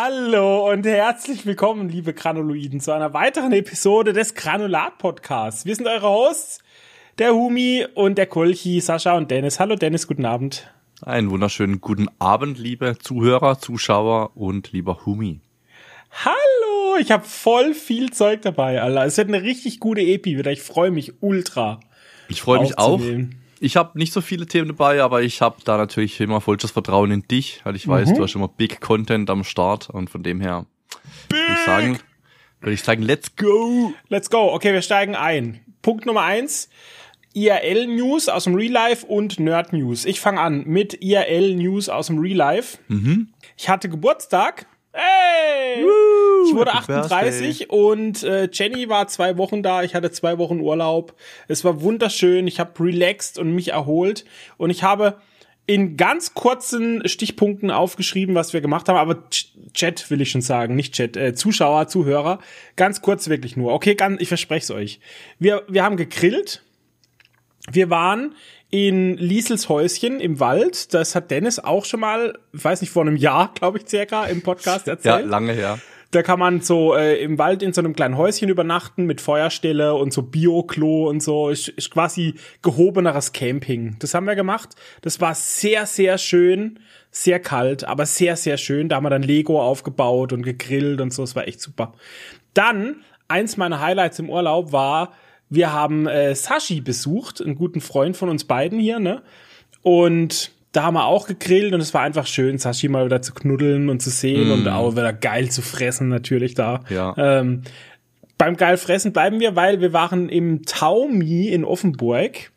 Hallo und herzlich willkommen, liebe Granuloiden, zu einer weiteren Episode des Granulat-Podcasts. Wir sind eure Hosts, der Humi und der Kolchi, Sascha und Dennis. Hallo Dennis, guten Abend. Einen wunderschönen guten Abend, liebe Zuhörer, Zuschauer und lieber Humi. Hallo, ich habe voll viel Zeug dabei, Alter. Es wird eine richtig gute Epi wieder. Ich freue mich ultra. Ich freue mich auch. Ich habe nicht so viele Themen dabei, aber ich habe da natürlich immer vollstes Vertrauen in dich, weil ich weiß, du hast immer Big Content am Start und von dem her würde ich sagen, let's go. Let's go. Okay, wir steigen ein. Punkt Nummer 1, IRL-News aus dem Real Life und Nerd-News. Ich fange an mit IRL-News aus dem Real Life. Ich hatte Geburtstag. Hey! Ich wurde 38 und Jenny war 2 Wochen da. Ich hatte 2 Wochen Urlaub. Es war wunderschön. Ich habe relaxed und mich erholt. Und ich habe in ganz kurzen Stichpunkten aufgeschrieben, was wir gemacht haben. Aber Chat will ich schon sagen, nicht Chat. Zuschauer, Zuhörer. Ganz kurz wirklich nur. Okay, ich verspreche es euch. Wir haben gegrillt. Wir waren in Liesels Häuschen im Wald. Das hat Dennis auch schon mal, ich weiß nicht, vor einem Jahr, glaube ich, circa im Podcast erzählt. Ja, lange her. Da kann man so im Wald in so einem kleinen Häuschen übernachten mit Feuerstelle und so Bio-Klo und so. Ist quasi gehobeneres Camping. Das haben wir gemacht. Das war sehr, sehr schön, sehr kalt, aber sehr, sehr schön. Da haben wir dann Lego aufgebaut und gegrillt und so. Das war echt super. Dann, eins meiner Highlights im Urlaub war, wir haben Sashi besucht, einen guten Freund von uns beiden hier, ne? Und da haben wir auch gegrillt und es war einfach schön, Sashi mal wieder zu knuddeln und zu sehen und auch wieder geil zu fressen natürlich da. Ja. Beim geil fressen bleiben wir, weil wir waren im Taumi in Offenburg.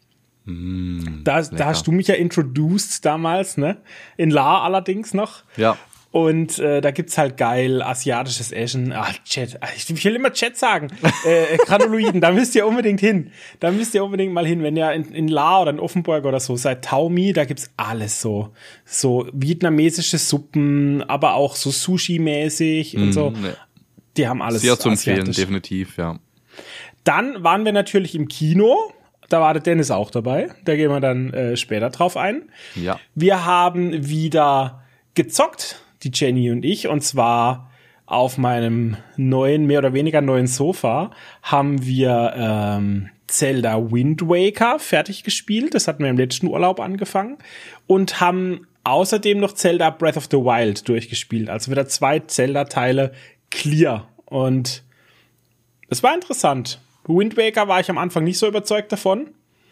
Da hast du mich ja introduced damals, ne? In La allerdings noch. Ja. Und da gibt's halt geil asiatisches Essen. Chat. Ich will immer Chat sagen. Granuloiden, da müsst ihr unbedingt hin. Da müsst ihr unbedingt mal hin. Wenn ihr in La oder in Offenburg oder so seid, Taumi, da gibt's alles so. So vietnamesische Suppen, aber auch so Sushi-mäßig und so. Ne. Die haben alles. Sehr zu empfehlen, definitiv, ja. Dann waren wir natürlich im Kino. Da war der Dennis auch dabei. Da gehen wir dann später drauf ein. Ja. Wir haben wieder gezockt, die Jenny und ich, und zwar auf meinem neuen, mehr oder weniger neuen Sofa haben wir Zelda Wind Waker fertig gespielt. Das hatten wir im letzten Urlaub angefangen und haben außerdem noch Zelda Breath of the Wild durchgespielt. Also wieder 2 Zelda-Teile clear. Und es war interessant. Wind Waker war ich am Anfang nicht so überzeugt davon.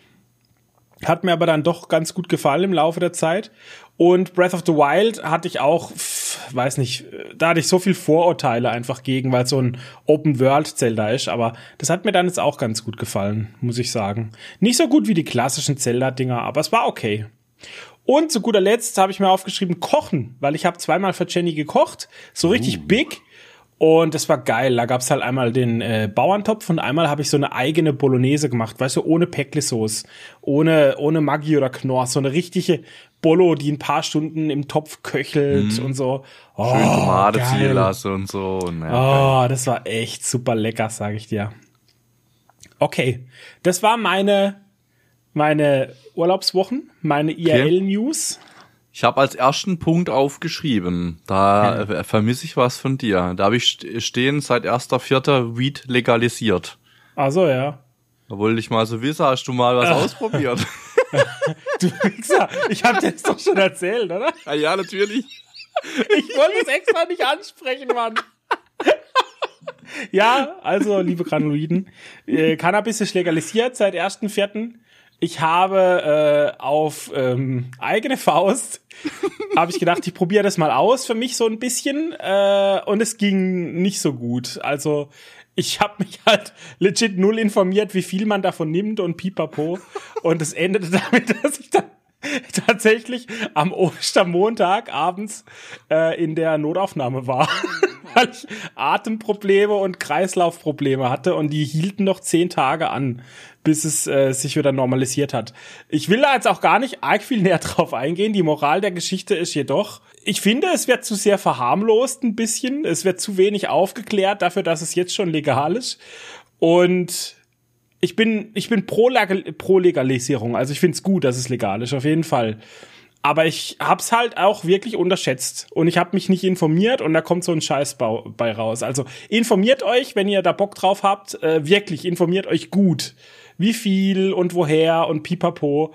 Hat mir aber dann doch ganz gut gefallen im Laufe der Zeit. Und Breath of the Wild hatte ich auch, weiß nicht, da hatte ich so viel Vorurteile einfach gegen, weil es so ein Open-World-Zelda ist. Aber das hat mir dann jetzt auch ganz gut gefallen, muss ich sagen. Nicht so gut wie die klassischen Zelda-Dinger, aber es war okay. Und zu guter Letzt habe ich mir aufgeschrieben, kochen, weil ich habe 2-mal für Jenny gekocht, so richtig big. Und das war geil. Da gab's halt einmal den Bauerntopf und einmal habe ich so eine eigene Bolognese gemacht, weißt du, ohne Päckle-Sauce, ohne Maggi oder Knorr, so eine richtige Bolo, die ein paar Stunden im Topf köchelt und so. Schön Tomate ziehen lassen und so. Und das war echt super lecker, sag ich dir. Okay, das war meine Urlaubswochen, meine IRL-News. Ich habe als ersten Punkt aufgeschrieben, da vermisse ich was von dir. Da habe ich stehen, seit 1.4. Weed legalisiert. Ach so, ja. Da wollte ich mal so wissen, hast du mal was ausprobiert? Du Wichser, ich habe dir das doch schon erzählt, oder? Ja, natürlich. Ich wollte es extra nicht ansprechen, Mann. Ja, also, liebe Granuloiden, Cannabis ist legalisiert seit 1.4. Ich habe auf eigene Faust habe ich gedacht, ich probiere das mal aus für mich so ein bisschen und es ging nicht so gut. Also ich habe mich halt legit null informiert, wie viel man davon nimmt und pipapo. Und es endete damit, dass ich dann tatsächlich am Ostermontag abends in der Notaufnahme war, weil ich Atemprobleme und Kreislaufprobleme hatte und die hielten noch 10 Tage an, bis es sich wieder normalisiert hat. Ich will da jetzt auch gar nicht arg viel näher drauf eingehen. Die Moral der Geschichte ist jedoch, ich finde, es wird zu sehr verharmlost ein bisschen. Es wird zu wenig aufgeklärt dafür, dass es jetzt schon legal ist. Und ich bin pro Legalisierung. Also ich finde es gut, dass es legal ist, auf jeden Fall. Aber ich hab's halt auch wirklich unterschätzt. Und ich habe mich nicht informiert und da kommt so ein Scheiß bei raus. Also informiert euch, wenn ihr da Bock drauf habt. Wirklich, informiert euch gut. Wie viel und woher und pipapo.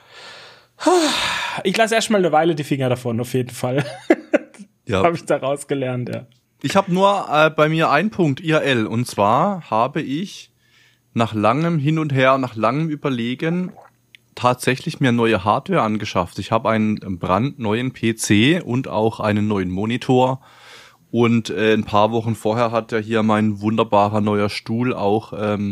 Ich lasse erstmal eine Weile die Finger davon, auf jeden Fall. Ja. Habe ich daraus gelernt, ja. Ich habe nur bei mir einen Punkt, IRL. Und zwar habe ich nach langem Hin und Her, nach langem Überlegen tatsächlich mir neue Hardware angeschafft. Ich habe einen brandneuen PC und auch einen neuen Monitor. Und ein paar Wochen vorher hat ja hier mein wunderbarer neuer Stuhl auch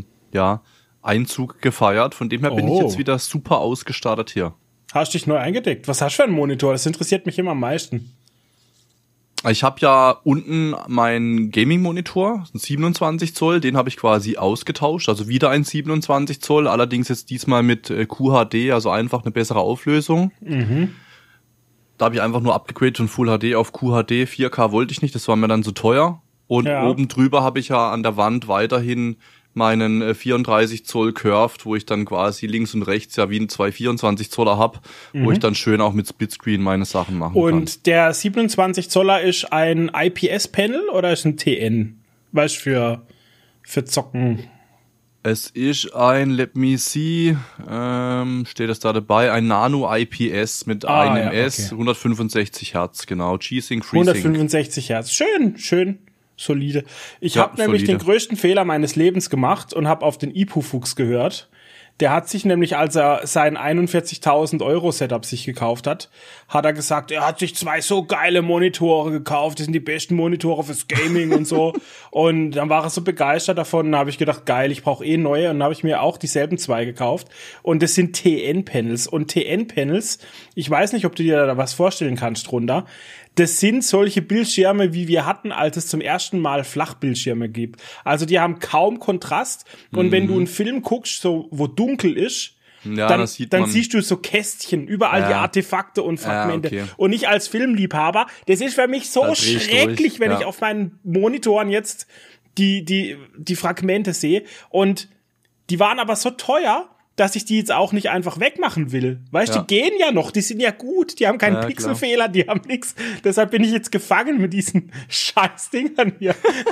Einzug gefeiert. Von dem her bin ich jetzt wieder super ausgestattet hier. Hast dich neu eingedeckt? Was hast du für einen Monitor? Das interessiert mich immer am meisten. Ich habe ja unten meinen Gaming-Monitor, ein 27 Zoll, den habe ich quasi ausgetauscht, also wieder ein 27 Zoll, allerdings jetzt diesmal mit QHD, also einfach eine bessere Auflösung. Mhm. Da habe ich einfach nur abgegradet von Full HD auf QHD, 4K wollte ich nicht, das war mir dann zu teuer. Und oben drüber habe ich ja an der Wand weiterhin meinen 34 Zoll Curved, wo ich dann quasi links und rechts ja wie ein 224 Zoller hab, wo ich dann schön auch mit Splitscreen meine Sachen machen kann. Und der 27 Zoller ist ein IPS-Panel oder ist ein TN? Weißt du, für Zocken? Es ist ein, let me see, steht das da dabei, ein Nano IPS mit einem MS, 165 Hertz, genau, G-Sync, FreeSync. 165 Hertz, schön. Solide. Ich habe nämlich den größten Fehler meines Lebens gemacht und habe auf den Ipu-Fuchs gehört. Der hat sich nämlich, als er sein 41.000 € Setup sich gekauft hat, hat er gesagt, er hat sich 2 so geile Monitore gekauft, das sind die besten Monitore fürs Gaming und so. Und dann war er so begeistert davon, da habe ich gedacht, geil, ich brauche neue. Und dann habe ich mir auch dieselben 2 gekauft. Und das sind TN-Panels. Und TN-Panels, ich weiß nicht, ob du dir da was vorstellen kannst drunter. Das sind solche Bildschirme, wie wir hatten, als es zum ersten Mal Flachbildschirme gibt. Also die haben kaum Kontrast. Und wenn du einen Film guckst, so wo dunkel ist, dann siehst du so Kästchen, überall die Artefakte und Fragmente. Ja, okay. Und ich als Filmliebhaber, das ist für mich so schrecklich, wenn ich auf meinen Monitoren jetzt die Fragmente sehe. Und die waren aber so teuer, dass ich die jetzt auch nicht einfach wegmachen will. Weißt du, die gehen ja noch, die sind ja gut, die haben keinen Pixelfehler, die haben nix. Deshalb bin ich jetzt gefangen mit diesen Scheißdingern hier.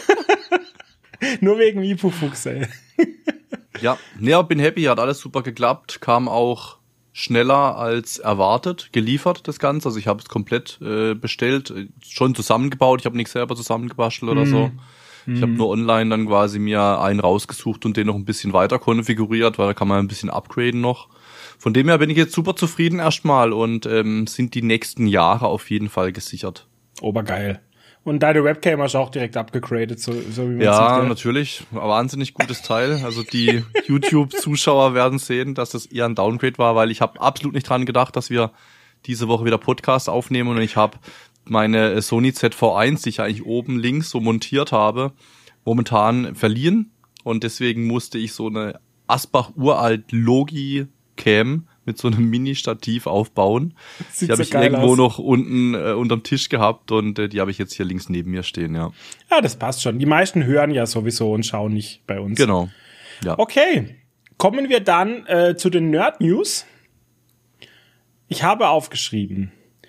Nur wegen Ipu-Fuchs, ey. Ja, bin happy, hat alles super geklappt, kam auch schneller als erwartet, geliefert das Ganze. Also ich habe es komplett bestellt, schon zusammengebaut, ich habe nichts selber zusammengebastelt oder so. Ich habe nur online dann quasi mir einen rausgesucht und den noch ein bisschen weiter konfiguriert, weil da kann man ein bisschen upgraden noch. Von dem her bin ich jetzt super zufrieden erstmal und sind die nächsten Jahre auf jeden Fall gesichert. Obergeil. Und deine Webcam hast du auch direkt abgegradet, so wie man sieht. Ja, natürlich. Wahnsinnig gutes Teil. Also die YouTube-Zuschauer werden sehen, dass das eher ein Downgrade war, weil ich habe absolut nicht dran gedacht, dass wir diese Woche wieder Podcast aufnehmen und ich habe meine Sony ZV-1, die ich eigentlich oben links so montiert habe, momentan verliehen. Und deswegen musste ich so eine Asbach-uralt Logi-Cam mit so einem Mini-Stativ aufbauen. Die habe ich irgendwo noch unten unterm Tisch gehabt und die habe ich jetzt hier links neben mir stehen, ja. Ja, das passt schon. Die meisten hören ja sowieso und schauen nicht bei uns. Genau. Ja. Okay, kommen wir dann zu den Nerd-News. Ich habe aufgeschrieben,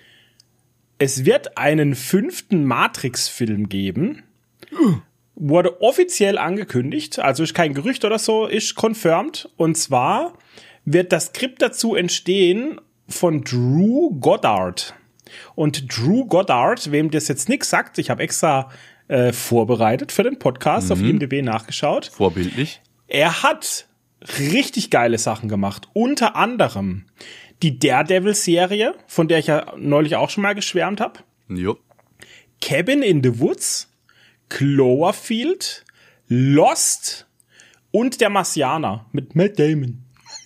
es wird einen 5. Matrix-Film geben. Wurde offiziell angekündigt, also ist kein Gerücht oder so, ist confirmed. Und zwar wird das Skript dazu entstehen von Drew Goddard. Und Drew Goddard, wem das jetzt nichts sagt, ich habe extra vorbereitet für den Podcast, auf IMDb nachgeschaut. Vorbildlich. Er hat richtig geile Sachen gemacht. Unter anderem die Daredevil-Serie, von der ich ja neulich auch schon mal geschwärmt habe. Jo. Cabin in the Woods, Cloverfield, Lost und der Marsianer mit Matt Damon.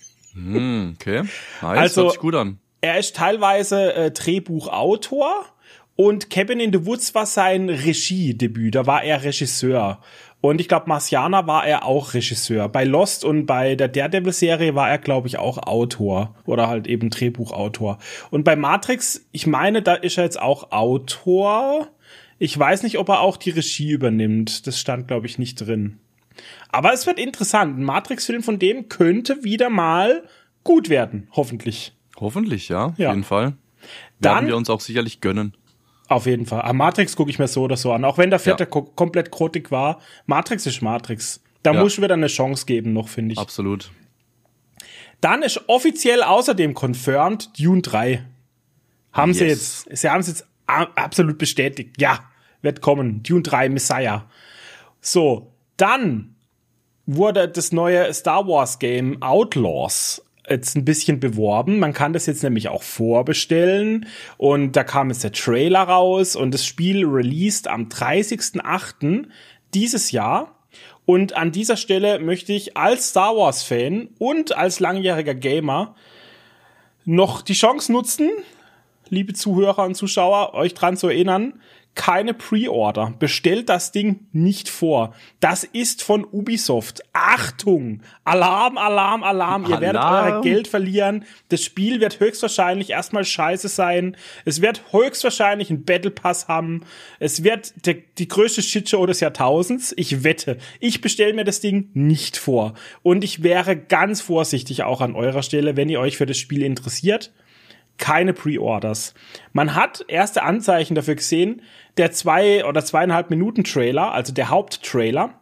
Okay, nice, also, hört sich gut an. Er ist teilweise Drehbuchautor und Cabin in the Woods war sein Regiedebüt, da war er Regisseur. Und ich glaube, Marsianer war er auch Regisseur. Bei Lost und bei der Daredevil-Serie war er, glaube ich, auch Autor oder halt eben Drehbuchautor. Und bei Matrix, ich meine, da ist er jetzt auch Autor. Ich weiß nicht, ob er auch die Regie übernimmt. Das stand, glaube ich, nicht drin. Aber es wird interessant. Ein Matrix-Film von dem könnte wieder mal gut werden, hoffentlich. Hoffentlich, ja, auf jeden Fall. Werden wir uns auch sicherlich gönnen. Auf jeden Fall. Matrix gucke ich mir so oder so an. Auch wenn der vierte komplett grottig war. Matrix ist Matrix. Da muss ich wieder eine Chance geben noch, finde ich. Absolut. Dann ist offiziell außerdem confirmed Dune 3. Sie haben es jetzt absolut bestätigt. Ja, wird kommen. Dune 3 Messiah. So, dann wurde das neue Star Wars Game Outlaws jetzt ein bisschen beworben. Man kann das jetzt nämlich auch vorbestellen und da kam jetzt der Trailer raus und das Spiel released am 30.08. dieses Jahr. Und an dieser Stelle möchte ich als Star Wars Fan und als langjähriger Gamer noch die Chance nutzen, liebe Zuhörer und Zuschauer, euch dran zu erinnern, keine Pre-Order. Bestellt das Ding nicht vor. Das ist von Ubisoft. Achtung! Alarm, Alarm, Alarm. Ihr werdet euer Geld verlieren. Das Spiel wird höchstwahrscheinlich erstmal scheiße sein. Es wird höchstwahrscheinlich einen Battle Pass haben. Es wird die größte Shitshow des Jahrtausends. Ich wette. Ich bestelle mir das Ding nicht vor. Und ich wäre ganz vorsichtig auch an eurer Stelle, wenn ihr euch für das Spiel interessiert. Keine Pre-Orders. Man hat erste Anzeichen dafür gesehen, der 2 oder 2,5 Minuten Trailer, also der Haupttrailer.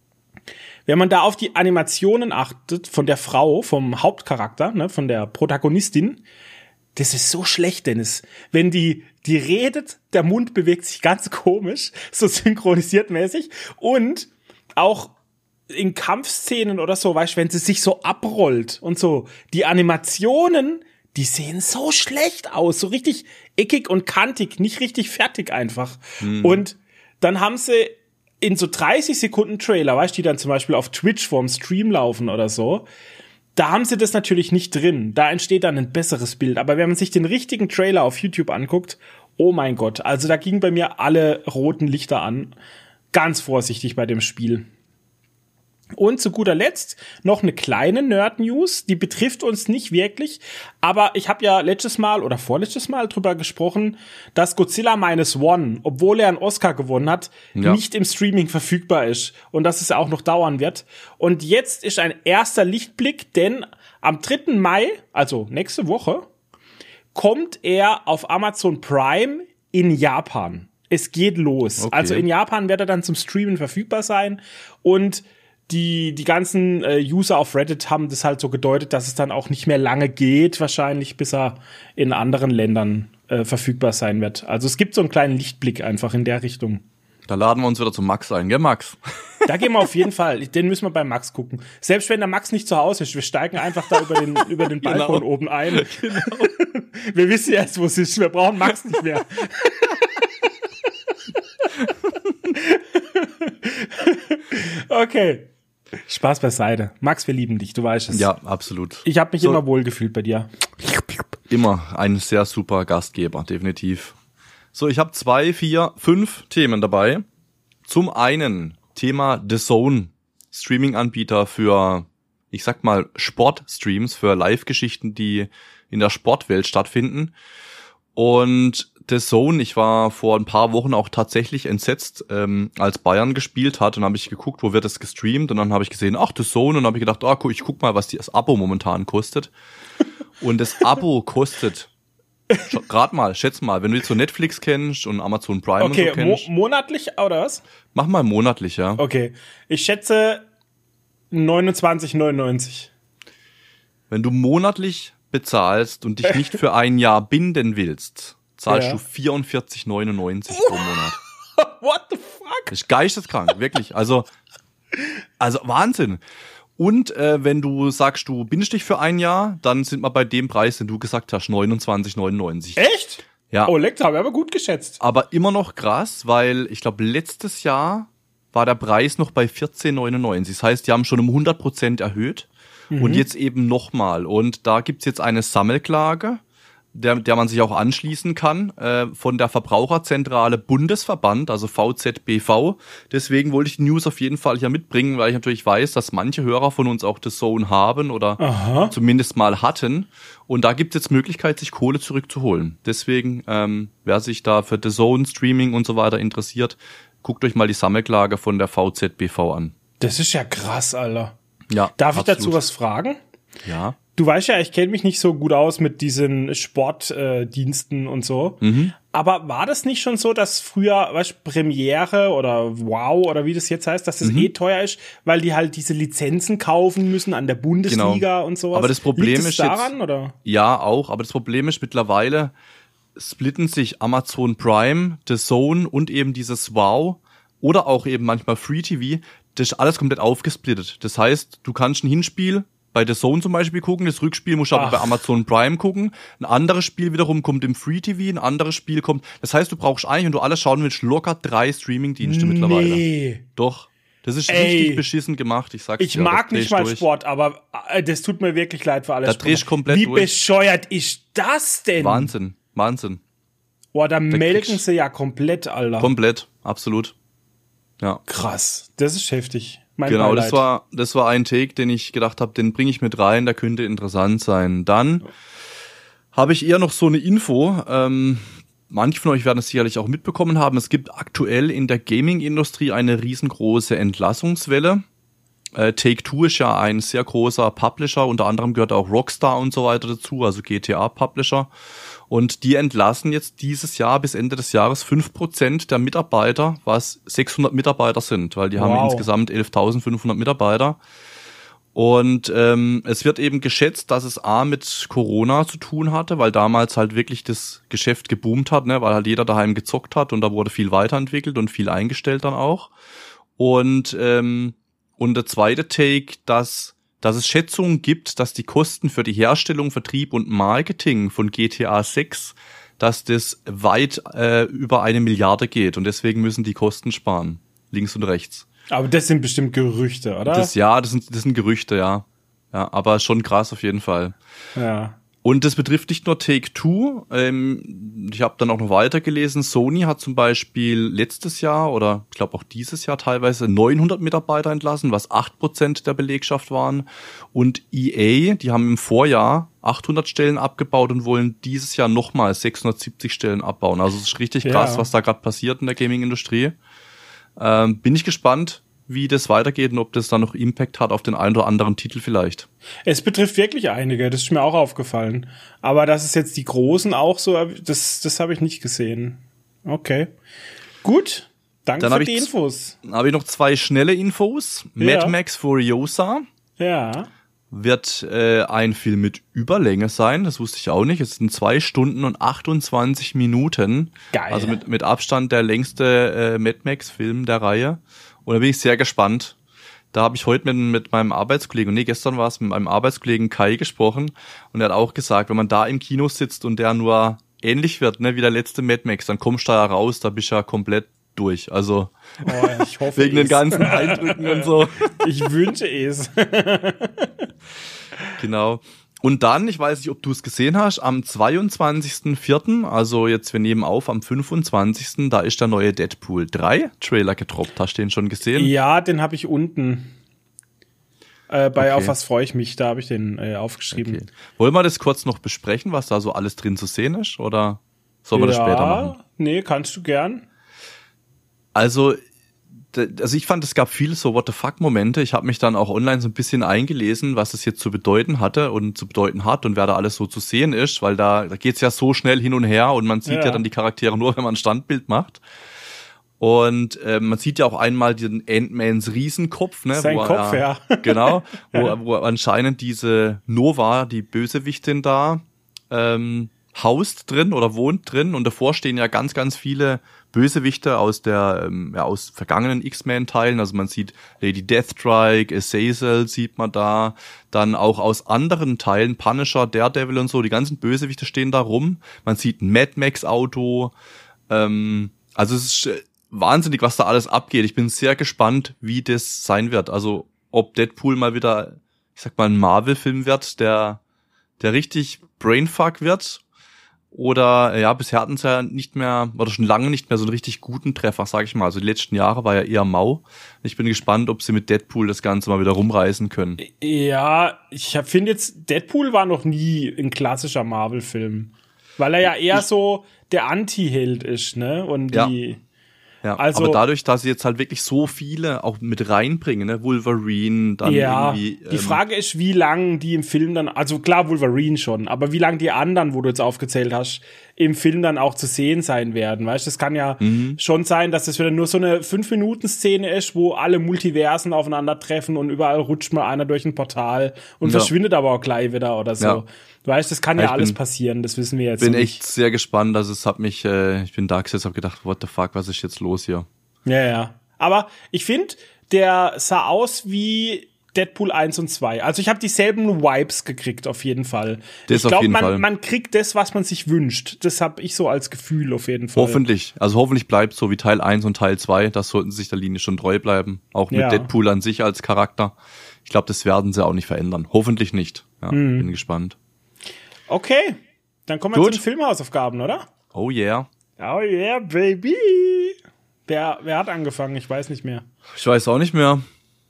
Wenn man da auf die Animationen achtet von der Frau, vom Hauptcharakter, ne, von der Protagonistin, das ist so schlecht, Dennis. Wenn die redet, der Mund bewegt sich ganz komisch, so synchronisiert mäßig und auch in Kampfszenen oder so, weißt du, wenn sie sich so abrollt und so, die Animationen, die sehen so schlecht aus, so richtig eckig und kantig, nicht richtig fertig einfach. Und dann haben sie in so 30 Sekunden Trailer, weißt du, die dann zum Beispiel auf Twitch vorm Stream laufen oder so, da haben sie das natürlich nicht drin. Da entsteht dann ein besseres Bild. Aber wenn man sich den richtigen Trailer auf YouTube anguckt, oh mein Gott, also da gingen bei mir alle roten Lichter an. Ganz vorsichtig bei dem Spiel. Und zu guter Letzt noch eine kleine Nerd-News, die betrifft uns nicht wirklich, aber ich habe ja letztes Mal oder vorletztes Mal drüber gesprochen, dass Godzilla Minus One, obwohl er einen Oscar gewonnen hat, nicht im Streaming verfügbar ist und dass es auch noch dauern wird. Und jetzt ist ein erster Lichtblick, denn am 3. Mai, also nächste Woche, kommt er auf Amazon Prime in Japan. Es geht los. Okay. Also in Japan wird er dann zum Streamen verfügbar sein und die ganzen User auf Reddit haben das halt so gedeutet, dass es dann auch nicht mehr lange geht, wahrscheinlich, bis er in anderen Ländern verfügbar sein wird. Also es gibt so einen kleinen Lichtblick einfach in der Richtung. Da laden wir uns wieder zu Max ein, gell, Max? Da gehen wir auf jeden Fall. Den müssen wir bei Max gucken. Selbst wenn der Max nicht zu Hause ist, wir steigen einfach da über den Balkon oben ein. Genau. Wir wissen jetzt, wo es ist. Wir brauchen Max nicht mehr. Okay. Spaß beiseite. Max, wir lieben dich, du weißt es. Ja, absolut. Ich habe mich immer wohlgefühlt bei dir. Immer ein sehr super Gastgeber, definitiv. So, ich habe 2, 4, 5 Themen dabei. Zum einen Thema The Zone, Streaming-Anbieter für, ich sag mal, Sportstreams, für Live-Geschichten, die in der Sportwelt stattfinden. Und The Zone, ich war vor ein paar Wochen auch tatsächlich entsetzt, als Bayern gespielt hat, und habe ich geguckt, wo wird das gestreamt, und dann habe ich gesehen, ach, The Zone, und habe ich gedacht, ich guck mal, was das Abo momentan kostet. Und das Abo kostet, gerade mal, schätz mal, wenn du jetzt so Netflix kennst und Amazon Prime und so kennst. Monatlich oder was? Mach mal monatlich, ja. Okay, ich schätze 29,99. Wenn du monatlich bezahlst und dich nicht für ein Jahr binden willst, zahlst du 44,99 pro Monat. What the fuck? Das ist geisteskrank, wirklich. Also Wahnsinn. Und wenn du sagst, du bindest dich für ein Jahr, dann sind wir bei dem Preis, den du gesagt hast, 29,99. Echt? Ja. Oh, leck, habe ich aber gut geschätzt. Aber immer noch krass, weil ich glaube, letztes Jahr war der Preis noch bei 14,99. Das heißt, die haben schon um 100% erhöht. Und jetzt eben nochmal. Und da gibt's jetzt eine Sammelklage, der man sich auch anschließen kann, von der Verbraucherzentrale Bundesverband, also VZBV. Deswegen wollte ich die News auf jeden Fall hier mitbringen, weil ich natürlich weiß, dass manche Hörer von uns auch The Zone haben oder zumindest mal hatten. Und da gibt's jetzt Möglichkeit, sich Kohle zurückzuholen. Deswegen, wer sich da für The Zone, Streaming und so weiter interessiert, guckt euch mal die Sammelklage von der VZBV an. Das ist ja krass, Alter. Ja, Darf ich dazu was fragen? Ja. du weißt ja, ich kenne mich nicht so gut aus mit diesen Sportdiensten und so. Aber war das nicht schon so, dass früher, weißt, Premiere oder Wow oder wie das jetzt heißt, dass das teuer ist, weil die halt diese Lizenzen kaufen müssen an der Bundesliga und sowas? Aber das Problem Liegt ist daran, jetzt, oder? Ja, auch, aber das Problem ist mittlerweile splitten sich Amazon Prime, The Zone und eben dieses Wow oder auch eben manchmal Free TV, das ist alles komplett aufgesplittet. Das heißt, du kannst ein Hinspiel bei The Zone zum Beispiel gucken, das Rückspiel musst du aber bei Amazon Prime gucken, ein anderes Spiel wiederum kommt im Free TV, ein anderes Spiel kommt, das heißt, du brauchst eigentlich, wenn du alles schauen willst, locker 3 Streaming-Dienste mittlerweile. Doch. Das ist richtig beschissen gemacht, ich sag's dir. Ich mag nicht mal Sport, aber das tut mir wirklich leid für alles. Da drehst du komplett Wie durch. bescheuert ist das denn? Wahnsinn. Boah, da melken sie ja komplett, Alter. Komplett, absolut. Ja. Krass, das ist heftig. Genau, das war ein Take, den ich gedacht habe, den bringe ich mit rein, der könnte interessant sein. Dann habe ich eher noch so eine Info, manche von euch werden es sicherlich auch mitbekommen haben, es gibt aktuell in der Gaming-Industrie eine riesengroße Entlassungswelle. Take-Two ist ja ein sehr großer Publisher, unter anderem gehört auch Rockstar und so weiter dazu, also GTA-Publisher. Und die entlassen jetzt dieses Jahr bis Ende des Jahres 5% der Mitarbeiter, was 600 Mitarbeiter sind, weil die haben insgesamt 11.500 Mitarbeiter. Und es wird eben geschätzt, dass es mit Corona zu tun hatte, weil damals halt wirklich das Geschäft geboomt hat, ne, weil halt jeder daheim gezockt hat und da wurde viel weiterentwickelt und viel eingestellt dann auch. Und der zweite Take, dass es Schätzungen gibt, dass die Kosten für die Herstellung, Vertrieb und Marketing von GTA 6, dass das weit über 1 Milliarde geht und deswegen müssen die Kosten sparen, links und rechts. Aber das sind bestimmt Gerüchte, oder? Das sind Gerüchte, ja. Ja, aber schon krass auf jeden Fall. Ja. Und das betrifft nicht nur Take-Two. Ich habe dann auch noch weitergelesen. Sony hat zum Beispiel letztes Jahr oder ich glaube auch dieses Jahr teilweise 900 Mitarbeiter entlassen, was 8% der Belegschaft waren. Und EA, die haben im Vorjahr 800 Stellen abgebaut und wollen dieses Jahr nochmal 670 Stellen abbauen. Also es ist richtig krass, was da gerade passiert in der Gaming-Industrie. Bin ich gespannt, wie das weitergeht und ob das dann noch Impact hat auf den einen oder anderen Titel vielleicht. Es betrifft wirklich einige, das ist mir auch aufgefallen. Aber dass es jetzt die Großen auch so, das habe ich nicht gesehen. Okay. Gut, danke für die Infos. Dann habe ich noch 2 schnelle Infos. Ja. Mad Max Furiosa. Ja. Wird ein Film mit Überlänge sein, das wusste ich auch nicht. Es sind 2 Stunden und 28 Minuten. Geil. Also mit Abstand der längste Mad Max-Film der Reihe. Und da bin ich sehr gespannt. Da habe ich heute mit meinem Arbeitskollegen, gestern war es mit meinem Arbeitskollegen Kai gesprochen und er hat auch gesagt, wenn man da im Kino sitzt und der nur ähnlich wird, ne, wie der letzte Mad Max, dann kommst du da raus, da bist du ja komplett durch. Also ich hoffe wegen den ganzen Eindrücken und so. Ich wünsche es. Genau. Und dann, ich weiß nicht, ob du es gesehen hast, am 22.04., also jetzt wir nehmen auf, am 25., da ist der neue Deadpool 3 Trailer gedroppt. Hast du den schon gesehen? Ja, den habe ich unten. Auf was freue ich mich, da habe ich den aufgeschrieben. Okay. Wollen wir das kurz noch besprechen, was da so alles drin zu sehen ist, oder sollen wir das später machen? Nee, kannst du gern. Also ich fand, es gab viele so What-the-fuck-Momente. Ich habe mich dann auch online so ein bisschen eingelesen, was es jetzt zu bedeuten hatte und zu bedeuten hat und wer da alles so zu sehen ist, weil da geht's ja so schnell hin und her und man sieht ja dann die Charaktere nur, wenn man ein Standbild macht. Und man sieht ja auch einmal diesen Ant-Mans Riesenkopf, ne? Sein Kopf, ja. Genau, wo anscheinend diese Nova, die Bösewichtin da, haust drin oder wohnt drin und davor stehen ja ganz, ganz viele Bösewichte aus aus vergangenen X-Men-Teilen. Also man sieht Lady Deathstrike, Azazel sieht man da, dann auch aus anderen Teilen, Punisher, Daredevil und so, die ganzen Bösewichte stehen da rum. Man sieht ein Mad Max-Auto. Also es ist wahnsinnig, was da alles abgeht. Ich bin sehr gespannt, wie das sein wird. Also ob Deadpool mal wieder, ich sag mal, ein Marvel-Film wird, der richtig Brainfuck wird. Oder bisher hatten sie ja nicht mehr, oder schon lange nicht mehr so einen richtig guten Treffer, sag ich mal. Also die letzten Jahre war ja eher mau. Ich bin gespannt, ob sie mit Deadpool das Ganze mal wieder rumreißen können. Ja, ich finde jetzt, Deadpool war noch nie ein klassischer Marvel-Film. Weil er ja eher so der Anti-Held ist, ne? Und Ja, also, aber dadurch, dass sie jetzt halt wirklich so viele auch mit reinbringen, ne, Wolverine, dann irgendwie. Die Frage ist, wie lang die im Film dann, also klar Wolverine schon, aber wie lang die anderen, wo du jetzt aufgezählt hast, im Film dann auch zu sehen sein werden, weißt du? Das kann ja schon sein, dass das wieder nur so eine 5-Minuten-Szene ist, wo alle Multiversen aufeinandertreffen und überall rutscht mal einer durch ein Portal und verschwindet aber auch gleich wieder oder so. Ja. Weißt du, das kann ja alles passieren, das wissen wir jetzt nicht. Ich bin echt sehr gespannt, also es hat mich, ich bin da gesessen, hab gedacht, what the fuck, was ist jetzt los hier? Ja. Aber ich finde, der sah aus wie Deadpool 1 und 2. Also ich habe dieselben Vibes gekriegt, auf jeden Fall. Ich glaube, man kriegt das, was man sich wünscht. Das habe ich so als Gefühl auf jeden Fall. Hoffentlich. Also hoffentlich bleibt so wie Teil 1 und Teil 2. Das sollten sie sich der Linie schon treu bleiben. Auch mit Deadpool an sich als Charakter. Ich glaube, das werden sie auch nicht verändern. Hoffentlich nicht. Ja, bin gespannt. Okay, dann kommen wir zu den Filmhausaufgaben, oder? Oh yeah. Oh yeah, baby. Wer hat angefangen? Ich weiß nicht mehr. Ich weiß auch nicht mehr.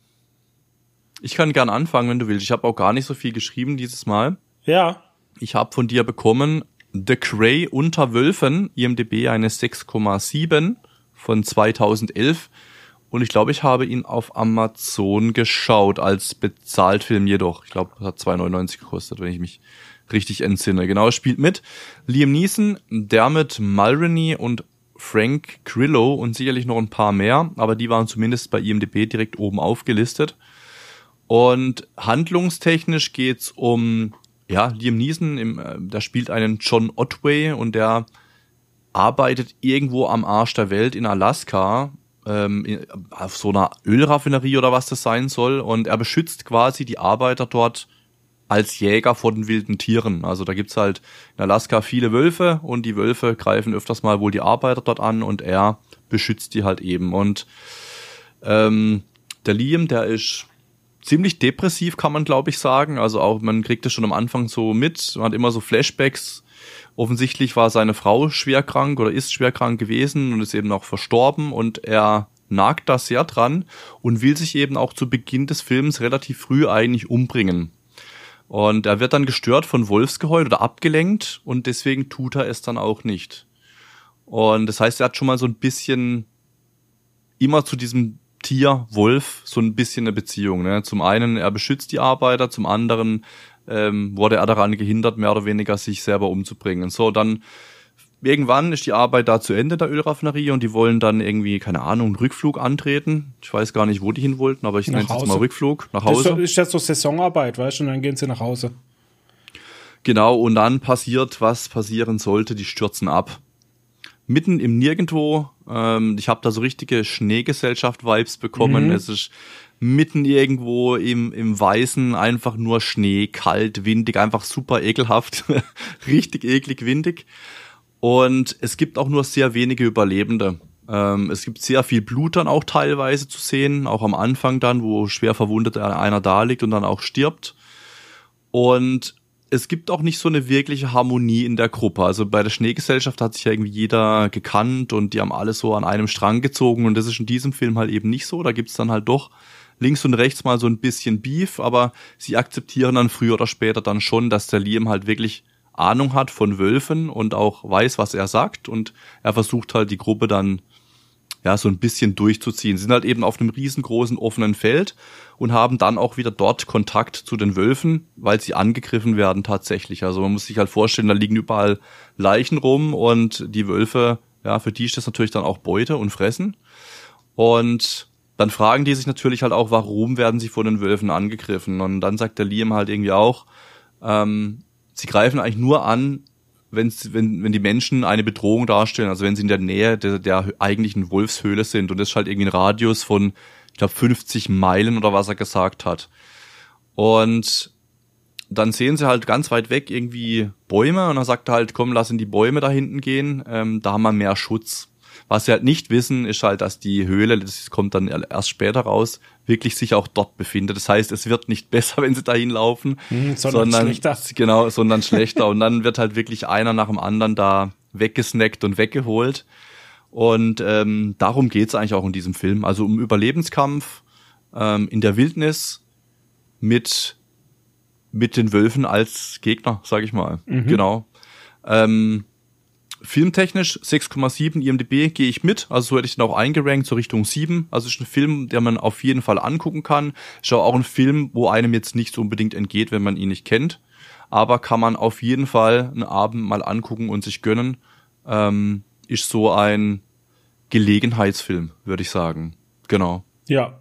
Ich kann gern anfangen, wenn du willst. Ich habe auch gar nicht so viel geschrieben dieses Mal. Ja. Ich habe von dir bekommen The Grey unter Wölfen, IMDb eine 6,7 von 2011. Und ich glaube, ich habe ihn auf Amazon geschaut, als Bezahltfilm jedoch. Ich glaube, das hat 2,99 gekostet, wenn ich mich richtig entsinne. Genau, es spielt mit Liam Neeson, Dermot Mulroney und Frank Grillo und sicherlich noch ein paar mehr, aber die waren zumindest bei IMDb direkt oben aufgelistet. Und handlungstechnisch geht's um Liam Neeson, der spielt einen John Otway und der arbeitet irgendwo am Arsch der Welt in Alaska, auf so einer Ölraffinerie oder was das sein soll, und er beschützt quasi die Arbeiter dort als Jäger vor den wilden Tieren. Also da gibt's halt in Alaska viele Wölfe und die Wölfe greifen öfters mal wohl die Arbeiter dort an und er beschützt die halt eben. Und der Liam, der ist ziemlich depressiv, kann man glaube ich sagen. Also auch, man kriegt es schon am Anfang so mit, man hat immer so Flashbacks. Offensichtlich war seine Frau schwer krank oder ist schwer krank gewesen und ist eben auch verstorben und er nagt da sehr dran und will sich eben auch zu Beginn des Films relativ früh eigentlich umbringen. Und er wird dann gestört von Wolfsgeheul oder abgelenkt und deswegen tut er es dann auch nicht. Und das heißt, er hat schon mal so ein bisschen immer zu diesem Tier, Wolf, so ein bisschen eine Beziehung. Ne? Zum einen, er beschützt die Arbeiter, zum anderen wurde er daran gehindert, mehr oder weniger sich selber umzubringen. So, dann irgendwann ist die Arbeit da zu Ende der Ölraffinerie und die wollen dann irgendwie, keine Ahnung, einen Rückflug antreten. Ich weiß gar nicht, wo die hin wollten, aber ich nenne es jetzt mal Rückflug, nach Hause. Das ist ja so Saisonarbeit, weißt du, und dann gehen sie nach Hause. Genau, und dann passiert, was passieren sollte, die stürzen ab. Mitten im Nirgendwo, ich habe da so richtige Schneegesellschaft-Vibes bekommen, es ist mitten irgendwo im Weißen, einfach nur Schnee, kalt, windig, einfach super ekelhaft, richtig eklig windig. Und es gibt auch nur sehr wenige Überlebende. Es gibt sehr viel Blut dann auch teilweise zu sehen, auch am Anfang dann, wo schwer verwundet einer da liegt und dann auch stirbt. Und es gibt auch nicht so eine wirkliche Harmonie in der Gruppe. Also bei der Schneegesellschaft hat sich ja irgendwie jeder gekannt und die haben alle so an einem Strang gezogen und das ist in diesem Film halt eben nicht so. Da gibt's dann halt doch links und rechts mal so ein bisschen Beef, aber sie akzeptieren dann früher oder später dann schon, dass der Liam halt wirklich Ahnung hat von Wölfen und auch weiß, was er sagt und er versucht halt die Gruppe dann so ein bisschen durchzuziehen. Sie sind halt eben auf einem riesengroßen offenen Feld und haben dann auch wieder dort Kontakt zu den Wölfen, weil sie angegriffen werden tatsächlich. Also man muss sich halt vorstellen, da liegen überall Leichen rum und die Wölfe, für die ist das natürlich dann auch Beute und Fressen. Und dann fragen die sich natürlich halt auch, warum werden sie von den Wölfen angegriffen? Und dann sagt der Liam halt irgendwie auch, sie greifen eigentlich nur an, wenn die Menschen eine Bedrohung darstellen, also wenn sie in der Nähe der eigentlichen Wolfshöhle sind. Und das ist halt irgendwie ein Radius von, ich glaube, 50 Meilen oder was er gesagt hat. Und dann sehen sie halt ganz weit weg irgendwie Bäume und dann sagt er halt, komm, lass in die Bäume da hinten gehen, da haben wir mehr Schutz. Was sie halt nicht wissen, ist halt, dass die Höhle, das kommt dann erst später raus, wirklich sich auch dort befindet. Das heißt, es wird nicht besser, wenn sie dahin laufen, sondern schlechter. Genau, sondern schlechter. Und dann wird halt wirklich einer nach dem anderen da weggesnackt und weggeholt. Und darum geht's eigentlich auch in diesem Film. Also um Überlebenskampf in der Wildnis mit den Wölfen als Gegner, sag ich mal. Genau. filmtechnisch 6,7 IMDb gehe ich mit, also so hätte ich den auch eingerankt, so Richtung 7. Also ist ein Film, der man auf jeden Fall angucken kann. Ist auch ein Film, wo einem jetzt nicht so unbedingt entgeht, wenn man ihn nicht kennt. Aber kann man auf jeden Fall einen Abend mal angucken und sich gönnen. Ist so ein Gelegenheitsfilm, würde ich sagen. Genau. Ja.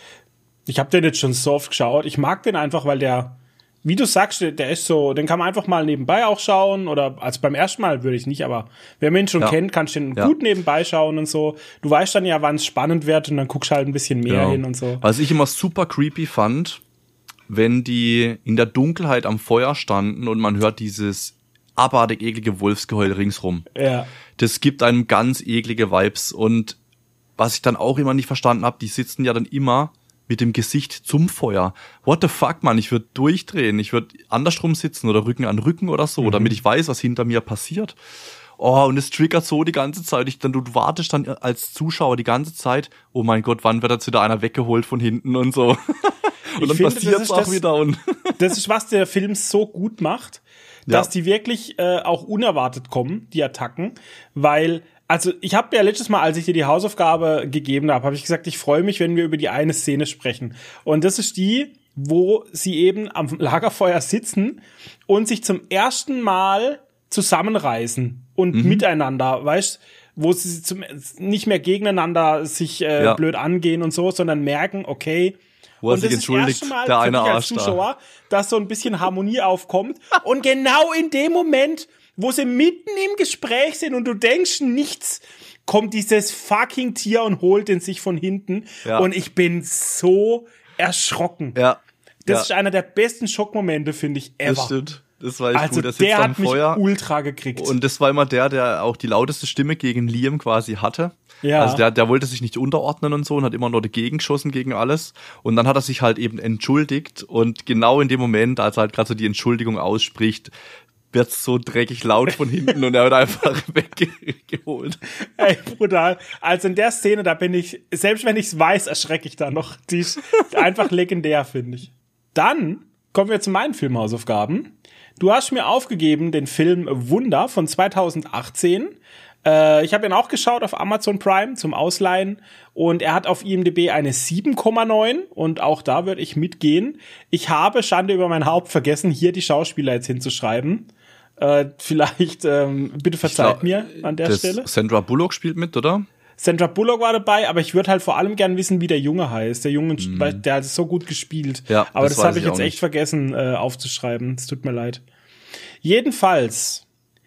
Ich habe den jetzt schon so oft geschaut. Ich mag den einfach, weil der, wie du sagst, der ist so, den kann man einfach mal nebenbei auch schauen. Oder also beim ersten Mal würde ich nicht, aber wer ihn schon kennt, kannst du den gut nebenbei schauen und so. Du weißt dann ja, wann es spannend wird und dann guckst halt ein bisschen mehr hin und so. Was ich immer super creepy fand, wenn die in der Dunkelheit am Feuer standen und man hört dieses abartig eklige Wolfsgeheul ringsrum. Ja. Das gibt einem ganz eklige Vibes. Und was ich dann auch immer nicht verstanden habe, die sitzen ja dann immer mit dem Gesicht zum Feuer. What the fuck, Mann? Ich würde durchdrehen. Ich würde andersrum sitzen oder Rücken an Rücken oder so, damit ich weiß, was hinter mir passiert. Oh, und es triggert so die ganze Zeit. Du wartest dann als Zuschauer die ganze Zeit, oh mein Gott, wann wird jetzt wieder einer weggeholt von hinten und so. Und dann passiert es auch wieder. Und das ist, was der Film so gut macht, dass die wirklich auch unerwartet kommen, die Attacken. Weil, also ich habe ja letztes Mal, als ich dir die Hausaufgabe gegeben habe ich gesagt, ich freue mich, wenn wir über die eine Szene sprechen. Und das ist die, wo sie eben am Lagerfeuer sitzen und sich zum ersten Mal zusammenreißen und miteinander, weißt, wo sie nicht mehr gegeneinander sich blöd angehen und so, sondern merken, okay, wo er sich entschuldigt, der eine Arsch Zuschauer, dass so ein bisschen Harmonie aufkommt. Und genau in dem Moment, wo sie mitten im Gespräch sind und du denkst nichts, kommt dieses fucking Tier und holt den sich von hinten. Ja. Und ich bin so erschrocken. Ja. Das ist einer der besten Schockmomente, finde ich, ever. Das stimmt. Das war echt also gut. Der hat mich ultra gekriegt. Und das war immer der auch die lauteste Stimme gegen Liam quasi hatte. Ja. Also der wollte sich nicht unterordnen und so und hat immer nur dagegen geschossen gegen alles. Und dann hat er sich halt eben entschuldigt. Und genau in dem Moment, als er halt gerade so die Entschuldigung ausspricht, wird's so dreckig laut von hinten und er wird einfach weggeholt. Ey, brutal. Also in der Szene, da bin ich, selbst wenn ich's weiß, erschrecke ich da noch. Die ist einfach legendär, finde ich. Dann kommen wir zu meinen Filmhausaufgaben. Du hast mir aufgegeben den Film Wunder von 2018. Ich habe ihn auch geschaut auf Amazon Prime zum Ausleihen und er hat auf IMDb eine 7,9 und auch da würde ich mitgehen. Ich habe, Schande über mein Haupt, vergessen, hier die Schauspieler jetzt hinzuschreiben. Vielleicht, bitte verzeiht mir an der Stelle. Sandra Bullock spielt mit, oder? Sandra Bullock war dabei, aber ich würde halt vor allem gern wissen, wie der Junge heißt. Der Junge, der hat es so gut gespielt. Ja, aber das habe ich jetzt echt vergessen aufzuschreiben. Es tut mir leid. Jedenfalls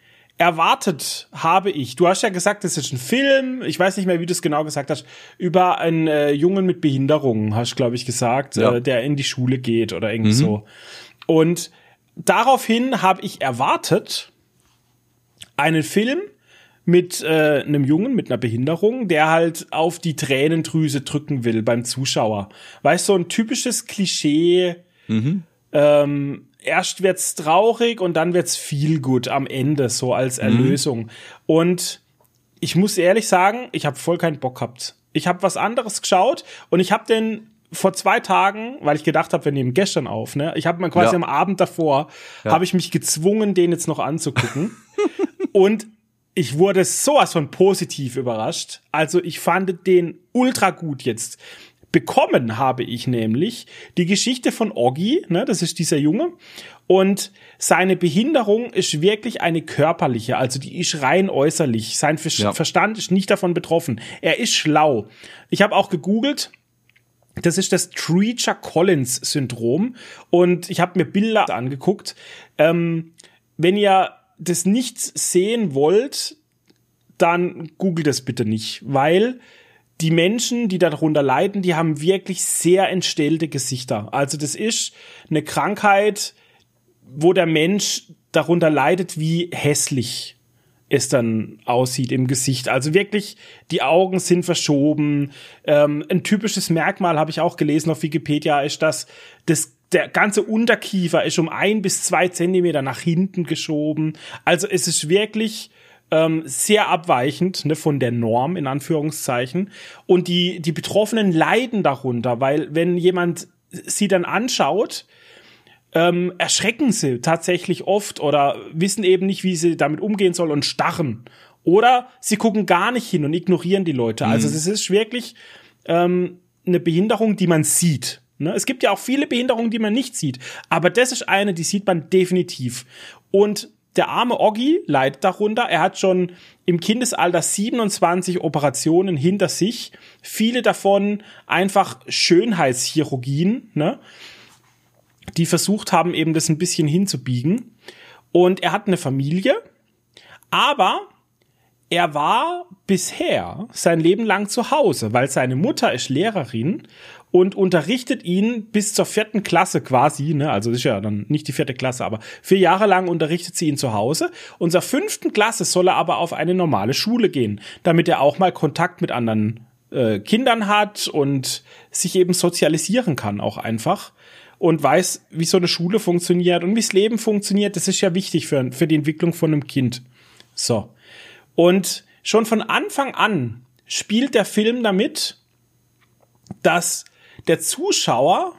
erwartet habe ich, du hast ja gesagt, das ist ein Film, ich weiß nicht mehr, wie du es genau gesagt hast, über einen Jungen mit Behinderung, hast du, glaube ich, gesagt, der in die Schule geht oder irgendwie so. Und daraufhin habe ich erwartet einen Film mit einem Jungen mit einer Behinderung, der halt auf die Tränendrüse drücken will beim Zuschauer. Weißt du, so ein typisches Klischee, erst wird's traurig und dann wird's feel good am Ende, so als Erlösung. Und ich muss ehrlich sagen, ich habe voll keinen Bock gehabt. Ich habe was anderes geschaut und ich habe den vor 2 Tagen, weil ich gedacht habe, wir nehmen gestern auf, ne? Ich habe mal quasi am Abend davor, habe ich mich gezwungen, den jetzt noch anzugucken. Und ich wurde sowas von positiv überrascht. Also ich fand den ultra gut jetzt. Bekommen habe ich nämlich die Geschichte von Oggi, ne, das ist dieser Junge, und seine Behinderung ist wirklich eine körperliche, also die ist rein äußerlich. Sein Verstand ist nicht davon betroffen. Er ist schlau. Ich habe auch gegoogelt, das ist das Treacher-Collins-Syndrom und ich habe mir Bilder angeguckt. Wenn ihr das nicht sehen wollt, dann googelt das bitte nicht, weil die Menschen, die darunter leiden, die haben wirklich sehr entstellte Gesichter. Also das ist eine Krankheit, wo der Mensch darunter leidet, wie hässlich es dann aussieht im Gesicht. Also wirklich, die Augen sind verschoben. Ein typisches Merkmal, habe ich auch gelesen auf Wikipedia, ist, dass der ganze Unterkiefer ist um 1 bis 2 Zentimeter nach hinten geschoben. Also es ist wirklich sehr abweichend, ne, von der Norm, in Anführungszeichen. Und die Betroffenen leiden darunter, weil wenn jemand sie dann anschaut, erschrecken sie tatsächlich oft oder wissen eben nicht, wie sie damit umgehen sollen und starren. Oder sie gucken gar nicht hin und ignorieren die Leute. Also es ist wirklich eine Behinderung, die man sieht. Ne? Es gibt ja auch viele Behinderungen, die man nicht sieht. Aber das ist eine, die sieht man definitiv. Und der arme Oggi leidet darunter. Er hat schon im Kindesalter 27 Operationen hinter sich. Viele davon einfach Schönheitschirurgien, ne? Die versucht haben, eben das ein bisschen hinzubiegen. Und er hat eine Familie, aber er war bisher sein Leben lang zu Hause, weil seine Mutter ist Lehrerin und unterrichtet ihn bis zur 4. Klasse quasi, ne? Also das ist ja dann nicht die 4. Klasse, aber 4 Jahre lang unterrichtet sie ihn zu Hause. Und zur 5. Klasse soll er aber auf eine normale Schule gehen, damit er auch mal Kontakt mit anderen Kindern hat und sich eben sozialisieren kann auch einfach. Und weiß, wie so eine Schule funktioniert und wie das Leben funktioniert. Das ist ja wichtig für die Entwicklung von einem Kind. So. Und schon von Anfang an spielt der Film damit, dass der Zuschauer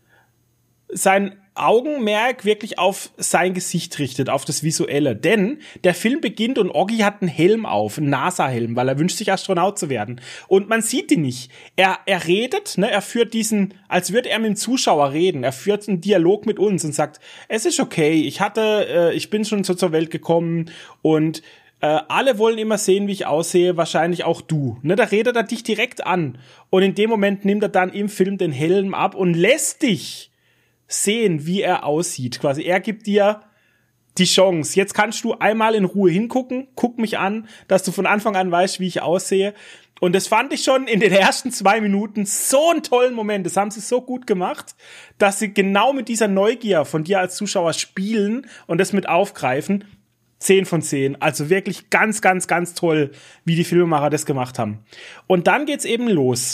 sein Augenmerk wirklich auf sein Gesicht richtet, auf das Visuelle. Denn der Film beginnt und Oggi hat einen Helm auf, einen NASA-Helm, weil er wünscht sich Astronaut zu werden. Und man sieht ihn nicht. Er redet, ne, er führt diesen, als würde er mit dem Zuschauer reden. Er führt einen Dialog mit uns und sagt, es ist okay, ich bin schon so zur Welt gekommen und alle wollen immer sehen, wie ich aussehe, wahrscheinlich auch du. Ne, da redet er dich direkt an. Und in dem Moment nimmt er dann im Film den Helm ab und lässt dich sehen, wie er aussieht. Quasi, er gibt dir die Chance. Jetzt kannst du einmal in Ruhe hingucken, guck mich an, dass du von Anfang an weißt, wie ich aussehe. Und das fand ich schon in den ersten 2 Minuten so einen tollen Moment. Das haben sie so gut gemacht, dass sie genau mit dieser Neugier von dir als Zuschauer spielen und das mit aufgreifen. 10 von 10. Also wirklich ganz, ganz, ganz toll, wie die Filmemacher das gemacht haben. Und dann geht's eben los.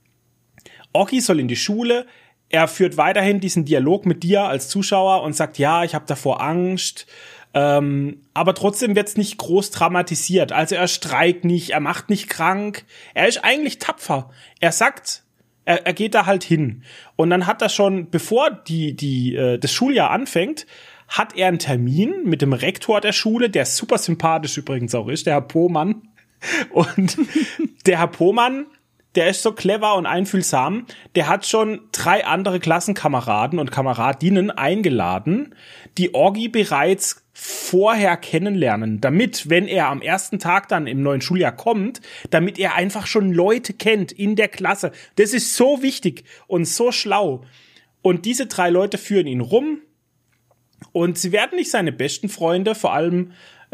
Oggi soll in die Schule. Er führt weiterhin diesen Dialog mit dir als Zuschauer und sagt, ja, ich habe davor Angst. Aber trotzdem wird's nicht groß dramatisiert. Also er streikt nicht, er macht nicht krank. Er ist eigentlich tapfer. Er sagt, er geht da halt hin. Und dann hat er schon, bevor das Schuljahr anfängt, hat er einen Termin mit dem Rektor der Schule, der super sympathisch übrigens auch ist, der Herr Pohmann. Und der Herr Pohmann, der ist so clever und einfühlsam, der hat schon 3 andere Klassenkameraden und Kameradinnen eingeladen, die Oggi bereits vorher kennenlernen, damit, wenn er am ersten Tag dann im neuen Schuljahr kommt, damit er einfach schon Leute kennt in der Klasse. Das ist so wichtig und so schlau. Und diese 3 Leute führen ihn rum und sie werden nicht seine besten Freunde, vor allem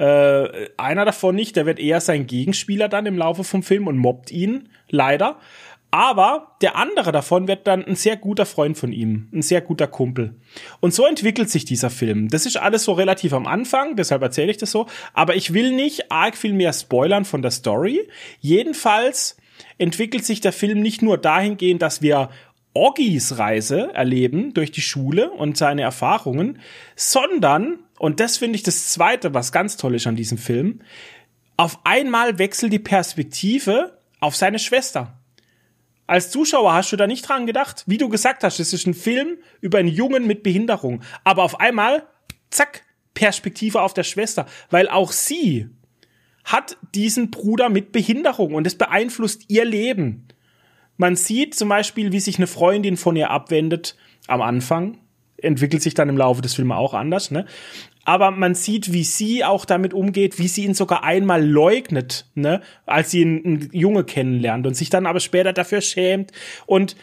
einer davon nicht, der wird eher sein Gegenspieler dann im Laufe vom Film und mobbt ihn, leider. Aber der andere davon wird dann ein sehr guter Freund von ihm, ein sehr guter Kumpel. Und so entwickelt sich dieser Film. Das ist alles so relativ am Anfang, deshalb erzähle ich das so. Aber ich will nicht arg viel mehr spoilern von der Story. Jedenfalls entwickelt sich der Film nicht nur dahingehend, dass wir Oggis Reise erleben durch die Schule und seine Erfahrungen, sondern, und das finde ich das Zweite, was ganz toll ist an diesem Film, auf einmal wechselt die Perspektive auf seine Schwester. Als Zuschauer hast du da nicht dran gedacht. Wie du gesagt hast, das ist ein Film über einen Jungen mit Behinderung. Aber auf einmal, zack, Perspektive auf der Schwester. Weil auch sie hat diesen Bruder mit Behinderung und es beeinflusst ihr Leben. Man sieht zum Beispiel, wie sich eine Freundin von ihr abwendet am Anfang. Entwickelt sich dann im Laufe des Films auch anders, ne? Aber man sieht, wie sie auch damit umgeht, wie sie ihn sogar einmal leugnet, ne? Als sie einen Junge kennenlernt und sich dann aber später dafür schämt. Und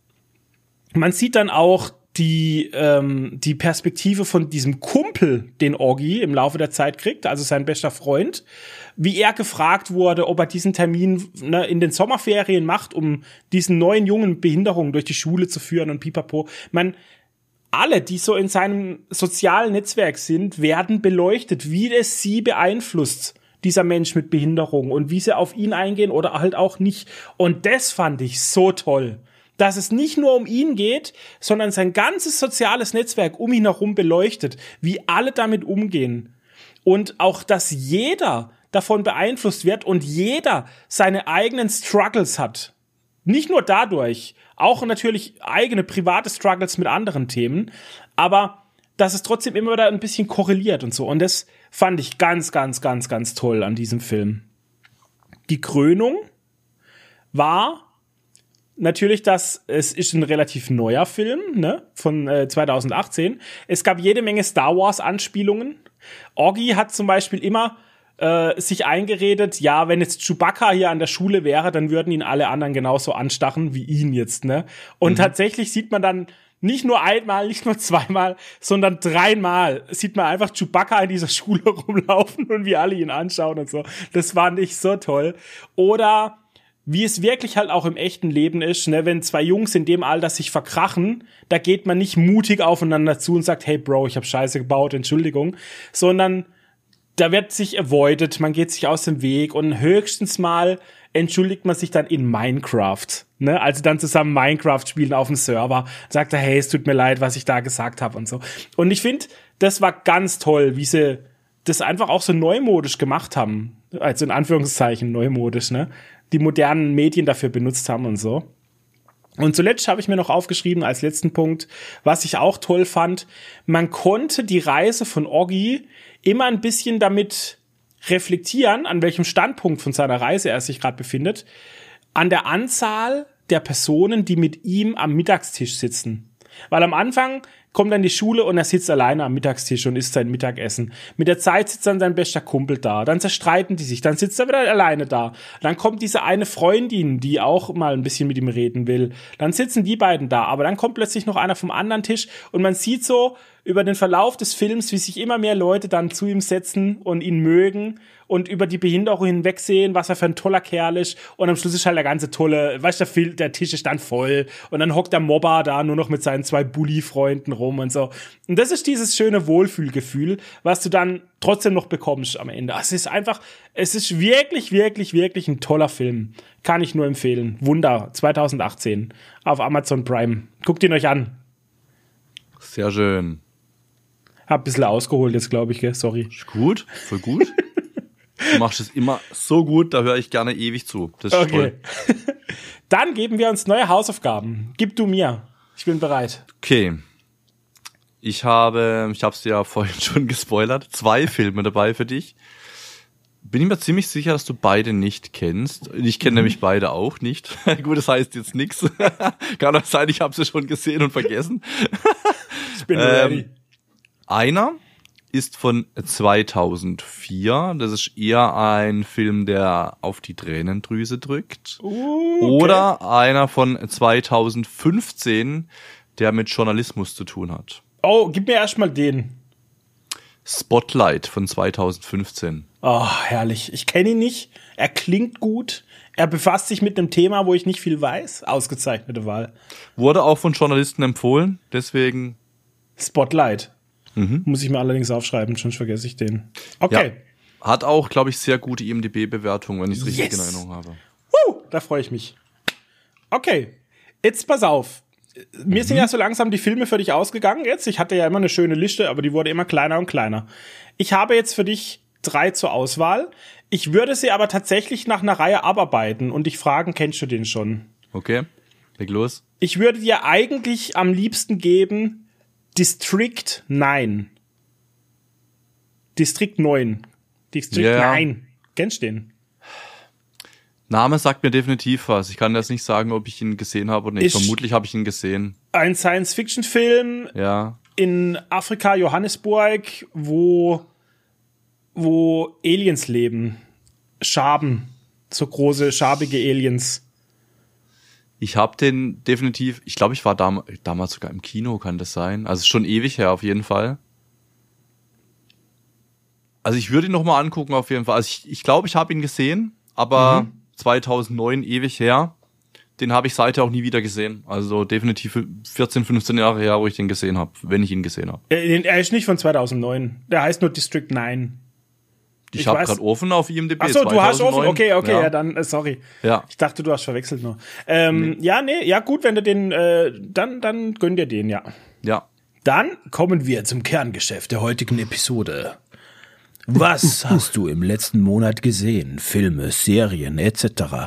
man sieht dann auch die Perspektive von diesem Kumpel, den Oggi im Laufe der Zeit kriegt, also sein bester Freund, wie er gefragt wurde, ob er diesen Termin, ne, in den Sommerferien macht, um diesen neuen Jungen mit Behinderung durch die Schule zu führen und pipapo. Alle, die so in seinem sozialen Netzwerk sind, werden beleuchtet, wie es sie beeinflusst, dieser Mensch mit Behinderung, und wie sie auf ihn eingehen oder halt auch nicht. Und das fand ich so toll, dass es nicht nur um ihn geht, sondern sein ganzes soziales Netzwerk um ihn herum beleuchtet, wie alle damit umgehen. Und auch, dass jeder davon beeinflusst wird und jeder seine eigenen Struggles hat. Nicht nur dadurch, auch natürlich eigene private Struggles mit anderen Themen, aber dass es trotzdem immer wieder ein bisschen korreliert und so. Und das fand ich ganz, ganz, ganz, ganz toll an diesem Film. Die Krönung war natürlich, es ist ein relativ neuer Film, ne, von 2018. Es gab jede Menge Star Wars Anspielungen. Oggi hat zum Beispiel immer sich eingeredet, ja, wenn jetzt Chewbacca hier an der Schule wäre, dann würden ihn alle anderen genauso anstachen wie ihn jetzt, ne? Und tatsächlich sieht man dann nicht nur einmal, nicht nur zweimal, sondern 3-mal sieht man einfach Chewbacca in dieser Schule rumlaufen und wie alle ihn anschauen und so. Das fand ich so toll. Oder wie es wirklich halt auch im echten Leben ist, ne, wenn zwei Jungs in dem Alter sich verkrachen, da geht man nicht mutig aufeinander zu und sagt, hey Bro, ich hab Scheiße gebaut, Entschuldigung, sondern da wird sich avoided, man geht sich aus dem Weg und höchstens mal entschuldigt man sich dann in Minecraft, ne? Also dann zusammen Minecraft spielen auf dem Server, sagt er, hey, es tut mir leid, was ich da gesagt habe und so. Und ich finde, das war ganz toll, wie sie das einfach auch so neumodisch gemacht haben, also in Anführungszeichen neumodisch, ne? Die modernen Medien dafür benutzt haben und so. Und zuletzt habe ich mir noch aufgeschrieben als letzten Punkt, was ich auch toll fand, man konnte die Reise von Oggi immer ein bisschen damit reflektieren, an welchem Standpunkt von seiner Reise er sich gerade befindet, an der Anzahl der Personen, die mit ihm am Mittagstisch sitzen. Weil am Anfang kommt er in die Schule und er sitzt alleine am Mittagstisch und isst sein Mittagessen. Mit der Zeit sitzt dann sein bester Kumpel da. Dann zerstreiten die sich. Dann sitzt er wieder alleine da. Dann kommt diese eine Freundin, die auch mal ein bisschen mit ihm reden will. Dann sitzen die beiden da. Aber dann kommt plötzlich noch einer vom anderen Tisch und man sieht so über den Verlauf des Films, wie sich immer mehr Leute dann zu ihm setzen und ihn mögen und über die Behinderung hinwegsehen, was er für ein toller Kerl ist. Und am Schluss ist halt der ganze tolle, weißt du, der Tisch ist dann voll. Und dann hockt der Mobber da nur noch mit seinen 2 Bully-Freunden rum und so. Und das ist dieses schöne Wohlfühlgefühl, was du dann trotzdem noch bekommst am Ende. Es ist wirklich, wirklich, wirklich ein toller Film. Kann ich nur empfehlen. Wunder, 2018 auf Amazon Prime. Guckt ihn euch an. Sehr schön. Hab ein bisschen ausgeholt jetzt, glaube ich, gell? Sorry. Ist gut, voll gut. Du machst es immer so gut, da höre ich gerne ewig zu. Das ist okay. Toll. Dann geben wir uns neue Hausaufgaben. Gib du mir. Ich bin bereit. Okay. Ich habe es ja vorhin schon gespoilert, 2 Filme dabei für dich. Bin ich mir ziemlich sicher, dass du beide nicht kennst. Ich kenne nämlich beide auch nicht. Gut, das heißt jetzt nix. Kann auch sein, ich habe sie schon gesehen und vergessen. Ich bin ready. Einer ist von 2004. Das ist eher ein Film, der auf die Tränendrüse drückt. Okay. Oder einer von 2015, der mit Journalismus zu tun hat. Oh, gib mir erstmal den. Spotlight von 2015. Oh, herrlich. Ich kenne ihn nicht. Er klingt gut. Er befasst sich mit einem Thema, wo ich nicht viel weiß. Ausgezeichnete Wahl. Wurde auch von Journalisten empfohlen, deswegen Spotlight. Muss ich mir allerdings aufschreiben, sonst vergesse ich den. Okay. Ja, hat auch, glaube ich, sehr gute IMDb-Bewertung, wenn ich es richtig in Erinnerung habe. Da freue ich mich. Okay, jetzt pass auf. Mir sind ja so langsam die Filme für dich ausgegangen jetzt. Ich hatte ja immer eine schöne Liste, aber die wurde immer kleiner und kleiner. Ich habe jetzt für dich 3 zur Auswahl. Ich würde sie aber tatsächlich nach einer Reihe abarbeiten und dich fragen, kennst du den schon? Okay, leg los. Ich würde dir eigentlich am liebsten geben District 9. District 9. District 9. Kennst du den? Name sagt mir definitiv was. Ich kann jetzt nicht sagen, ob ich ihn gesehen habe oder nicht. Vermutlich habe ich ihn gesehen. Ein Science-Fiction-Film in Afrika, Johannesburg, wo Aliens leben. Schaben. So große, schabige Aliens. Ich habe den definitiv, ich glaube, ich war damals sogar im Kino, kann das sein? Also schon ewig her auf jeden Fall. Also ich würde ihn nochmal angucken auf jeden Fall. Also ich glaube, ich habe ihn gesehen, aber 2009 ewig her. Den habe ich seither auch nie wieder gesehen. Also definitiv 14, 15 Jahre her, wo ich den gesehen habe, wenn ich ihn gesehen habe. Er ist nicht von 2009. Der heißt nur District 9. Ich habe gerade offen auf IMDb. Achso, du hast offen? Okay, ja dann, sorry. Ja. Ich dachte, du hast verwechselt nur. Ja, gut, wenn du den, dann gönn dir den, ja. Ja. Dann kommen wir zum Kerngeschäft der heutigen Episode. Was hast du im letzten Monat gesehen? Filme, Serien, etc.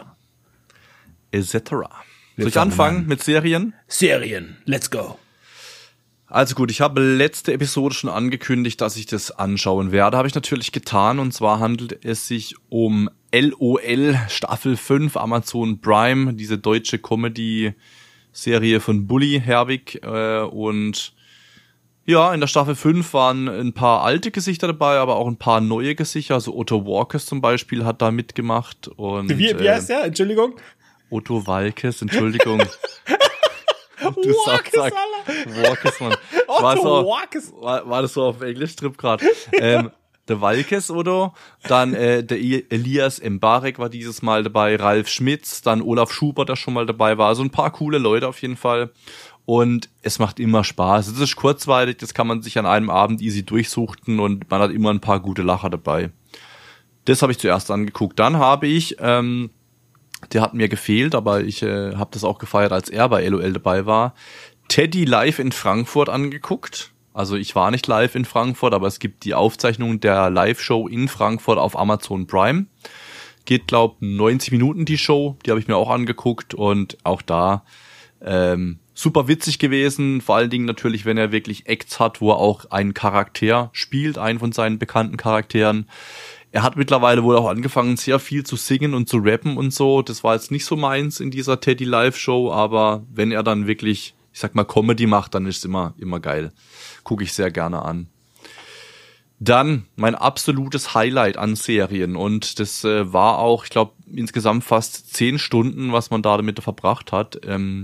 Soll ich anfangen mit Serien? Serien, let's go. Also gut, ich habe letzte Episode schon angekündigt, dass ich das anschauen werde. Habe ich natürlich getan. Und zwar handelt es sich um LOL Staffel 5 Amazon Prime, diese deutsche Comedy-Serie von Bully Herbig. Und ja, in der Staffel 5 waren ein paar alte Gesichter dabei, aber auch ein paar neue Gesichter. Also Otto Walkes zum Beispiel hat da mitgemacht. Und wie heißt der? Entschuldigung? Otto Walkes, Entschuldigung. Du Walkes, sagst Walkes, Mann. Walkes. War das so auf Englisch-Trip gerade? Der Walkes, oder? Dann der Elias Mbarek war dieses Mal dabei, Ralf Schmitz, dann Olaf Schubert, der schon mal dabei war. Also ein paar coole Leute auf jeden Fall. Und es macht immer Spaß. Es ist kurzweilig, das kann man sich an einem Abend easy durchsuchten und man hat immer ein paar gute Lacher dabei. Das habe ich zuerst angeguckt. Dann habe ich... der hat mir gefehlt, aber ich habe das auch gefeiert, als er bei LOL dabei war. Teddy live in Frankfurt angeguckt. Also ich war nicht live in Frankfurt, aber es gibt die Aufzeichnung der Live-Show in Frankfurt auf Amazon Prime. Geht, glaub, 90 Minuten die Show. Die habe ich mir auch angeguckt und auch da super witzig gewesen. Vor allen Dingen natürlich, wenn er wirklich Acts hat, wo er auch einen Charakter spielt, einen von seinen bekannten Charakteren. Er hat mittlerweile wohl auch angefangen, sehr viel zu singen und zu rappen und so. Das war jetzt nicht so meins in dieser Teddy Live-Show, aber wenn er dann wirklich, ich sag mal, Comedy macht, dann ist es immer geil. Gucke ich sehr gerne an. Dann mein absolutes Highlight an Serien und das war auch, ich glaube, insgesamt fast 10 Stunden, was man da damit verbracht hat.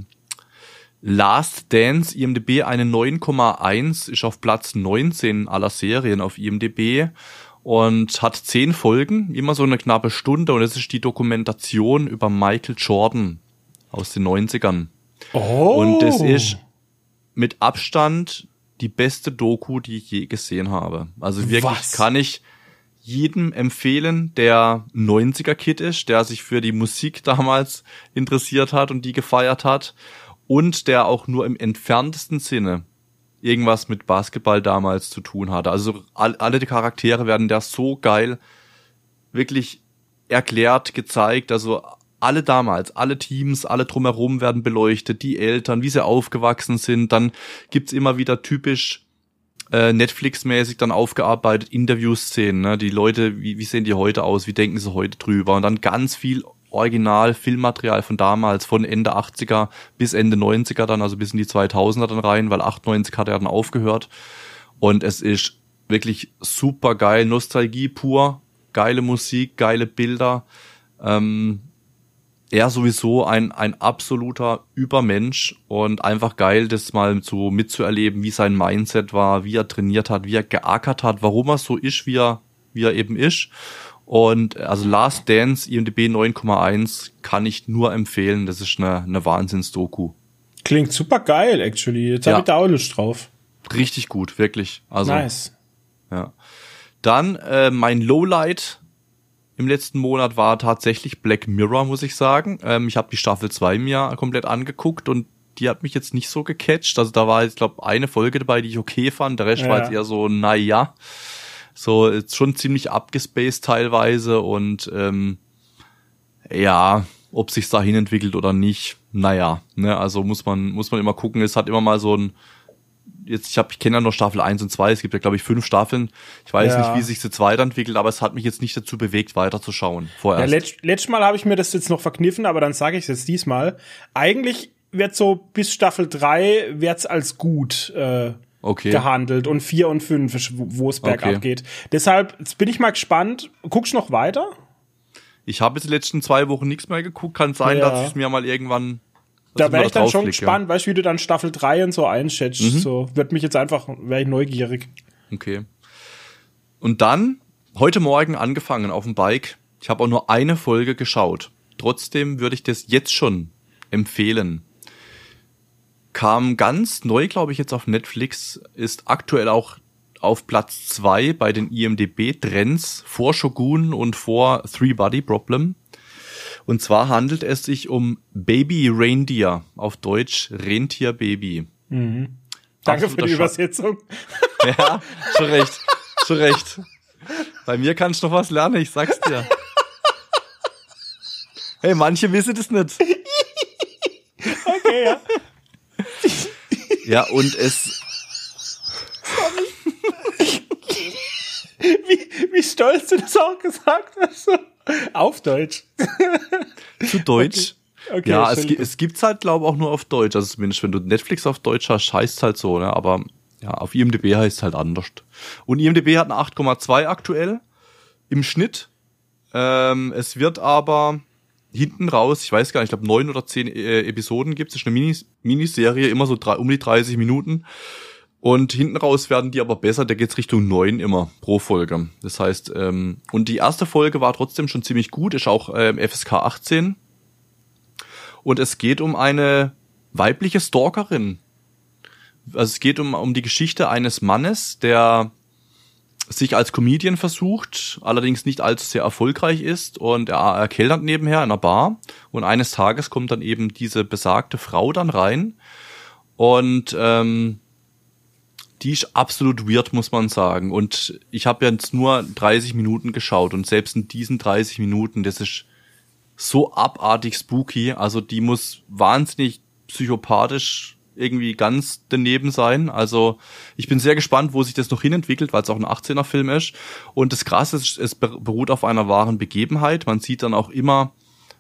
Last Dance, IMDb eine 9,1, ist auf Platz 19 aller Serien auf IMDb. Und hat 10 Folgen, immer so eine knappe Stunde. Und es ist die Dokumentation über Michael Jordan aus den 90ern. Oh. Und das ist mit Abstand die beste Doku, die ich je gesehen habe. Also wirklich kann ich jedem empfehlen, der 90er-Kid ist, der sich für die Musik damals interessiert hat und die gefeiert hat. Und der auch nur im entferntesten Sinne irgendwas mit Basketball damals zu tun hatte. Also alle die Charaktere werden da so geil wirklich erklärt, gezeigt. Also alle damals, alle Teams, alle drumherum werden beleuchtet, die Eltern, wie sie aufgewachsen sind. Dann gibt's immer wieder typisch Netflix-mäßig dann aufgearbeitet Interviewszenen. Ne? Die Leute, wie sehen die heute aus, wie denken sie heute drüber? Und dann ganz viel Original-Filmmaterial von damals, von Ende 80er bis Ende 90er dann, also bis in die 2000er dann rein, weil 98 hat er dann aufgehört. Und es ist wirklich super geil, Nostalgie pur, geile Musik, geile Bilder. Er sowieso ein absoluter Übermensch und einfach geil, das mal so mitzuerleben, wie sein Mindset war, wie er trainiert hat, wie er geackert hat, warum er so ist, wie er eben ist. Und also Last Dance, IMDb 9,1, kann ich nur empfehlen. Das ist eine Wahnsinns-Doku. Klingt super geil, actually. Jetzt habe ich da auch Lust drauf. Richtig gut, wirklich. Also, nice. Ja. Dann mein Lowlight im letzten Monat war tatsächlich Black Mirror, muss ich sagen. Ich habe die Staffel 2 mir komplett angeguckt und die hat mich jetzt nicht so gecatcht. Also da war jetzt, glaube eine Folge dabei, die ich okay fand. Der Rest war jetzt eher so, naja. So, ist schon ziemlich abgespaced teilweise und ja, ob sich's dahin entwickelt oder nicht, naja, ne, also muss man immer gucken. Es hat immer mal so ein, ich kenne ja nur Staffel 1 und 2, es gibt ja, glaube ich, 5 Staffeln. Ich weiß nicht, wie sich das weiterentwickelt, aber es hat mich jetzt nicht dazu bewegt, weiterzuschauen, vorerst. Ja, letztes Mal habe ich mir das jetzt noch verkniffen, aber dann sage ich es jetzt diesmal. Eigentlich wird so bis Staffel 3 wird's als gut gehandelt und 4 und 5, wo es bergab geht. Deshalb jetzt bin ich mal gespannt. Guckst du noch weiter? Ich habe jetzt die letzten 2 Wochen nichts mehr geguckt. Kann sein, dass ich mir mal irgendwann... Da wäre ich dann schon gespannt, weißt du, wie du dann Staffel 3 und so einschätzt. So wird mich jetzt einfach, wäre ich neugierig. Okay. Und dann, heute Morgen angefangen auf dem Bike. Ich habe auch nur eine Folge geschaut. Trotzdem würde ich das jetzt schon empfehlen. Kam ganz neu, glaube ich, jetzt auf Netflix, ist aktuell auch auf Platz 2 bei den IMDb-Trends vor Shogun und vor Three Body Problem. Und zwar handelt es sich um Baby Reindeer, auf Deutsch Rentierbaby. Mhm. Danke für die Übersetzung. Ja, schon recht. Bei mir kannst du noch was lernen, ich sag's dir. Hey, manche wissen das nicht. Okay, ja. Ja, und es stolz du das auch gesagt hast. Auf Deutsch. Zu Deutsch? Okay, ja, es gibt's halt, glaube ich, auch nur auf Deutsch. Also zumindest, wenn du Netflix auf Deutsch hast, heißt es halt so, ne? Aber ja, auf IMDb heißt es halt anders. Und IMDb hat eine 8,2 aktuell im Schnitt. Es wird aber hinten raus, ich weiß gar nicht, ich glaube 9 oder 10 Episoden gibt es. Das ist eine Miniserie, immer so um die 30 Minuten. Und hinten raus werden die aber besser, da geht's Richtung 9 immer pro Folge. Das heißt, und die erste Folge war trotzdem schon ziemlich gut, ist auch FSK 18. Und es geht um eine weibliche Stalkerin. Also es geht um die Geschichte eines Mannes, der sich als Comedian versucht, allerdings nicht allzu sehr erfolgreich ist, und er kellnert nebenher in einer Bar, und eines Tages kommt dann eben diese besagte Frau dann rein, und die ist absolut weird, muss man sagen, und ich habe jetzt nur 30 Minuten geschaut, und selbst in diesen 30 Minuten, das ist so abartig spooky, also die muss wahnsinnig psychopathisch irgendwie ganz daneben sein. Also ich bin sehr gespannt, wo sich das noch hinentwickelt, weil es auch ein 18er-Film ist. Und das Krasse ist, es beruht auf einer wahren Begebenheit. Man sieht dann auch immer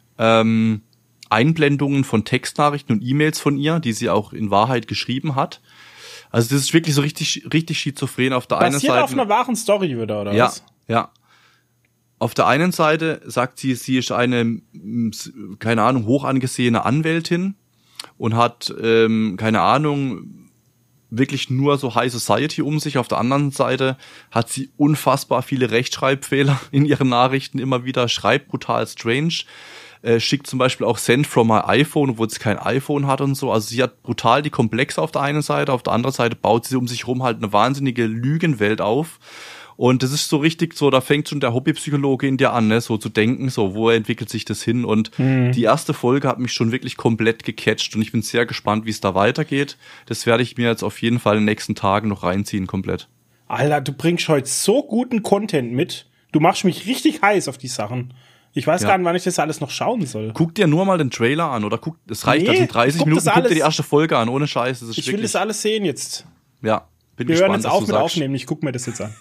Einblendungen von Textnachrichten und E-Mails von ihr, die sie auch in Wahrheit geschrieben hat. Also das ist wirklich so richtig schizophren. Auf der einen Seite basiert auf einer wahren Story wieder, oder was? Ja. Auf der einen Seite sagt sie ist eine, keine Ahnung, hoch angesehene Anwältin und hat, keine Ahnung, wirklich nur so High Society um sich. Auf der anderen Seite hat sie unfassbar viele Rechtschreibfehler in ihren Nachrichten immer wieder, schreibt brutal strange, schickt zum Beispiel auch Send from my iPhone, obwohl sie kein iPhone hat und so. Also sie hat brutal die Komplexe auf der einen Seite, auf der anderen Seite baut sie um sich rum halt eine wahnsinnige Lügenwelt auf. Und das ist so richtig so, da fängt schon der Hobbypsychologe in dir an, ne, so zu denken, so, wo entwickelt sich das hin? Und die erste Folge hat mich schon wirklich komplett gecatcht, und ich bin sehr gespannt, wie es da weitergeht. Das werde ich mir jetzt auf jeden Fall in den nächsten Tagen noch reinziehen, komplett. Alter, du bringst heute so guten Content mit. Du machst mich richtig heiß auf die Sachen. Ich weiß gar nicht, wann ich das alles noch schauen soll. Guck dir nur mal den Trailer an, oder es reicht, das sind 30 Minuten, guck dir die erste Folge an, ohne Scheiß. Das ist ich will das alles sehen jetzt. Ja, bin Wir gespannt, hören jetzt auf mit Aufnehmen, ich guck mir das jetzt an.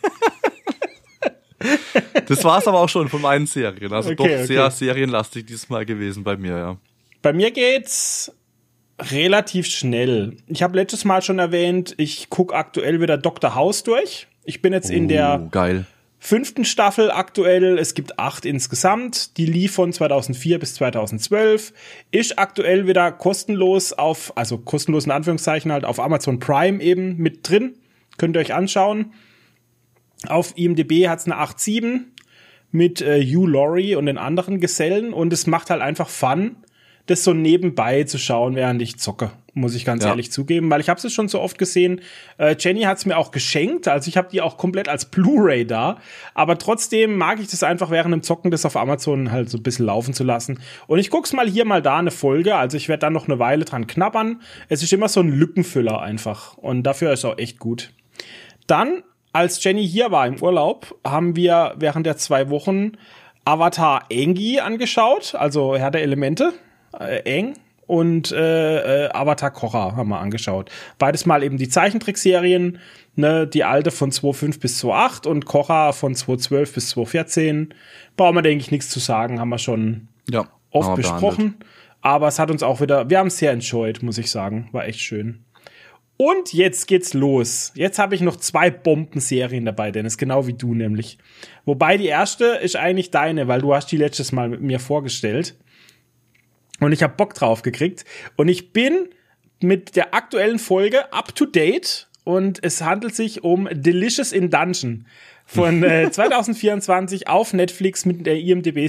Das war's aber auch schon von meinen Serien. Also doch sehr serienlastig dieses Mal gewesen bei mir, ja. Bei mir geht's relativ schnell. Ich habe letztes Mal schon erwähnt, ich guck aktuell wieder Dr. House durch. Ich bin jetzt in der 5. Staffel aktuell. Es gibt 8 insgesamt. Die lief von 2004 bis 2012. Ist aktuell wieder kostenlos kostenlos in Anführungszeichen halt auf Amazon Prime eben mit drin. Könnt ihr euch anschauen. Auf IMDb hat's eine 8,7 mit Hugh Laurie und den anderen Gesellen, und es macht halt einfach Fun, das so nebenbei zu schauen, während ich zocke, muss ich ganz ehrlich zugeben, weil ich habe es schon so oft gesehen. Jenny hat's mir auch geschenkt, also ich habe die auch komplett als Blu-ray da, aber trotzdem mag ich das einfach während dem Zocken, das auf Amazon halt so ein bisschen laufen zu lassen. Und ich guck's mal hier, mal da eine Folge, also ich werde dann noch eine Weile dran knabbern. Es ist immer so ein Lückenfüller einfach, und dafür ist es auch echt gut. Dann, als Jenny hier war im Urlaub, haben wir während der 2 Wochen Avatar Aang angeschaut, also Herr der Elemente, Aang, und Avatar Korra haben wir angeschaut. Beides mal eben die Zeichentrickserien, ne, die alte von 2005 bis 2008 und Korra von 2012 bis 2014. Brauchen wir, denke ich, nichts zu sagen, haben wir schon oft besprochen. Aber es hat uns auch wieder, wir haben es sehr enjoyed, muss ich sagen, war echt schön. Und jetzt geht's los. Jetzt habe ich noch 2 Bombenserien dabei, Dennis, genau wie du nämlich. Wobei die erste ist eigentlich deine, weil du hast die letztes Mal mit mir vorgestellt. Und ich habe Bock drauf gekriegt. Und ich bin mit der aktuellen Folge up to date. Und es handelt sich um Delicious in Dungeon von 2024 auf Netflix mit der IMDb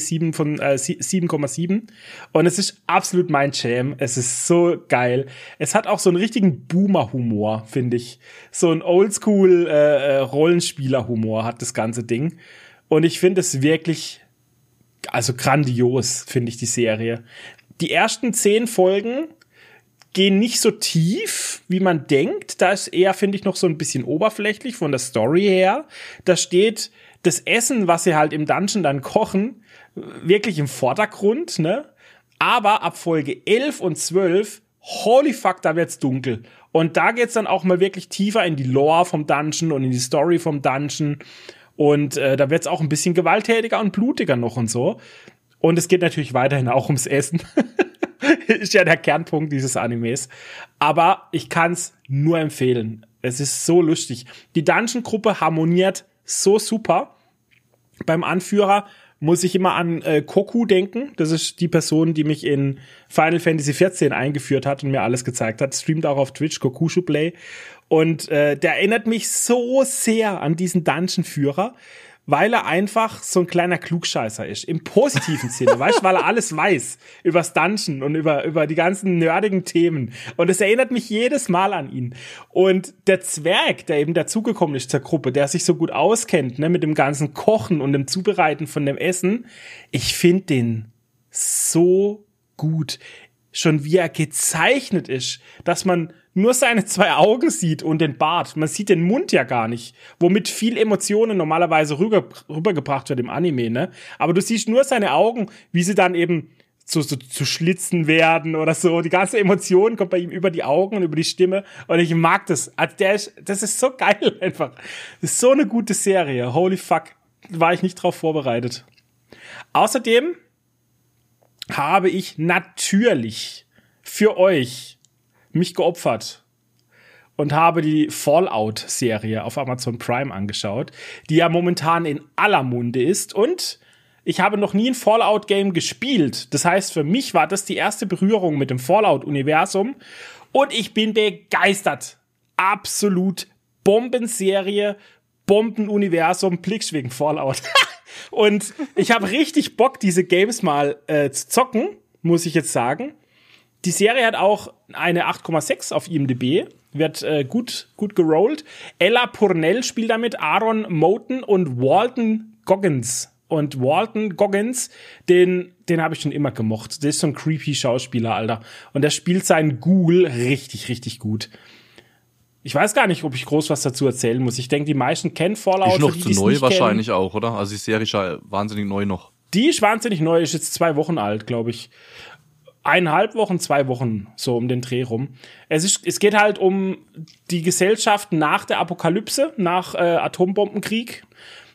7,7. Und es ist absolut mein Jam. Es ist so geil. Es hat auch so einen richtigen Boomer-Humor, finde ich. So ein Oldschool Rollenspieler-Humor hat das ganze Ding. Und ich finde es wirklich, also grandios, finde ich die Serie. Die ersten 10 Folgen gehen nicht so tief, wie man denkt. Da ist eher, finde ich, noch so ein bisschen oberflächlich von der Story her. Da steht das Essen, was sie halt im Dungeon dann kochen, wirklich im Vordergrund, ne? Aber ab Folge 11 und 12, holy fuck, da wird's dunkel. Und da geht's dann auch mal wirklich tiefer in die Lore vom Dungeon und in die Story vom Dungeon. Und da wird's auch ein bisschen gewalttätiger und blutiger noch und so. Und es geht natürlich weiterhin auch ums Essen. Ist ja der Kernpunkt dieses Animes. Aber ich kann's nur empfehlen. Es ist so lustig. Die Dungeon-Gruppe harmoniert so super. Beim Anführer muss ich immer an Koku denken. Das ist die Person, die mich in Final Fantasy XIV eingeführt hat und mir alles gezeigt hat. Streamt auch auf Twitch, Kokushu Play. Und der erinnert mich so sehr an diesen Dungeon-Führer, weil er einfach so ein kleiner Klugscheißer ist. Im positiven Sinne, weißt du, weil er alles weiß übers Dungeon und über die ganzen nerdigen Themen. Und es erinnert mich jedes Mal an ihn. Und der Zwerg, der eben dazugekommen ist zur Gruppe, der sich so gut auskennt, ne, mit dem ganzen Kochen und dem Zubereiten von dem Essen, ich finde den so gut. Schon wie er gezeichnet ist, dass man nur seine 2 Augen sieht und den Bart. Man sieht den Mund ja gar nicht, womit viel Emotionen normalerweise rübergebracht wird im Anime, ne? Aber du siehst nur seine Augen, wie sie dann eben zu Schlitzen werden oder so. Die ganze Emotion kommt bei ihm über die Augen und über die Stimme. Und ich mag das. Also das ist so geil einfach. Das ist so eine gute Serie. Holy fuck. War ich nicht drauf vorbereitet. Außerdem habe ich natürlich für euch mich geopfert und habe die Fallout-Serie auf Amazon Prime angeschaut, die ja momentan in aller Munde ist. Und ich habe noch nie ein Fallout-Game gespielt. Das heißt, für mich war das die erste Berührung mit dem Fallout-Universum. Und ich bin begeistert. Absolut Bombenserie, Bombenuniversum, Blicksch wegen Fallout. Und ich habe richtig Bock, diese Games mal zu zocken, muss ich jetzt sagen. Die Serie hat auch eine 8,6 auf IMDb, wird gut gerollt. Ella Purnell spielt damit, Aaron Moten und Walton Goggins. Und Walton Goggins, den habe ich schon immer gemocht. Der ist so ein creepy Schauspieler, Alter. Und der spielt seinen Ghoul richtig, richtig gut. Ich weiß gar nicht, ob ich groß was dazu erzählen muss. Ich denke, die meisten kennen Fallout. Ist noch zu neu wahrscheinlich auch, oder? Also die Serie ist ja wahnsinnig neu noch. Die ist wahnsinnig neu, ist jetzt 2 Wochen alt, glaube ich. 1,5 Wochen, 2 Wochen, so um den Dreh rum. Es geht halt um die Gesellschaft nach der Apokalypse, nach Atombombenkrieg.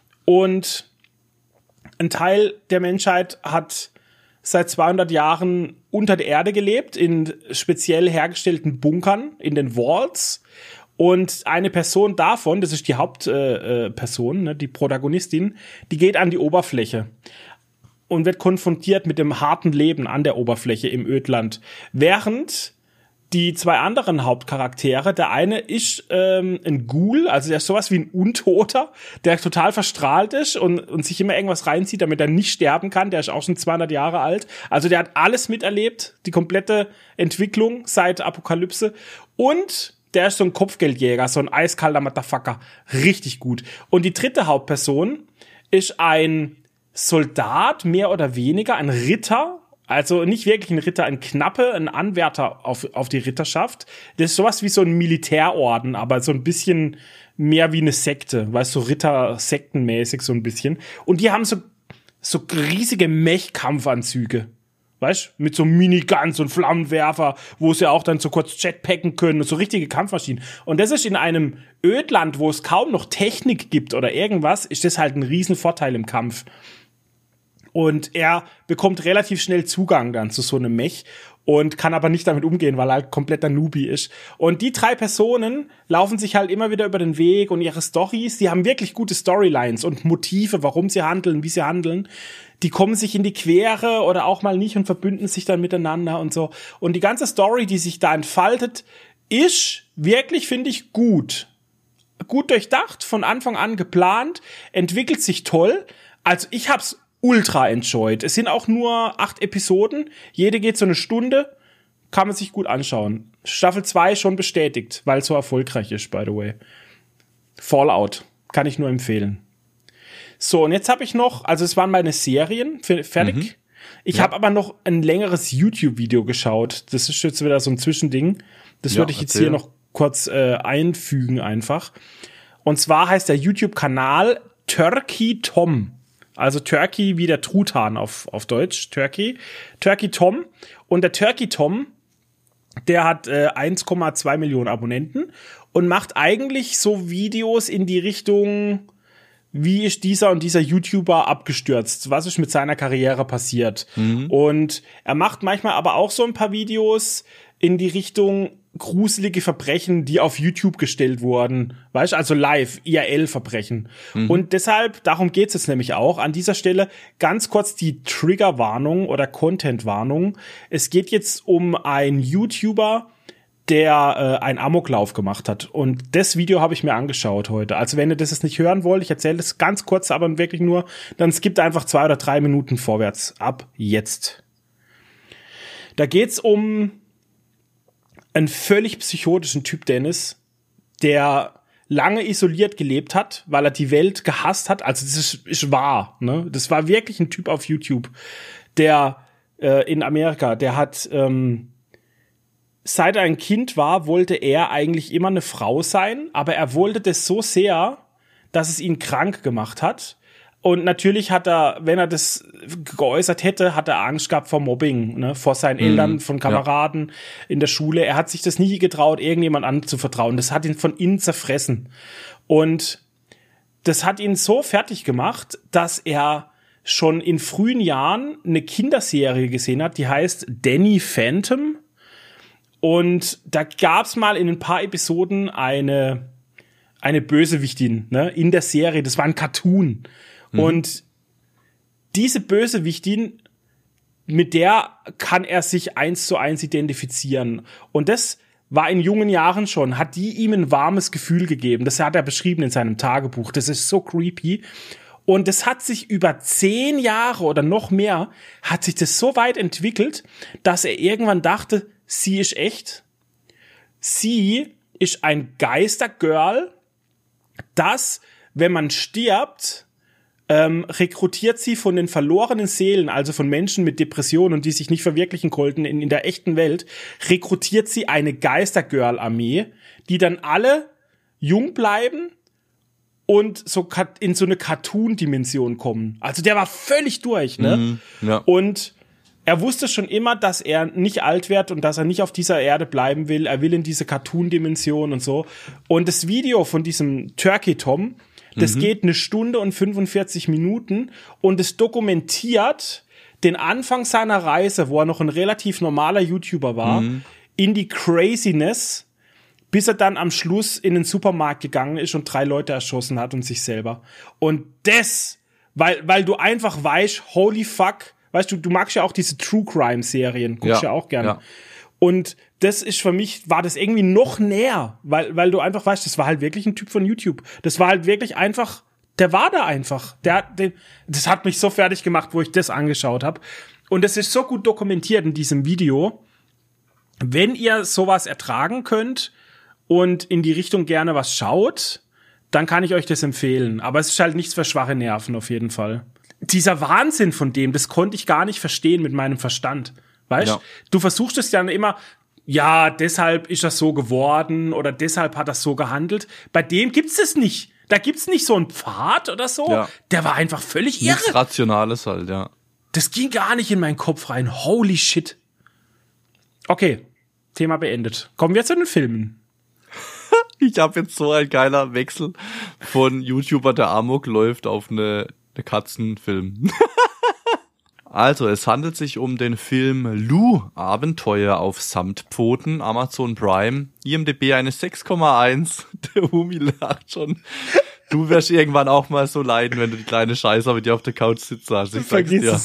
Und ein Teil der Menschheit hat seit 200 Jahren unter der Erde gelebt, in speziell hergestellten Bunkern, in den Vaults. Und eine Person davon, das ist die Hauptperson, ne, die Protagonistin, die geht an die Oberfläche und wird konfrontiert mit dem harten Leben an der Oberfläche im Ödland. Während die 2 anderen Hauptcharaktere, der eine ist ein Ghoul, also der ist sowas wie ein Untoter, der total verstrahlt ist und sich immer irgendwas reinzieht, damit er nicht sterben kann. Der ist auch schon 200 Jahre alt. Also der hat alles miterlebt, die komplette Entwicklung seit Apokalypse. Und der ist so ein Kopfgeldjäger, so ein eiskalter Motherfucker. Richtig gut. Und die dritte Hauptperson ist ein Soldat, mehr oder weniger, ein Ritter. Also nicht wirklich ein Ritter, ein Knappe, ein Anwärter auf die Ritterschaft. Das ist sowas wie so ein Militärorden, aber so ein bisschen mehr wie eine Sekte, weißt du, so Ritter-sektenmäßig so ein bisschen. Und die haben so riesige Mech-Kampfanzüge, weißt du, mit so Miniguns und Flammenwerfer, wo sie auch dann so kurz jetpacken können und so richtige Kampfmaschinen. Und das ist in einem Ödland, wo es kaum noch Technik gibt oder irgendwas, ist das halt ein Riesenvorteil im Kampf. Und er bekommt relativ schnell Zugang dann zu so einem Mech und kann aber nicht damit umgehen, weil er halt kompletter Newbie ist. Und die 3 Personen laufen sich halt immer wieder über den Weg und ihre Storys, die haben wirklich gute Storylines und Motive, warum sie handeln, wie sie handeln. Die kommen sich in die Quere oder auch mal nicht und verbünden sich dann miteinander und so. Und die ganze Story, die sich da entfaltet, ist wirklich, finde ich, gut. Gut durchdacht, von Anfang an geplant, entwickelt sich toll. Also ich hab's ultra enjoyed. Es sind auch nur 8 Episoden. Jede geht so eine Stunde. Kann man sich gut anschauen. Staffel 2 schon bestätigt, weil es so erfolgreich ist, by the way. Fallout. Kann ich nur empfehlen. So, und jetzt habe ich noch, also es waren meine Serien fertig. Ich habe aber noch ein längeres YouTube-Video geschaut. Das ist jetzt wieder so ein Zwischending. Das würde ich jetzt hier noch kurz einfügen einfach. Und zwar heißt der YouTube-Kanal Turkey Tom. Also Turkey wie der Truthahn auf Deutsch, Turkey Tom. Und der Turkey Tom, der hat 1,2 Millionen Abonnenten und macht eigentlich so Videos in die Richtung wie ist dieser und dieser YouTuber abgestürzt? Was ist mit seiner Karriere passiert? Und er macht manchmal aber auch so ein paar Videos in die Richtung gruselige Verbrechen, die auf YouTube gestellt wurden. Weißt du, also live, IRL-Verbrechen. Und deshalb, darum geht's jetzt nämlich auch. An dieser Stelle ganz kurz die Triggerwarnung oder Content-Warnung. Es geht jetzt um einen YouTuber, der einen Amoklauf gemacht hat. Und das Video habe ich mir angeschaut heute. Also wenn ihr das jetzt nicht hören wollt, ich erzähle das ganz kurz, aber wirklich nur, dann skippt einfach 2 oder 3 Minuten vorwärts. Ab jetzt. Da geht's um einen völlig psychotischen Typ, Dennis, der lange isoliert gelebt hat, weil er die Welt gehasst hat. Also das ist wahr, ne? Das war wirklich ein Typ auf YouTube, der in Amerika, der hat seit er ein Kind war, wollte er eigentlich immer eine Frau sein, aber er wollte das so sehr, dass es ihn krank gemacht hat. Und natürlich hat er, wenn er das geäußert hätte, hat er Angst gehabt vor Mobbing, ne, vor seinen Eltern, von Kameraden in der Schule. Er hat sich das nie getraut, irgendjemand anzuvertrauen. Das hat ihn von innen zerfressen. Und das hat ihn so fertig gemacht, dass er schon in frühen Jahren eine Kinderserie gesehen hat, die heißt Danny Phantom. Und da gab's mal in ein paar Episoden eine Bösewichtin, ne, in der Serie. Das war ein Cartoon. Und diese Bösewichtin, mit der kann er sich 1:1 identifizieren. Und das war in jungen Jahren schon, hat die ihm ein warmes Gefühl gegeben. Das hat er beschrieben in seinem Tagebuch. Das ist so creepy. Und das hat sich über 10 Jahre oder noch mehr, hat sich das so weit entwickelt, dass er irgendwann dachte, sie ist echt. Sie ist ein Geistergirl, das, wenn man stirbt, rekrutiert sie von den verlorenen Seelen, also von Menschen mit Depressionen und die sich nicht verwirklichen konnten in der echten Welt, rekrutiert sie eine Geistergirl-Armee, die dann alle jung bleiben und so in so eine Cartoon-Dimension kommen. Also der war völlig durch, ne? Ja. Und er wusste schon immer, dass er nicht alt wird und dass er nicht auf dieser Erde bleiben will. Er will in diese Cartoon-Dimension und so. Und das Video von diesem Turkey Tom, das geht 1 Stunde und 45 Minuten und es dokumentiert den Anfang seiner Reise, wo er noch ein relativ normaler YouTuber war, in die Craziness, bis er dann am Schluss in den Supermarkt gegangen ist und 3 Leute erschossen hat und sich selber. Und das, weil du einfach weißt, holy fuck, weißt du, du magst ja auch diese True Crime Serien, guckst ja auch gerne. Ja. Und das ist für mich, war das irgendwie noch näher, weil du einfach weißt, das war halt wirklich ein Typ von YouTube. Das war halt wirklich einfach, der war da einfach. Das hat mich so fertig gemacht, wo ich das angeschaut habe. Und das ist so gut dokumentiert in diesem Video. Wenn ihr sowas ertragen könnt und in die Richtung gerne was schaut, dann kann ich euch das empfehlen. Aber es ist halt nichts für schwache Nerven auf jeden Fall. Dieser Wahnsinn von dem, das konnte ich gar nicht verstehen mit meinem Verstand. Weißt? Ja. Du versuchst es dann immer, ja, deshalb ist das so geworden oder deshalb hat das so gehandelt. Bei dem gibt's das nicht. Da gibt's nicht so einen Pfad oder so. Ja. Der war einfach völlig irre. Nichts Rationales halt, ja. Das ging gar nicht in meinen Kopf rein. Holy shit. Okay, Thema beendet. Kommen wir zu den Filmen. Ich habe jetzt so ein geiler Wechsel von YouTuber, der Amok läuft, auf eine Katzenfilm. Also, es handelt sich um den Film Lou, Abenteuer auf Samtpfoten, Amazon Prime, IMDb eine 6,1. Der Humi lacht schon. Du wirst irgendwann auch mal so leiden, wenn du die kleine Scheiße mit dir auf der Couch sitzt. Also ich sag's dir.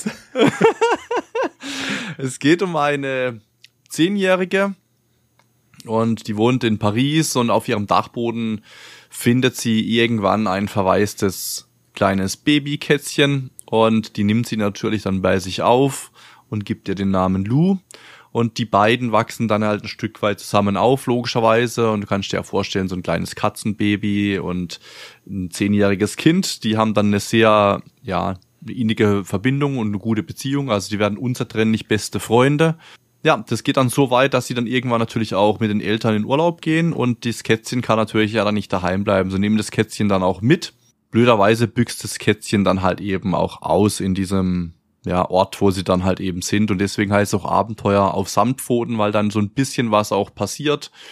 Es geht um eine 10-Jährige und die wohnt in Paris und auf ihrem Dachboden findet sie irgendwann ein verwaistes kleines Babykätzchen. Und die nimmt sie natürlich dann bei sich auf und gibt ihr den Namen Lou. Und die beiden wachsen dann halt ein Stück weit zusammen auf, logischerweise. Und du kannst dir ja vorstellen, so ein kleines Katzenbaby und ein 10-jähriges Kind, die haben dann eine sehr, ja, innige Verbindung und eine gute Beziehung. Also die werden unzertrennlich beste Freunde. Ja, das geht dann so weit, dass sie dann irgendwann natürlich auch mit den Eltern in Urlaub gehen. Und das Kätzchen kann natürlich ja dann nicht daheim bleiben. Sie nehmen das Kätzchen dann auch mit. Blöderweise büchst das Kätzchen dann halt eben auch aus in diesem Ort, wo sie dann halt eben sind. Und deswegen heißt es auch Abenteuer auf Samtpfoten, weil dann so ein bisschen was auch passiert.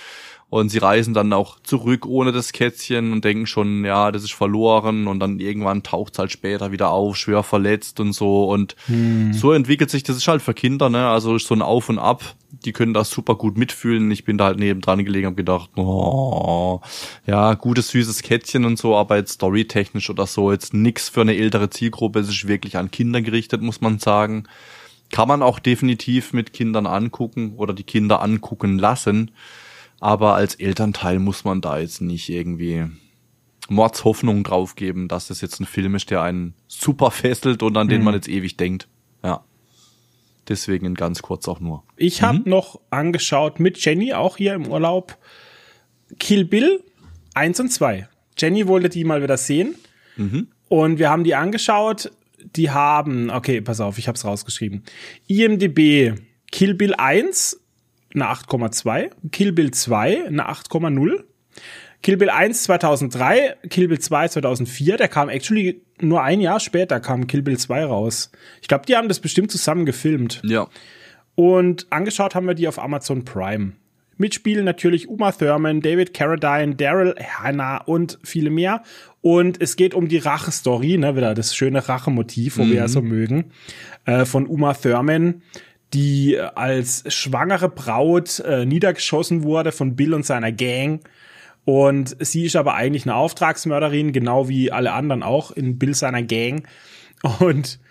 Und sie reisen dann auch zurück ohne das Kätzchen und denken schon, ja, das ist verloren. Und dann irgendwann taucht es halt später wieder auf, schwer verletzt und so. Und so entwickelt sich, das ist halt für Kinder, ne? Also ist so ein Auf und Ab. Die können das super gut mitfühlen. Ich bin da halt nebendran gelegen und hab gedacht, oh, ja, gutes, süßes Kätzchen und so, aber jetzt storytechnisch oder so, jetzt nix für eine ältere Zielgruppe. Es ist wirklich an Kinder gerichtet, muss man sagen. Kann man auch definitiv mit Kindern angucken oder die Kinder angucken lassen. Aber als Elternteil muss man da jetzt nicht irgendwie Mordshoffnung drauf geben, dass das jetzt ein Film ist, der einen super fesselt und an den man jetzt ewig denkt. Ja. Deswegen ganz kurz auch nur. Ich habe noch angeschaut mit Jenny, auch hier im Urlaub, Kill Bill 1 und 2. Jenny wollte die mal wieder sehen. Und wir haben die angeschaut. Die haben, okay, pass auf, ich habe es rausgeschrieben. IMDb, Kill Bill 1 eine 8,2, Kill Bill 2 eine 8,0, Kill Bill 1 2003, Kill Bill 2 2004, der kam actually nur ein Jahr später, kam Kill Bill 2 raus. Ich glaube, die haben das bestimmt zusammen gefilmt. Ja. Und angeschaut haben wir die auf Amazon Prime. Mitspielen natürlich Uma Thurman, David Carradine, Daryl Hannah und viele mehr. Und es geht um die Rache-Story, ne, wieder das schöne Rachemotiv, wo wir ja so mögen, von Uma Thurman, die als schwangere Braut niedergeschossen wurde von Bill und seiner Gang. Und sie ist aber eigentlich eine Auftragsmörderin, genau wie alle anderen auch in Bill seiner Gang. Und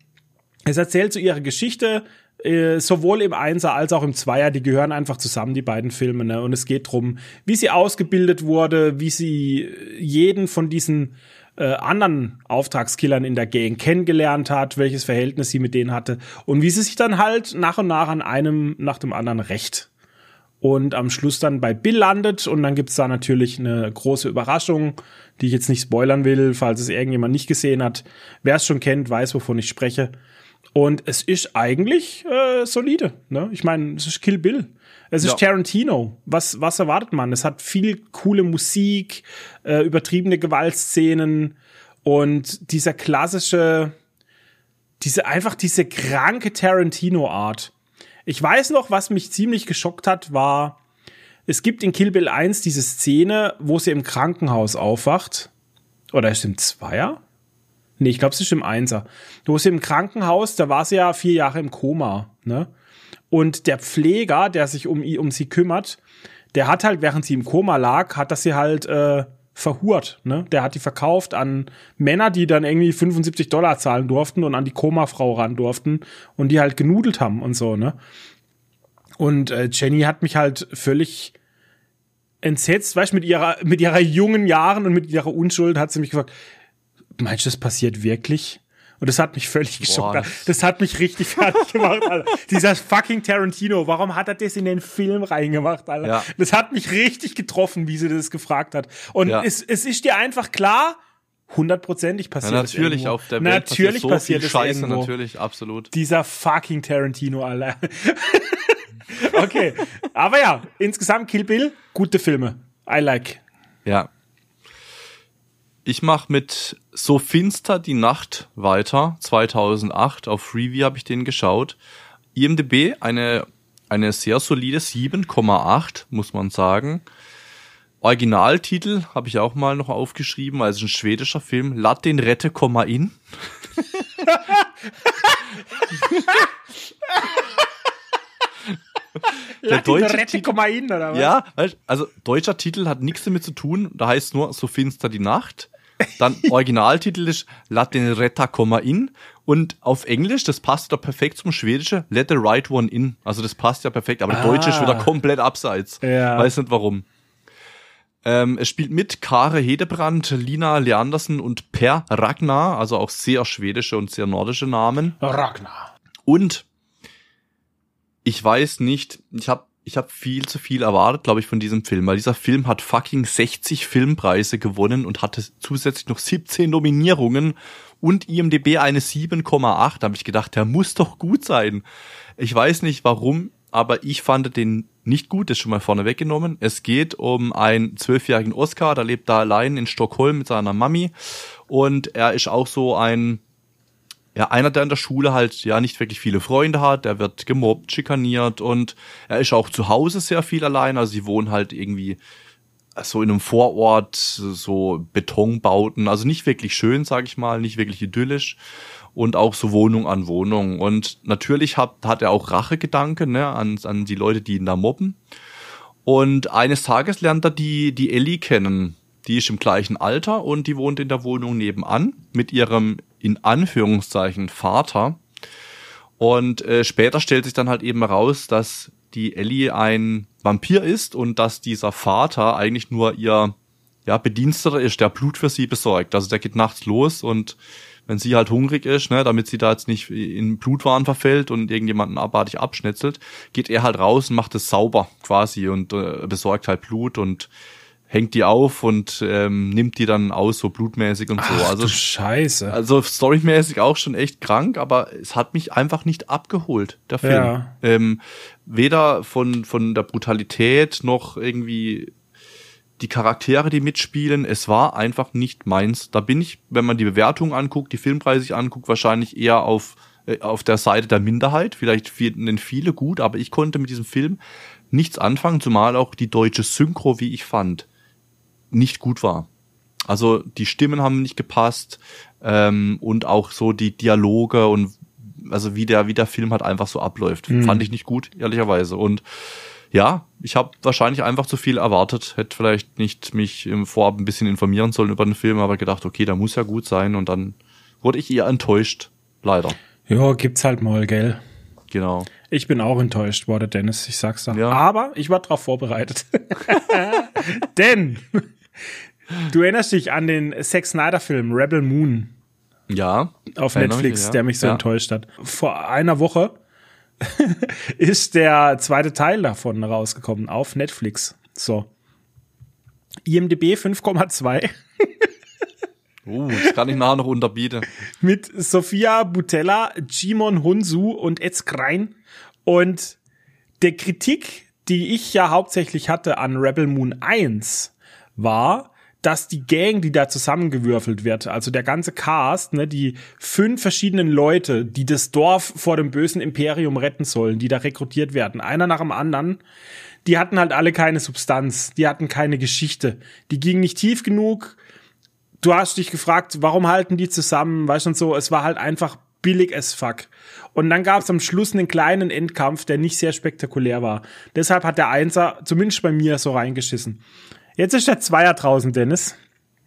es erzählt so ihre Geschichte, sowohl im Einser als auch im Zweier, die gehören einfach zusammen, die beiden Filme, ne? Und es geht drum, wie sie ausgebildet wurde, wie sie jeden von diesen anderen Auftragskillern in der Gang kennengelernt hat, welches Verhältnis sie mit denen hatte und wie sie sich dann halt nach und nach an einem nach dem anderen rächt. Und am Schluss dann bei Bill landet und dann gibt's da natürlich eine große Überraschung, die ich jetzt nicht spoilern will, falls es irgendjemand nicht gesehen hat. Wer es schon kennt, weiß, wovon ich spreche. Und es ist eigentlich solide, ne? Ich meine, es ist Kill Bill. Es ist Tarantino. Was erwartet man? Es hat viel coole Musik, übertriebene Gewaltszenen und dieser klassische, diese kranke Tarantino-Art. Ich weiß noch, was mich ziemlich geschockt hat, war, es gibt in Kill Bill 1 diese Szene, wo sie im Krankenhaus aufwacht. Oder ist es im Zweier? Nee, ich glaube, es ist im Einser. Wo sie im Krankenhaus, da war sie ja 4 Jahre im Koma, ne? Und der Pfleger, der sich um sie kümmert, der hat halt, während sie im Koma lag, hat das sie halt verhurt, ne? Der hat die verkauft an Männer, die dann irgendwie $75 zahlen durften und an die Komafrau ran durften und die halt genudelt haben und so, ne? Und Jenny hat mich halt völlig entsetzt, weißt du, mit ihrer jungen Jahren und mit ihrer Unschuld hat sie mich gefragt, meinst du, das passiert wirklich? Und das hat mich völlig geschockt. Das hat mich richtig fertig gemacht, Alter. Dieser fucking Tarantino, warum hat er das in den Film reingemacht, Alter? Ja. Das hat mich richtig getroffen, wie sie das gefragt hat. Und es ist dir einfach klar, 100%ig passiert das natürlich irgendwo. Auf der Welt natürlich passiert so viel Scheiße, irgendwo. Natürlich, absolut. Dieser fucking Tarantino, Alter. Okay, aber ja, insgesamt Kill Bill, gute Filme. I like. Ja. Ich mache mit So finster die Nacht weiter, 2008, auf Freeview habe ich den geschaut. IMDb eine sehr solide 7,8, muss man sagen. Originaltitel habe ich auch mal noch aufgeschrieben, also ein schwedischer Film, Latt den Rette, in. Der deutsche Titel, oder was? Ja, also deutscher Titel hat nichts damit zu tun, da heißt nur So finster die Nacht. Dann Originaltitel ist Latt den Retta, in. Und auf Englisch, das passt doch perfekt zum Schwedischen, Let the right one in. Also das passt ja perfekt, aber der Deutsche ist wieder komplett abseits. Ja. Weiß nicht warum. Es spielt mit Kare Hedebrand, Lina Leandersen und Per Ragnar, also auch sehr schwedische und sehr nordische Namen. Ragnar. Und ich weiß nicht, ich hab viel zu viel erwartet, glaube ich, von diesem Film, weil dieser Film hat fucking 60 Filmpreise gewonnen und hatte zusätzlich noch 17 Nominierungen und IMDb eine 7,8. Da habe ich gedacht, der muss doch gut sein. Ich weiß nicht warum, aber ich fand den nicht gut, das ist schon mal vorne weggenommen. Es geht um einen 12-jährigen Oscar, der lebt da allein in Stockholm mit seiner Mami und er ist auch so ein einer, der in der Schule halt ja nicht wirklich viele Freunde hat, der wird gemobbt, schikaniert und er ist auch zu Hause sehr viel allein, also sie wohnen halt irgendwie so in einem Vorort, so Betonbauten, also nicht wirklich schön, sag ich mal, nicht wirklich idyllisch und auch so Wohnung an Wohnung. Und natürlich hat er auch Rachegedanken, ne, an die Leute, die ihn da mobben. Und eines Tages lernt er die Ellie kennen. Die ist im gleichen Alter und die wohnt in der Wohnung nebenan mit ihrem, in Anführungszeichen, Vater. Und später stellt sich dann halt eben heraus, dass die Ellie ein Vampir ist und dass dieser Vater eigentlich nur ihr Bediensteter ist, der Blut für sie besorgt. Also der geht nachts los und wenn sie halt hungrig ist, ne, damit sie da jetzt nicht in Blutwahn verfällt und irgendjemanden abartig abschnetzelt, geht er halt raus und macht es sauber quasi und besorgt halt Blut und hängt die auf und nimmt die dann aus, so blutmäßig und so. Ach, Also du Scheiße. Also storymäßig auch schon echt krank, aber es hat mich einfach nicht abgeholt, der Film. Ja. Weder von der Brutalität noch irgendwie die Charaktere, die mitspielen. Es war einfach nicht meins. Da bin ich, wenn man die Bewertung anguckt, die Filmpreise sich anguckt, wahrscheinlich eher auf der Seite der Minderheit. Vielleicht finden viele gut, aber ich konnte mit diesem Film nichts anfangen, zumal auch die deutsche Synchro, wie ich fand, nicht gut war. Also die Stimmen haben nicht gepasst und auch so die Dialoge und also wie der Film halt einfach so abläuft. Fand ich nicht gut, ehrlicherweise. Und ja, ich habe wahrscheinlich einfach zu viel erwartet. Hätte vielleicht nicht mich im Vorab ein bisschen informieren sollen über den Film, aber gedacht, okay, der muss ja gut sein. Und dann wurde ich eher enttäuscht, leider. Ja, gibt's halt mal, gell? Genau. Ich bin auch enttäuscht worden, Dennis, ich sag's da. Ja. Aber ich war drauf vorbereitet. Denn du erinnerst dich an den Zack Snyder-Film Rebel Moon. Ja. Auf Netflix, der mich so enttäuscht hat. Vor einer Woche ist der zweite Teil davon rausgekommen auf Netflix. So. IMDb 5,2. Das kann ich nachher noch unterbieten. Mit Sophia Boutella, Jimon Hunsu und Ed Skrein. Und der Kritik, die ich ja hauptsächlich hatte an Rebel Moon 1, war, dass die Gang, die da zusammengewürfelt wird, also der ganze Cast, ne, die 5 verschiedenen Leute, die das Dorf vor dem bösen Imperium retten sollen, die da rekrutiert werden, einer nach dem anderen, die hatten halt alle keine Substanz, die hatten keine Geschichte, die gingen nicht tief genug. Du hast dich gefragt, warum halten die zusammen, weißt du, und so, es war halt einfach billig as fuck. Und dann gab es am Schluss einen kleinen Endkampf, der nicht sehr spektakulär war. Deshalb hat der Einser zumindest bei mir so reingeschissen. Jetzt ist der Zweier draußen, Dennis.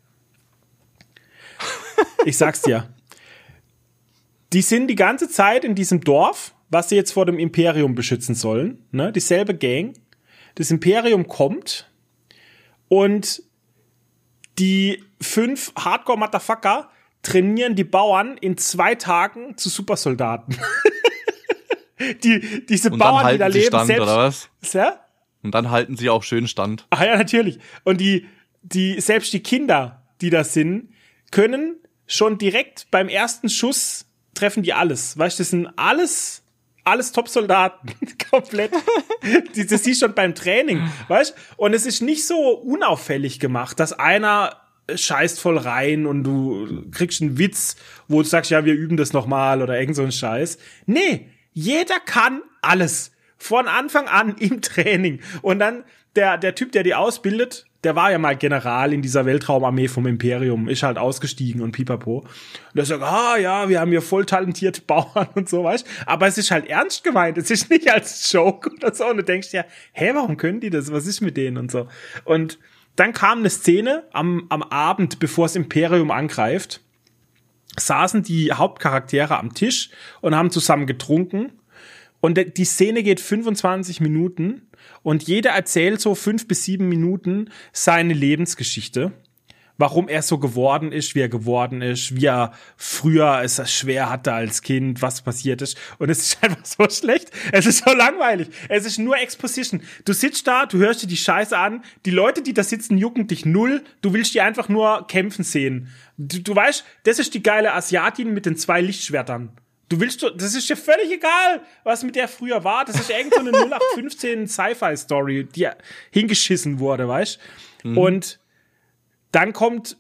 Ich sag's dir. Die sind die ganze Zeit in diesem Dorf, was sie jetzt vor dem Imperium beschützen sollen. Ne? Dieselbe Gang. Das Imperium kommt und die 5 Hardcore-Motherfucker trainieren die Bauern in 2 Tagen zu Supersoldaten. Diese und Bauern, dann die da halten sie leben, Stand, selbst. Oder was? Sehr? Und dann halten sie auch schön Stand. Ah ja, natürlich. Und selbst die Kinder, die da sind, können schon direkt beim ersten Schuss treffen die alles. Weißt du, das sind alles Top-Soldaten. Komplett. Das siehst du schon beim Training. Weißt du? Und es ist nicht so unauffällig gemacht, dass einer scheißt voll rein und du kriegst einen Witz, wo du sagst, ja, wir üben das nochmal oder irgend so ein Scheiß. Nee, jeder kann alles. Von Anfang an im Training. Und dann der Typ, der die ausbildet, der war ja mal General in dieser Weltraumarmee vom Imperium, ist halt ausgestiegen und pipapo. Und der sagt, ja, wir haben hier voll talentierte Bauern und so, weißt. Aber es ist halt ernst gemeint, es ist nicht als Joke oder so. Und du denkst ja, warum können die das? Was ist mit denen und so? Und dann kam eine Szene am Abend, bevor das Imperium angreift, saßen die Hauptcharaktere am Tisch und haben zusammen getrunken. Und die Szene geht 25 Minuten und jeder erzählt so 5 bis 7 Minuten seine Lebensgeschichte. Warum er so geworden ist, wie er geworden ist, wie er früher es schwer hatte als Kind, was passiert ist. Und es ist einfach so schlecht. Es ist so langweilig. Es ist nur Exposition. Du sitzt da, du hörst dir die Scheiße an. Die Leute, die da sitzen, jucken dich null. Du willst die einfach nur kämpfen sehen. Du weißt, das ist die geile Asiatin mit den 2 Lichtschwertern. Das ist dir völlig egal, was mit der früher war. Das ist irgend so eine 0815 Sci-Fi-Story, die hingeschissen wurde, weißt? Und dann kommt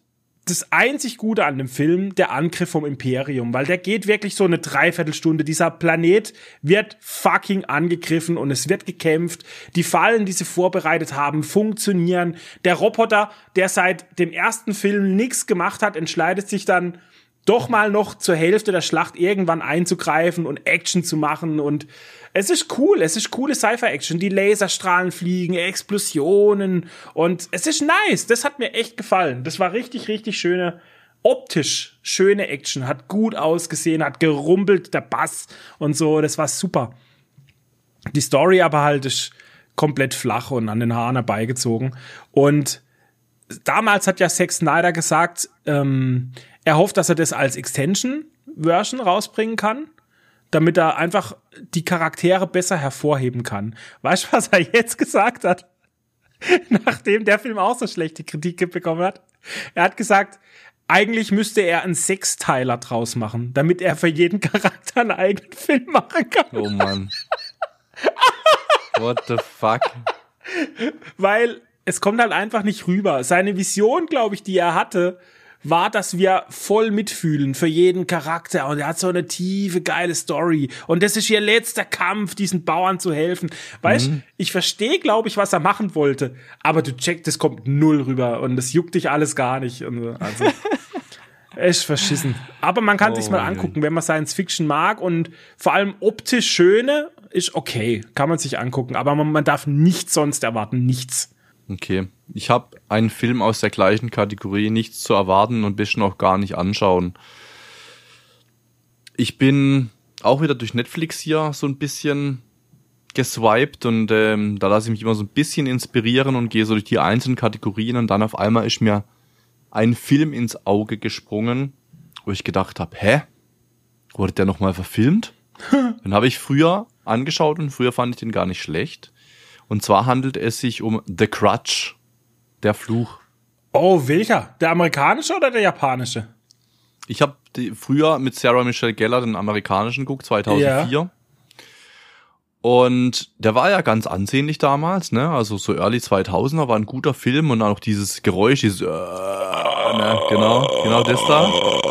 das einzig Gute an dem Film der Angriff vom Imperium, weil der geht wirklich so eine 3/4 Dieser Planet wird fucking angegriffen und es wird gekämpft. Die Fallen, die sie vorbereitet haben, funktionieren. Der Roboter, der seit dem ersten Film nichts gemacht hat, entscheidet sich dann doch mal noch zur Hälfte der Schlacht irgendwann einzugreifen und Action zu machen. Und es ist cool, es ist coole Sci-Fi-Action. Die Laserstrahlen fliegen, Explosionen und es ist nice. Das hat mir echt gefallen. Das war richtig, richtig optisch schöne Action. Hat gut ausgesehen, hat gerumpelt, der Bass und so. Das war super. Die Story aber halt ist komplett flach und an den Haaren herbeigezogen. Und damals hat ja Zack Snyder gesagt, er hofft, dass er das als Extension-Version rausbringen kann, damit er einfach die Charaktere besser hervorheben kann. Weißt du, was er jetzt gesagt hat? Nachdem der Film auch so schlechte Kritik bekommen hat. Er hat gesagt, eigentlich müsste er einen Sechsteiler draus machen, damit er für jeden Charakter einen eigenen Film machen kann. Oh Mann. What the fuck? Weil es kommt halt einfach nicht rüber. Seine Vision, glaube ich, die er hatte, war, dass wir voll mitfühlen für jeden Charakter und er hat so eine tiefe, geile Story und das ist ihr letzter Kampf, diesen Bauern zu helfen. Weißt, ich verstehe, glaube ich, was er machen wollte, aber du checkst, das kommt null rüber und das juckt dich alles gar nicht. Und also, echt verschissen. Aber man kann sich's mal angucken, wenn man Science Fiction mag und vor allem optisch schöne, ist okay, kann man sich angucken, aber man darf nichts sonst erwarten, nichts. Okay, ich habe einen Film aus der gleichen Kategorie, nichts zu erwarten und bisschen auch gar nicht anschauen. Ich bin auch wieder durch Netflix hier so ein bisschen geswiped und da lasse ich mich immer so ein bisschen inspirieren und gehe so durch die einzelnen Kategorien und dann auf einmal ist mir ein Film ins Auge gesprungen, wo ich gedacht habe, wurde der nochmal verfilmt? Den habe ich früher angeschaut und früher fand ich den gar nicht schlecht. Und zwar handelt es sich um The Grudge, der Fluch. Oh, welcher? Der amerikanische oder der japanische? Ich habe früher mit Sarah Michelle Gellar den amerikanischen geguckt, 2004. Ja. Und der war ja ganz ansehnlich damals, ne? Also so early 2000er, war ein guter Film und dann auch dieses Geräusch, dieses ne? Genau das da.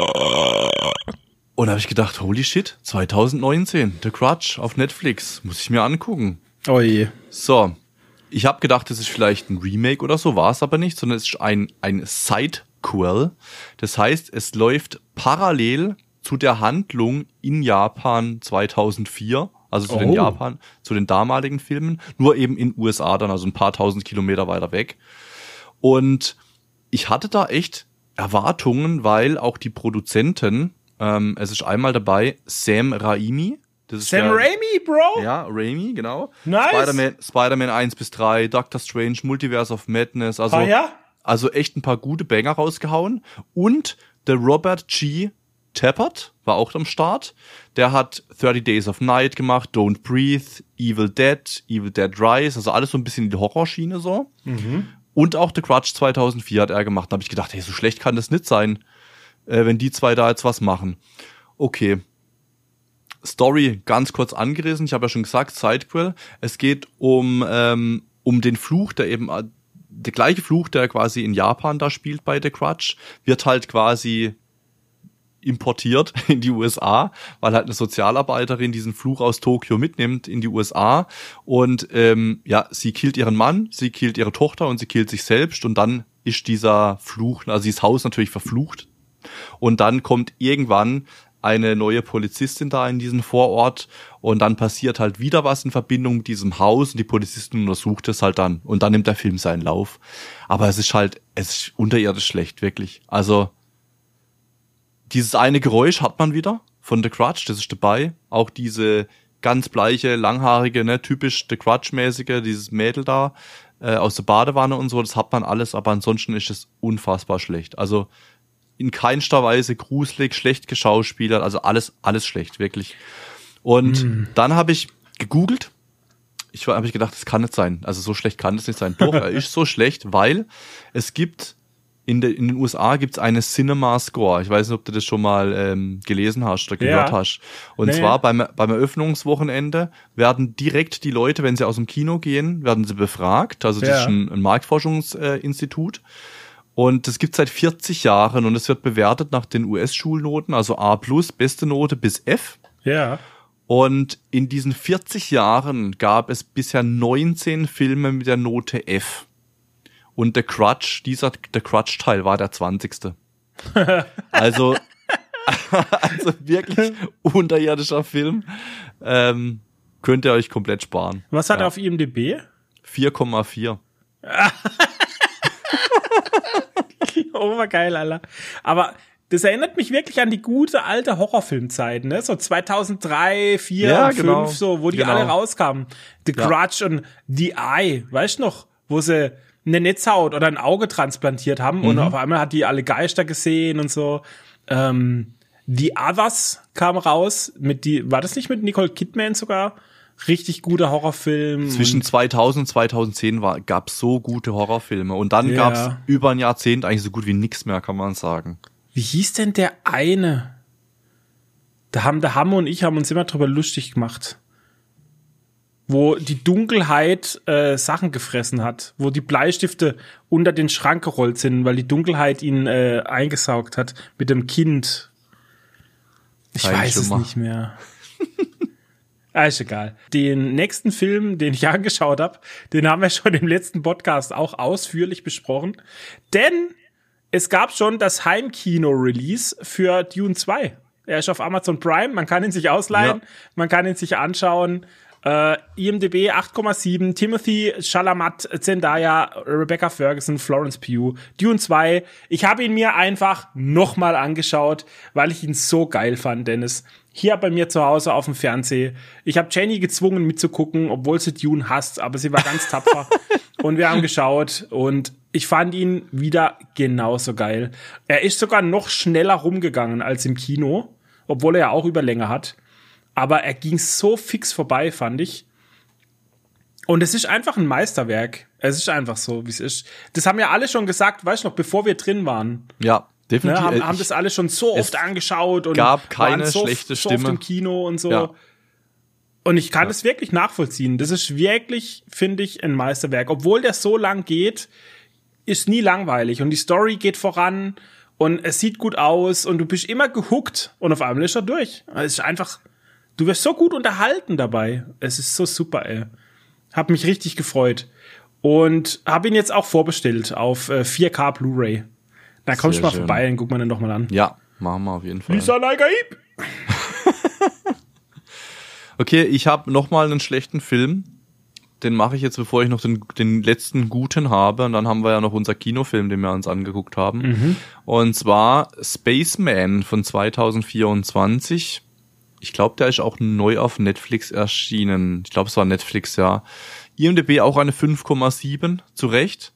Und da habe ich gedacht, holy shit, 2019, The Grudge auf Netflix, muss ich mir angucken. Oh je. So, ich habe gedacht, das ist vielleicht ein Remake oder so, war es aber nicht, sondern es ist ein Sidequel. Das heißt, es läuft parallel zu der Handlung in Japan 2004, also zu den damaligen Filmen, nur eben in USA dann, also ein paar tausend Kilometer weiter weg. Und ich hatte da echt Erwartungen, weil auch die Produzenten, es ist einmal dabei Sam Raimi. Das ist Sam Raimi, Bro? Ja, Raimi, genau. Nice. Spider-Man 1-3, Doctor Strange, Multiverse of Madness, also echt ein paar gute Banger rausgehauen. Und der Robert G. Tappert war auch am Start. Der hat 30 Days of Night gemacht, Don't Breathe, Evil Dead Rise, also alles so ein bisschen in die Horrorschiene so. Mhm. Und auch The Grudge 2004 hat er gemacht. Da habe ich gedacht, hey, so schlecht kann das nicht sein, wenn die zwei da jetzt was machen. Okay. Story ganz kurz angerissen. Ich habe ja schon gesagt, Sidequel. Es geht um den Fluch, der gleiche Fluch, der quasi in Japan da spielt bei The Grudge, wird halt quasi importiert in die USA, weil halt eine Sozialarbeiterin diesen Fluch aus Tokio mitnimmt in die USA und sie killt ihren Mann, sie killt ihre Tochter und sie killt sich selbst und dann ist dieser Fluch, also dieses Haus natürlich verflucht und dann kommt irgendwann eine neue Polizistin da in diesen Vorort und dann passiert halt wieder was in Verbindung mit diesem Haus und die Polizistin untersucht es halt dann und dann nimmt der Film seinen Lauf. Aber es ist unterirdisch schlecht, wirklich. Also dieses eine Geräusch hat man wieder von The Grudge, das ist dabei. Auch diese ganz bleiche, langhaarige, ne, typisch The Grudge-mäßige, dieses Mädel da aus der Badewanne und so, das hat man alles, aber ansonsten ist es unfassbar schlecht. Also in keinster Weise gruselig, schlecht geschauspielert, also alles schlecht, wirklich. Und dann habe ich gegoogelt, habe ich gedacht, das kann nicht sein, also so schlecht kann das nicht sein. Doch, er ist so schlecht, weil es gibt, in den USA gibt's eine Cinema Score, ich weiß nicht, ob du das schon mal gelesen hast oder gehört hast. Und zwar beim Eröffnungswochenende werden direkt die Leute, wenn sie aus dem Kino gehen, werden sie befragt, also das ist ein Marktforschungsinstitut. Und das gibt's seit 40 Jahren und es wird bewertet nach den US-Schulnoten, also A+, beste Note bis F. Ja. Und in diesen 40 Jahren gab es bisher 19 Filme mit der Note F. Und der Crutch-Teil war der 20. Also wirklich unterirdischer Film. Könnt ihr euch komplett sparen. Was hat er auf IMDb? 4,4. Oh, war geil, Alter. Aber das erinnert mich wirklich an die gute alte Horrorfilmzeit, ne? So 2003, 4 und 5, so, wo die alle rauskamen. The Grudge und The Eye, weißt du noch? Wo sie eine Netzhaut oder ein Auge transplantiert haben und auf einmal hat die alle Geister gesehen und so. The Others kam raus war das nicht mit Nicole Kidman sogar? Richtig guter Horrorfilm. Zwischen 2000 und 2010 gab's so gute Horrorfilme. Und dann gab's über ein Jahrzehnt eigentlich so gut wie nichts mehr, kann man sagen. Wie hieß denn der eine? Der Hammer und ich haben uns immer drüber lustig gemacht. Wo die Dunkelheit Sachen gefressen hat. Wo die Bleistifte unter den Schrank gerollt sind, weil die Dunkelheit ihn eingesaugt hat. Mit dem Kind. Ich weiß es nicht mehr. Ist egal. Den nächsten Film, den ich angeschaut habe, den haben wir schon im letzten Podcast auch ausführlich besprochen. Denn es gab schon das Heimkino-Release für Dune 2. Er ist auf Amazon Prime, man kann ihn sich ausleihen, man kann ihn sich anschauen. IMDb 8,7, Timothy Chalamet, Zendaya, Rebecca Ferguson, Florence Pugh, Dune 2. Ich habe ihn mir einfach nochmal angeschaut, weil ich ihn so geil fand, Dennis. Hier bei mir zu Hause auf dem Fernseher. Ich habe Jenny gezwungen mitzugucken, obwohl sie Dune hasst, aber sie war ganz tapfer. Und wir haben geschaut und ich fand ihn wieder genauso geil. Er ist sogar noch schneller rumgegangen als im Kino, obwohl er ja auch Überlänge hat. Aber er ging so fix vorbei, fand ich. Und es ist einfach ein Meisterwerk. Es ist einfach so, wie es ist. Das haben ja alle schon gesagt, weißt du noch, bevor wir drin waren. Ja, definitiv. Ne, haben das alle schon so oft angeschaut. Und gab keine schlechte Stimme. So oft im Kino und so. Ja. Und ich kann das wirklich nachvollziehen. Das ist wirklich, finde ich, ein Meisterwerk. Obwohl der so lang geht, ist nie langweilig. Und die Story geht voran und es sieht gut aus und du bist immer gehuckt und auf einmal ist er durch. Es ist einfach... Du wirst so gut unterhalten dabei. Es ist so super, ey. Hab mich richtig gefreut. Und hab ihn jetzt auch vorbestellt auf 4K Blu-ray. Da kommst du mal vorbei und guck mal den doch mal an. Ja, machen wir auf jeden Fall. Lisa Nagaib! Okay, ich habe noch mal einen schlechten Film. Den mache ich jetzt, bevor ich noch den letzten guten habe. Und dann haben wir ja noch unser Kinofilm, den wir uns angeguckt haben. Und zwar Spaceman von 2024. Ich glaube, der ist auch neu auf Netflix erschienen. Ich glaube, es war Netflix, ja. IMDb auch eine 5,7, zu Recht.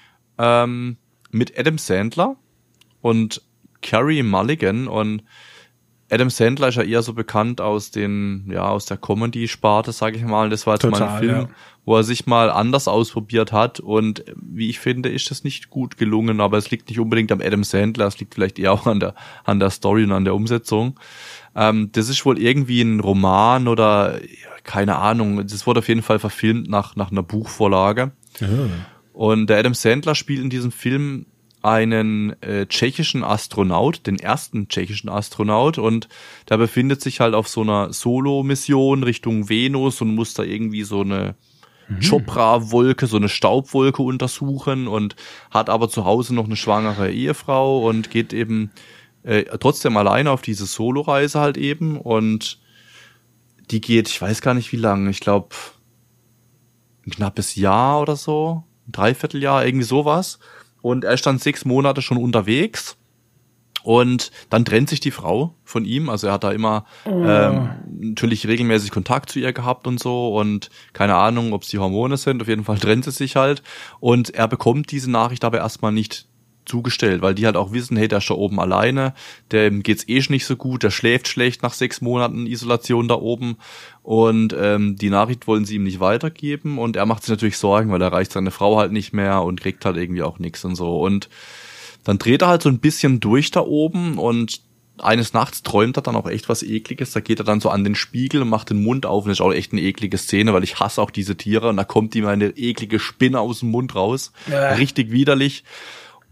Mit Adam Sandler und Carey Mulligan. Und Adam Sandler ist ja eher so bekannt aus der Comedy-Sparte, sage ich mal. Das war jetzt mal ein Film, wo er sich mal anders ausprobiert hat. Und wie ich finde, ist das nicht gut gelungen. Aber es liegt nicht unbedingt am Adam Sandler. Es liegt vielleicht eher auch an der Story und an der Umsetzung. Das ist wohl irgendwie ein Roman oder keine Ahnung. Das wurde auf jeden Fall verfilmt nach einer Buchvorlage. Und der Adam Sandler spielt in diesem Film einen tschechischen Astronaut, den ersten tschechischen Astronaut, und der befindet sich halt auf so einer Solo-Mission Richtung Venus und muss da irgendwie so eine Chopra-Wolke, so eine Staubwolke untersuchen und hat aber zu Hause noch eine schwangere Ehefrau und geht eben trotzdem alleine auf diese Solo-Reise halt eben, und die geht, ich weiß gar nicht wie lang, ich glaube ein knappes Jahr oder so, ein Dreivierteljahr, irgendwie sowas. Und er ist dann 6 Monate schon unterwegs und dann trennt sich die Frau von ihm. Also er hat da immer natürlich regelmäßig Kontakt zu ihr gehabt und so und keine Ahnung, ob es die Hormone sind. Auf jeden Fall trennt sie sich halt und er bekommt diese Nachricht aber erstmal nicht zugestellt, weil die halt auch wissen, hey, der ist da oben alleine, dem geht's nicht so gut, der schläft schlecht nach 6 Monaten Isolation da oben und die Nachricht wollen sie ihm nicht weitergeben und er macht sich natürlich Sorgen, weil er erreicht seine Frau halt nicht mehr und kriegt halt irgendwie auch nichts und so, und dann dreht er halt so ein bisschen durch da oben und eines Nachts träumt er dann auch echt was Ekliges, da geht er dann so an den Spiegel und macht den Mund auf und das ist auch echt eine eklige Szene, weil ich hasse auch diese Tiere und da kommt ihm eine eklige Spinne aus dem Mund raus, richtig widerlich.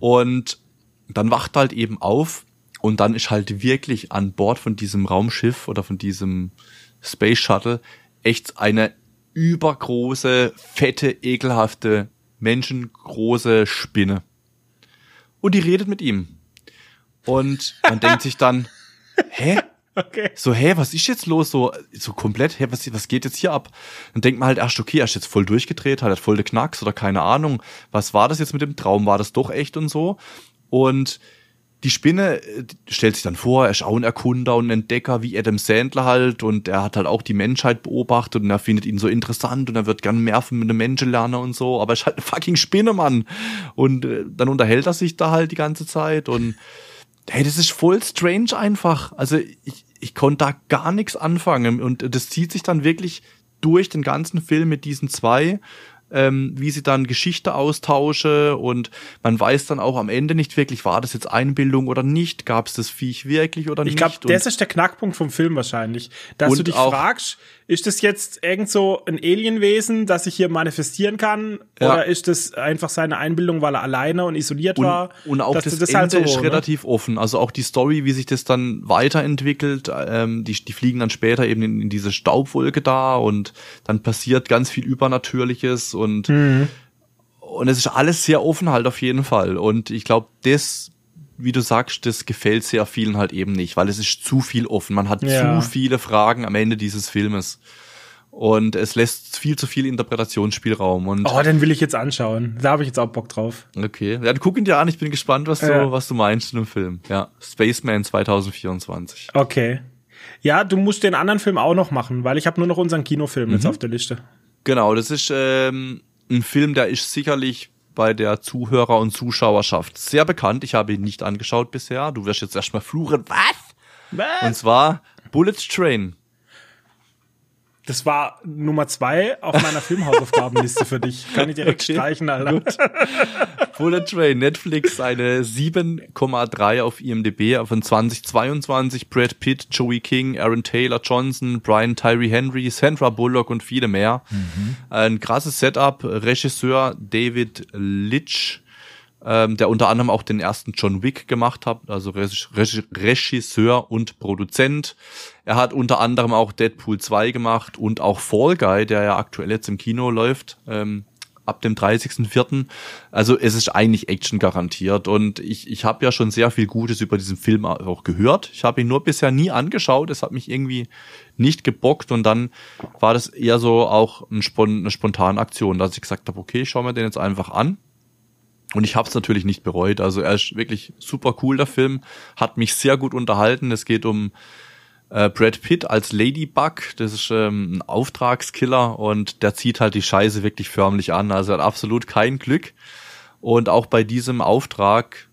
Und dann wacht er halt eben auf und dann ist halt wirklich an Bord von diesem Raumschiff oder von diesem Space Shuttle echt eine übergroße, fette, ekelhafte, menschengroße Spinne. Und die redet mit ihm. Und man denkt sich dann, hä? Okay. So, was ist jetzt los? So komplett, was geht jetzt hier ab? Dann denkt man halt erst, okay, er ist jetzt voll durchgedreht, hat voll den Knacks oder keine Ahnung. Was war das jetzt mit dem Traum? War das doch echt und so? Und die Spinne stellt sich dann vor, er ist auch ein Erkunder und ein Entdecker wie Adam Sandler halt und er hat halt auch die Menschheit beobachtet und er findet ihn so interessant und er wird gern mehr von einem Menschen lernen und so, aber er ist halt eine fucking Spinne, Mann. Und dann unterhält er sich da halt die ganze Zeit und hey, das ist voll strange einfach. Also ich konnte da gar nichts anfangen und das zieht sich dann wirklich durch den ganzen Film mit diesen zwei, wie sie dann Geschichte austausche und man weiß dann auch am Ende nicht wirklich, war das jetzt Einbildung oder nicht, gab es das Viech wirklich oder nicht. Ich glaube, das ist der Knackpunkt vom Film wahrscheinlich, dass du dich fragst, ist das jetzt irgend so ein Alienwesen, das sich hier manifestieren kann, oder ist das einfach seine Einbildung, weil er alleine und isoliert war? Und auch das Ende halt so, ist relativ offen, also auch die Story, wie sich das dann weiterentwickelt, die fliegen dann später eben in diese Staubwolke da und dann passiert ganz viel Übernatürliches und es ist alles sehr offen halt auf jeden Fall und ich glaube, das, wie du sagst, das gefällt sehr vielen halt eben nicht, weil es ist zu viel offen, man hat zu viele Fragen am Ende dieses Filmes und es lässt viel zu viel Interpretationsspielraum. Und den will ich jetzt anschauen, da habe ich jetzt auch Bock drauf. Okay, ja, dann guck ihn dir an, ich bin gespannt, was du meinst zu dem Film. Ja, Spaceman 2024. Okay. Ja, du musst den anderen Film auch noch machen, weil ich habe nur noch unseren Kinofilm jetzt auf der Liste. Genau, das ist ein Film, der ist sicherlich bei der Zuhörer- und Zuschauerschaft sehr bekannt. Ich habe ihn nicht angeschaut bisher. Du wirst jetzt erstmal fluchen. Was? Und zwar Bullet Train. Das war Nummer 2 auf meiner Filmhausaufgabenliste für dich. Kann ich direkt streichen, Alter. Gut. Bullet Train, Netflix, eine 7,3 auf IMDb von 2022. Brad Pitt, Joey King, Aaron Taylor Johnson, Brian Tyree Henry, Sandra Bullock und viele mehr. Ein krasses Setup. Regisseur David Leitch, der unter anderem auch den ersten John Wick gemacht hat, also Regisseur und Produzent. Er hat unter anderem auch Deadpool 2 gemacht und auch Fall Guy, der ja aktuell jetzt im Kino läuft, ab dem 30.04. Also es ist eigentlich Action garantiert und ich habe ja schon sehr viel Gutes über diesen Film auch gehört. Ich habe ihn nur bisher nie angeschaut, es hat mich irgendwie nicht gebockt und dann war das eher so auch eine spontane Aktion, dass ich gesagt habe, okay, ich schaue mir den jetzt einfach an. Und ich habe es natürlich nicht bereut. Also er ist wirklich super cool, der Film. Hat mich sehr gut unterhalten. Es geht um Brad Pitt als Ladybug. Das ist ein Auftragskiller und der zieht halt die Scheiße wirklich förmlich an. Also er hat absolut kein Glück. Und auch bei diesem Auftrag,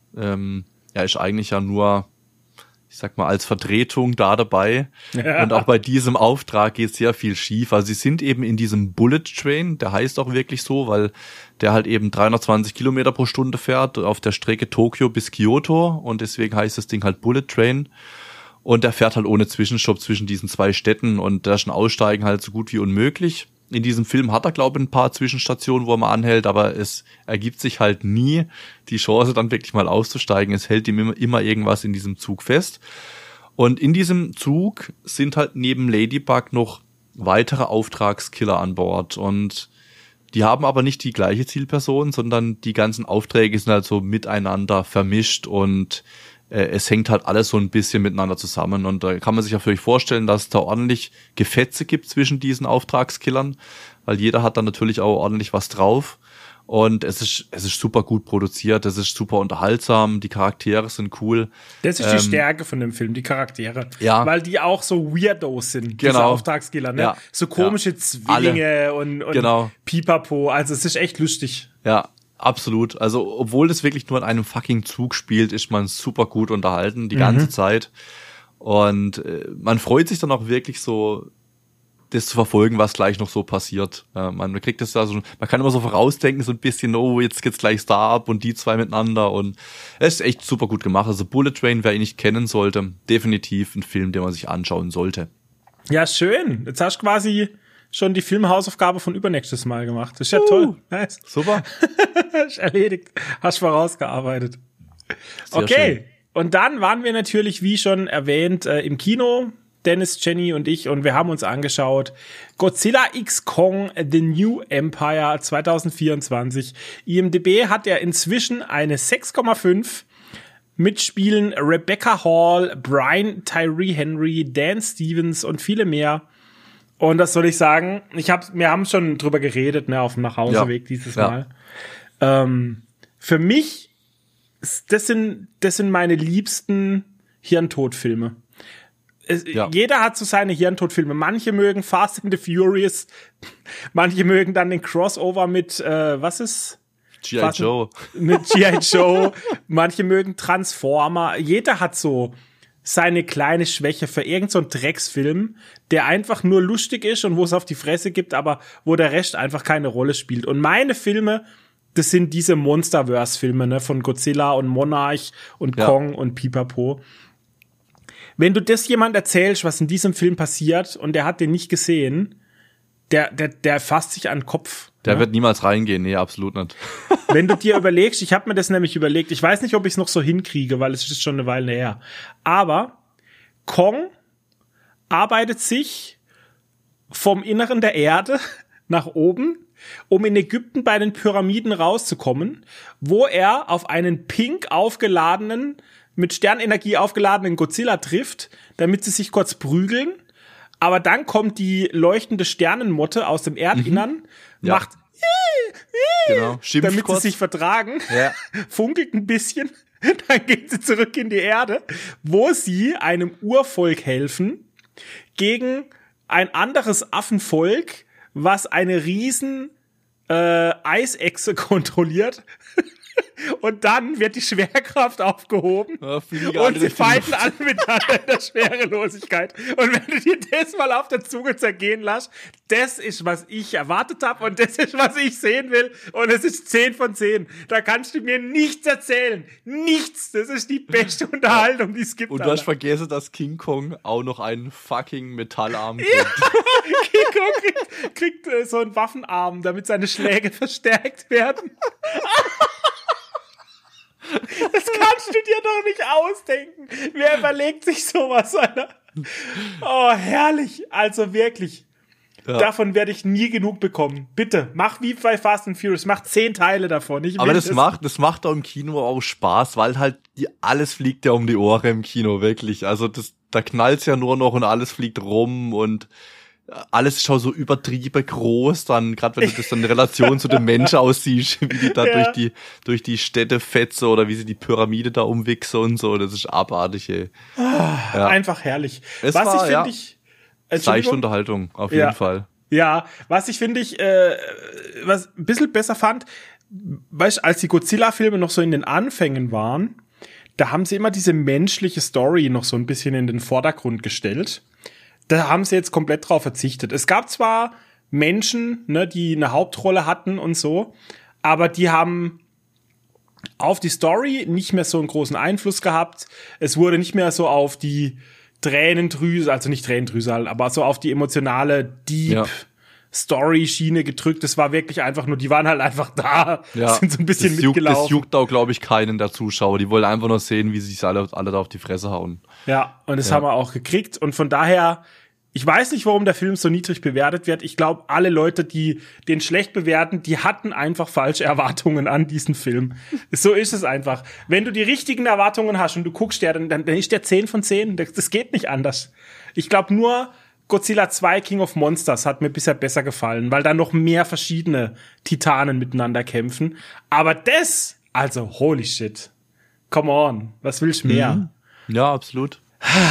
er ist eigentlich ja nur, ich sag mal, als Vertretung da dabei. Ja. Und auch bei diesem Auftrag geht sehr viel schief. Also sie sind eben in diesem Bullet Train, der heißt auch wirklich so, weil der halt eben 320 Kilometer pro Stunde fährt auf der Strecke Tokio bis Kyoto und deswegen heißt das Ding halt Bullet Train. Und der fährt halt ohne Zwischenstopp zwischen diesen zwei Städten und da ist ein Aussteigen halt so gut wie unmöglich. In diesem Film hat er, glaube ich, ein paar Zwischenstationen, wo er mal anhält, aber es ergibt sich halt nie die Chance, dann wirklich mal auszusteigen. Es hält ihm immer irgendwas in diesem Zug fest. Und in diesem Zug sind halt neben Ladybug noch weitere Auftragskiller an Bord. Und die haben aber nicht die gleiche Zielperson, sondern die ganzen Aufträge sind halt so miteinander vermischt und es hängt halt alles so ein bisschen miteinander zusammen und da kann man sich ja vielleicht vorstellen, dass es da ordentlich Gefetze gibt zwischen diesen Auftragskillern, weil jeder hat dann natürlich auch ordentlich was drauf und es ist super gut produziert, es ist super unterhaltsam, die Charaktere sind cool. Das ist die Stärke von dem Film, die Charaktere, ja. Weil die auch so Weirdos sind, genau. Diese Auftragskiller, ne? Ja. So komische Zwillinge und genau. Pipapo, also es ist echt lustig. Ja. Absolut. Also, obwohl das wirklich nur in einem fucking Zug spielt, ist man super gut unterhalten die ganze Zeit. Und man freut sich dann auch wirklich so, das zu verfolgen, was gleich noch so passiert. Man kriegt das ja so, man kann immer so vorausdenken, so ein bisschen, oh, jetzt geht's gleich da ab und die zwei miteinander und es ist echt super gut gemacht. Also Bullet Train, wer ihn nicht kennen sollte, definitiv ein Film, den man sich anschauen sollte. Ja, schön. Jetzt hast du quasi schon die Filmhausaufgabe von übernächstes Mal gemacht. Das ist ja toll. Nice. Super. Ist erledigt. Hast vorausgearbeitet. Sehr Okay. schön. Und dann waren wir natürlich, wie schon erwähnt, im Kino. Dennis, Jenny und ich. Und wir haben uns angeschaut Godzilla X Kong The New Empire 2024. IMDb hat er inzwischen eine 6,5. Mitspielen Rebecca Hall, Brian Tyree Henry, Dan Stevens und viele mehr. Und das soll ich sagen, wir haben schon drüber geredet, ne, auf dem Nachhauseweg dieses Mal. Für mich, das sind meine liebsten Hirntodfilme. Jeder hat so seine Hirntodfilme. Manche mögen Fast and the Furious, manche mögen dann den Crossover mit, G.I. Joe. Mit G.I. Joe. Manche mögen Transformer. Jeder hat so seine kleine Schwäche für irgend so einen Drecksfilm, der einfach nur lustig ist und wo es auf die Fresse gibt, aber wo der Rest einfach keine Rolle spielt. Und meine Filme, das sind diese Monsterverse-Filme, ne, von Godzilla und Monarch und Kong und Pipapo. Wenn du das jemand erzählst, was in diesem Film passiert und der hat den nicht gesehen, der fasst sich an den Kopf. Der wird niemals reingehen, nee, absolut nicht. Wenn du dir überlegst, ich habe mir das nämlich überlegt, ich weiß nicht, ob ich es noch so hinkriege, weil es ist schon eine Weile her, aber Kong arbeitet sich vom Inneren der Erde nach oben, um in Ägypten bei den Pyramiden rauszukommen, wo er auf einen pink aufgeladenen, mit Sternenergie aufgeladenen Godzilla trifft, damit sie sich kurz prügeln. Aber dann kommt die leuchtende Sternenmotte aus dem Erdinnern, macht genau. damit sie sich vertragen, funkelt ein bisschen, dann geht sie zurück in die Erde, wo sie einem Urvolk helfen gegen ein anderes Affenvolk, was eine riesen Eisechse kontrolliert. Und dann wird die Schwerkraft aufgehoben und sie fighten alle miteinander in der Schwerelosigkeit. Und wenn du dir das mal auf der Zunge zergehen lässt, das ist, was ich erwartet habe und das ist, was ich sehen will. Und es ist 10 von 10. Da kannst du mir nichts erzählen. Nichts. Das ist die beste Unterhaltung, die es gibt. Und du hast vergessen, dass King Kong auch noch einen fucking Metallarm kriegt. Ja, King Kong kriegt so einen Waffenarm, damit seine Schläge verstärkt werden. Das kannst du dir doch nicht ausdenken. Wer überlegt sich sowas, Alter? Oh, herrlich. Also wirklich. Ja. Davon werde ich nie genug bekommen. Bitte, mach wie bei Fast and Furious. Mach 10 Teile davon. Aber das macht auch im Kino auch Spaß, weil halt alles fliegt ja um die Ohren im Kino, wirklich. Also da knallt's ja nur noch und alles fliegt rum und alles ist schon so übertrieben groß, dann, gerade wenn du das dann in Relation zu dem Menschen aussiehst, wie die da durch die Städte fetze oder wie sie die Pyramide da umwichse und so, das ist abartig, ey. Einfach herrlich. Seichte Unterhaltung, auf jeden Fall. Ja, was ich was ein bisschen besser fand, weißt, als die Godzilla-Filme noch so in den Anfängen waren, da haben sie immer diese menschliche Story noch so ein bisschen in den Vordergrund gestellt. Da haben sie jetzt komplett drauf verzichtet. Es gab zwar Menschen, ne, die eine Hauptrolle hatten und so, aber die haben auf die Story nicht mehr so einen großen Einfluss gehabt. Es wurde nicht mehr so auf die Tränendrüse, also nicht Tränendrüse, aber so auf die emotionale Deep-Story-Schiene gedrückt. Es war wirklich einfach nur, die waren halt einfach da, sind so ein bisschen mitgelaufen. Das juckt auch, glaube ich, keinen der Zuschauer. Die wollen einfach nur sehen, wie sie sich alle da auf die Fresse hauen. Ja, und das haben wir auch gekriegt. Und von daher, ich weiß nicht, warum der Film so niedrig bewertet wird. Ich glaube, alle Leute, die den schlecht bewerten, die hatten einfach falsche Erwartungen an diesen Film. So ist es einfach. Wenn du die richtigen Erwartungen hast und du guckst dann ist der 10 von 10. Das geht nicht anders. Ich glaube, nur Godzilla 2 King of Monsters hat mir bisher besser gefallen, weil da noch mehr verschiedene Titanen miteinander kämpfen. Aber also holy shit. Come on, was willst du mehr? Ja, absolut.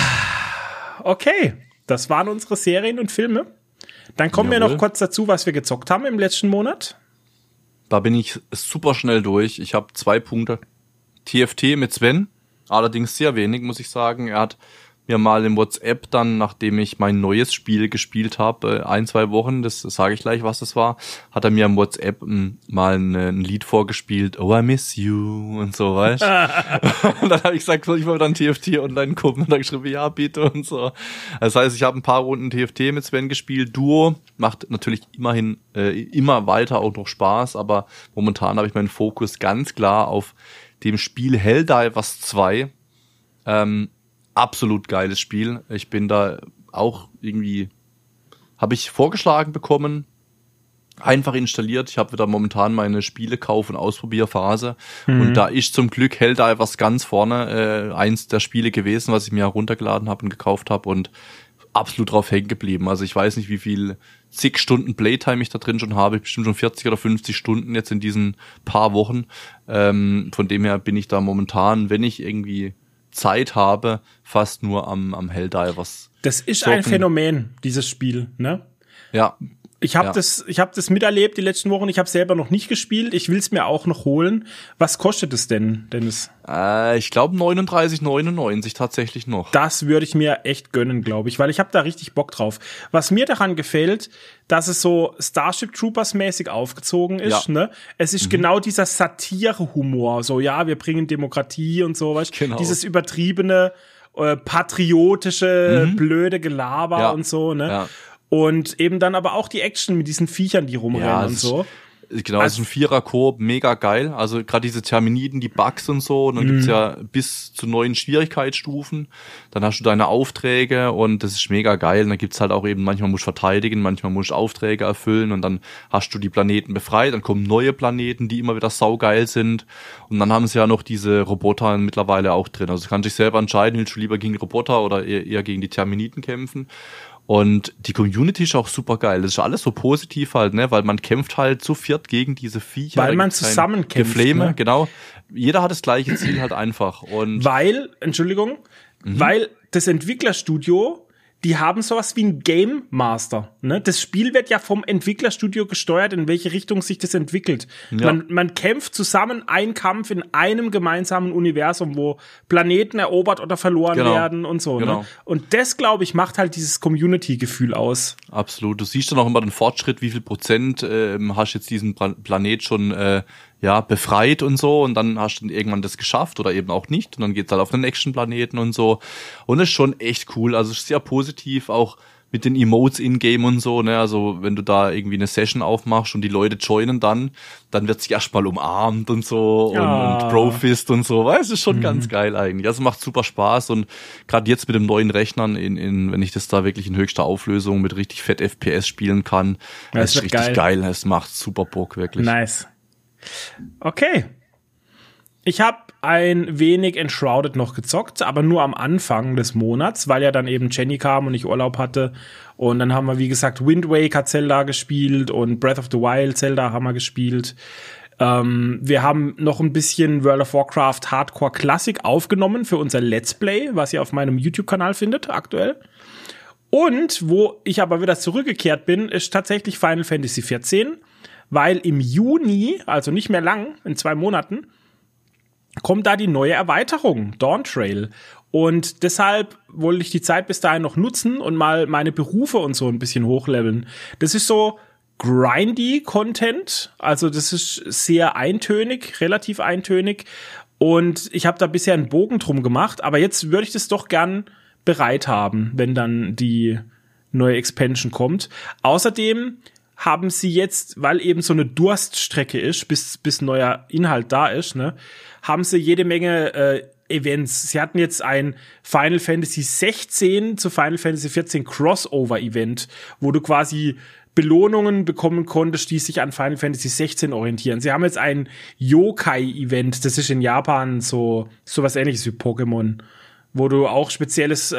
Okay, das waren unsere Serien und Filme. Dann kommen wir noch kurz dazu, was wir gezockt haben im letzten Monat. Da bin ich super schnell durch. Ich habe 2 Punkte. TFT mit Sven, allerdings sehr wenig, muss ich sagen. Er hat mir mal in WhatsApp dann, nachdem ich mein neues Spiel gespielt habe, 1-2 Wochen, das sage ich gleich, was das war, hat er mir im WhatsApp mal ein Lied vorgespielt, Oh, I Miss You und so, weißt du? Und dann habe ich gesagt, soll ich mal dann TFT online gucken? Und dann geschrieben, ja, bitte und so. Das heißt, ich habe ein paar Runden TFT mit Sven gespielt. Duo macht natürlich immerhin immer weiter auch noch Spaß, aber momentan habe ich meinen Fokus ganz klar auf dem Spiel Helldivers 2. Absolut geiles Spiel. Ich bin da auch irgendwie, habe ich vorgeschlagen bekommen, einfach installiert. Ich habe wieder momentan meine Spiele-Kauf- und Ausprobierphase. Und da ist zum Glück Helldivers ganz vorne eins der Spiele gewesen, was ich mir runtergeladen habe und gekauft habe und absolut drauf hängen geblieben. Also ich weiß nicht, wie viel zig Stunden Playtime ich da drin schon habe. Bestimmt schon 40 oder 50 Stunden jetzt in diesen paar Wochen. Von dem her bin ich da momentan, wenn ich irgendwie Zeit habe, fast nur am Helldivers. Das ist ein Phänomen, dieses Spiel, ne? Ja. Ich habe das miterlebt die letzten Wochen. Ich habe selber noch nicht gespielt. Ich will es mir auch noch holen. Was kostet es denn, Dennis? Ich glaube 39,99 tatsächlich noch. Das würde ich mir echt gönnen, glaube ich, weil ich habe da richtig Bock drauf. Was mir daran gefällt, dass es so Starship Troopers mäßig aufgezogen ist, Ja. ne? Es ist genau dieser Satire-Humor, so ja, wir bringen Demokratie und so, weißt? Genau. Dieses übertriebene, patriotische, blöde Gelaber und so, ne? Ja. Und eben dann aber auch die Action mit diesen Viechern, die rumrennen und so. Genau, das ist ein Vierer-Koop, mega geil. Also gerade diese Terminiden, die Bugs und so. Und dann gibt's ja bis zu 9 Schwierigkeitsstufen. Dann hast du deine Aufträge und das ist mega geil. Und dann gibt's halt auch eben, manchmal musst du verteidigen, manchmal musst du Aufträge erfüllen und dann hast du die Planeten befreit. Dann kommen neue Planeten, die immer wieder saugeil sind. Und dann haben sie ja noch diese Roboter mittlerweile auch drin. Also du kannst dich selber entscheiden, willst du lieber gegen Roboter oder eher gegen die Terminiden kämpfen. Und die Community ist auch super geil. Das ist alles so positiv halt, ne, weil man kämpft halt zu viert gegen diese Viecher. Weil man zusammen kämpft. Geflame, ne? genau. Jeder hat das gleiche Ziel halt einfach. Und weil das Entwicklerstudio, die haben sowas wie ein Game Master. Ne? Das Spiel wird ja vom Entwicklerstudio gesteuert, in welche Richtung sich das entwickelt. Ja. Man kämpft zusammen einen Kampf in einem gemeinsamen Universum, wo Planeten erobert oder verloren werden und so. Genau. Ne? Und das, glaube ich, macht halt dieses Community-Gefühl aus. absolut. Du siehst dann auch immer den Fortschritt, wie viel Prozent hast jetzt diesen Planet schon befreit und so, und dann hast du irgendwann das geschafft oder eben auch nicht, und dann geht's halt auf den nächsten Planeten und so, und das ist schon echt cool. Also es ist sehr positiv, auch mit den Emotes in-game und so, ne, also wenn du da irgendwie eine Session aufmachst und die Leute joinen dann wird sich erstmal umarmt und so und Brofist und so, weißt du, ist schon ganz geil eigentlich. Also macht super Spaß, und gerade jetzt mit dem neuen Rechnern, wenn ich das da wirklich in höchster Auflösung mit richtig fett FPS spielen kann, das ist richtig geil. Es macht super Bock, wirklich. Nice. Okay. Ich habe ein wenig Enshrouded noch gezockt, aber nur am Anfang des Monats, weil ja dann eben Jenny kam und ich Urlaub hatte. Und dann haben wir, wie gesagt, Wind Waker Zelda gespielt und Breath of the Wild Zelda haben wir gespielt. Wir haben noch ein bisschen World of Warcraft Hardcore Classic aufgenommen für unser Let's Play, was ihr auf meinem YouTube-Kanal findet aktuell. Und wo ich aber wieder zurückgekehrt bin, ist tatsächlich Final Fantasy XIV. Weil im Juni, also nicht mehr lang, in 2 Monaten, kommt da die neue Erweiterung, Dawn Trail. Und deshalb wollte ich die Zeit bis dahin noch nutzen und mal meine Berufe und so ein bisschen hochleveln. Das ist so grindy Content, also das ist sehr eintönig, relativ eintönig. Und ich habe da bisher einen Bogen drum gemacht, aber jetzt würde ich das doch gern bereit haben, wenn dann die neue Expansion kommt. Außerdem haben sie jetzt, weil eben so eine Durststrecke ist, bis neuer Inhalt da ist, ne, haben sie jede Menge Events. Sie hatten jetzt ein Final Fantasy 16 zu Final Fantasy 14 Crossover-Event, wo du quasi Belohnungen bekommen konntest, die sich an Final Fantasy 16 orientieren. Sie haben jetzt ein Yokai-Event, das ist in Japan so was Ähnliches wie Pokémon, wo du auch spezielles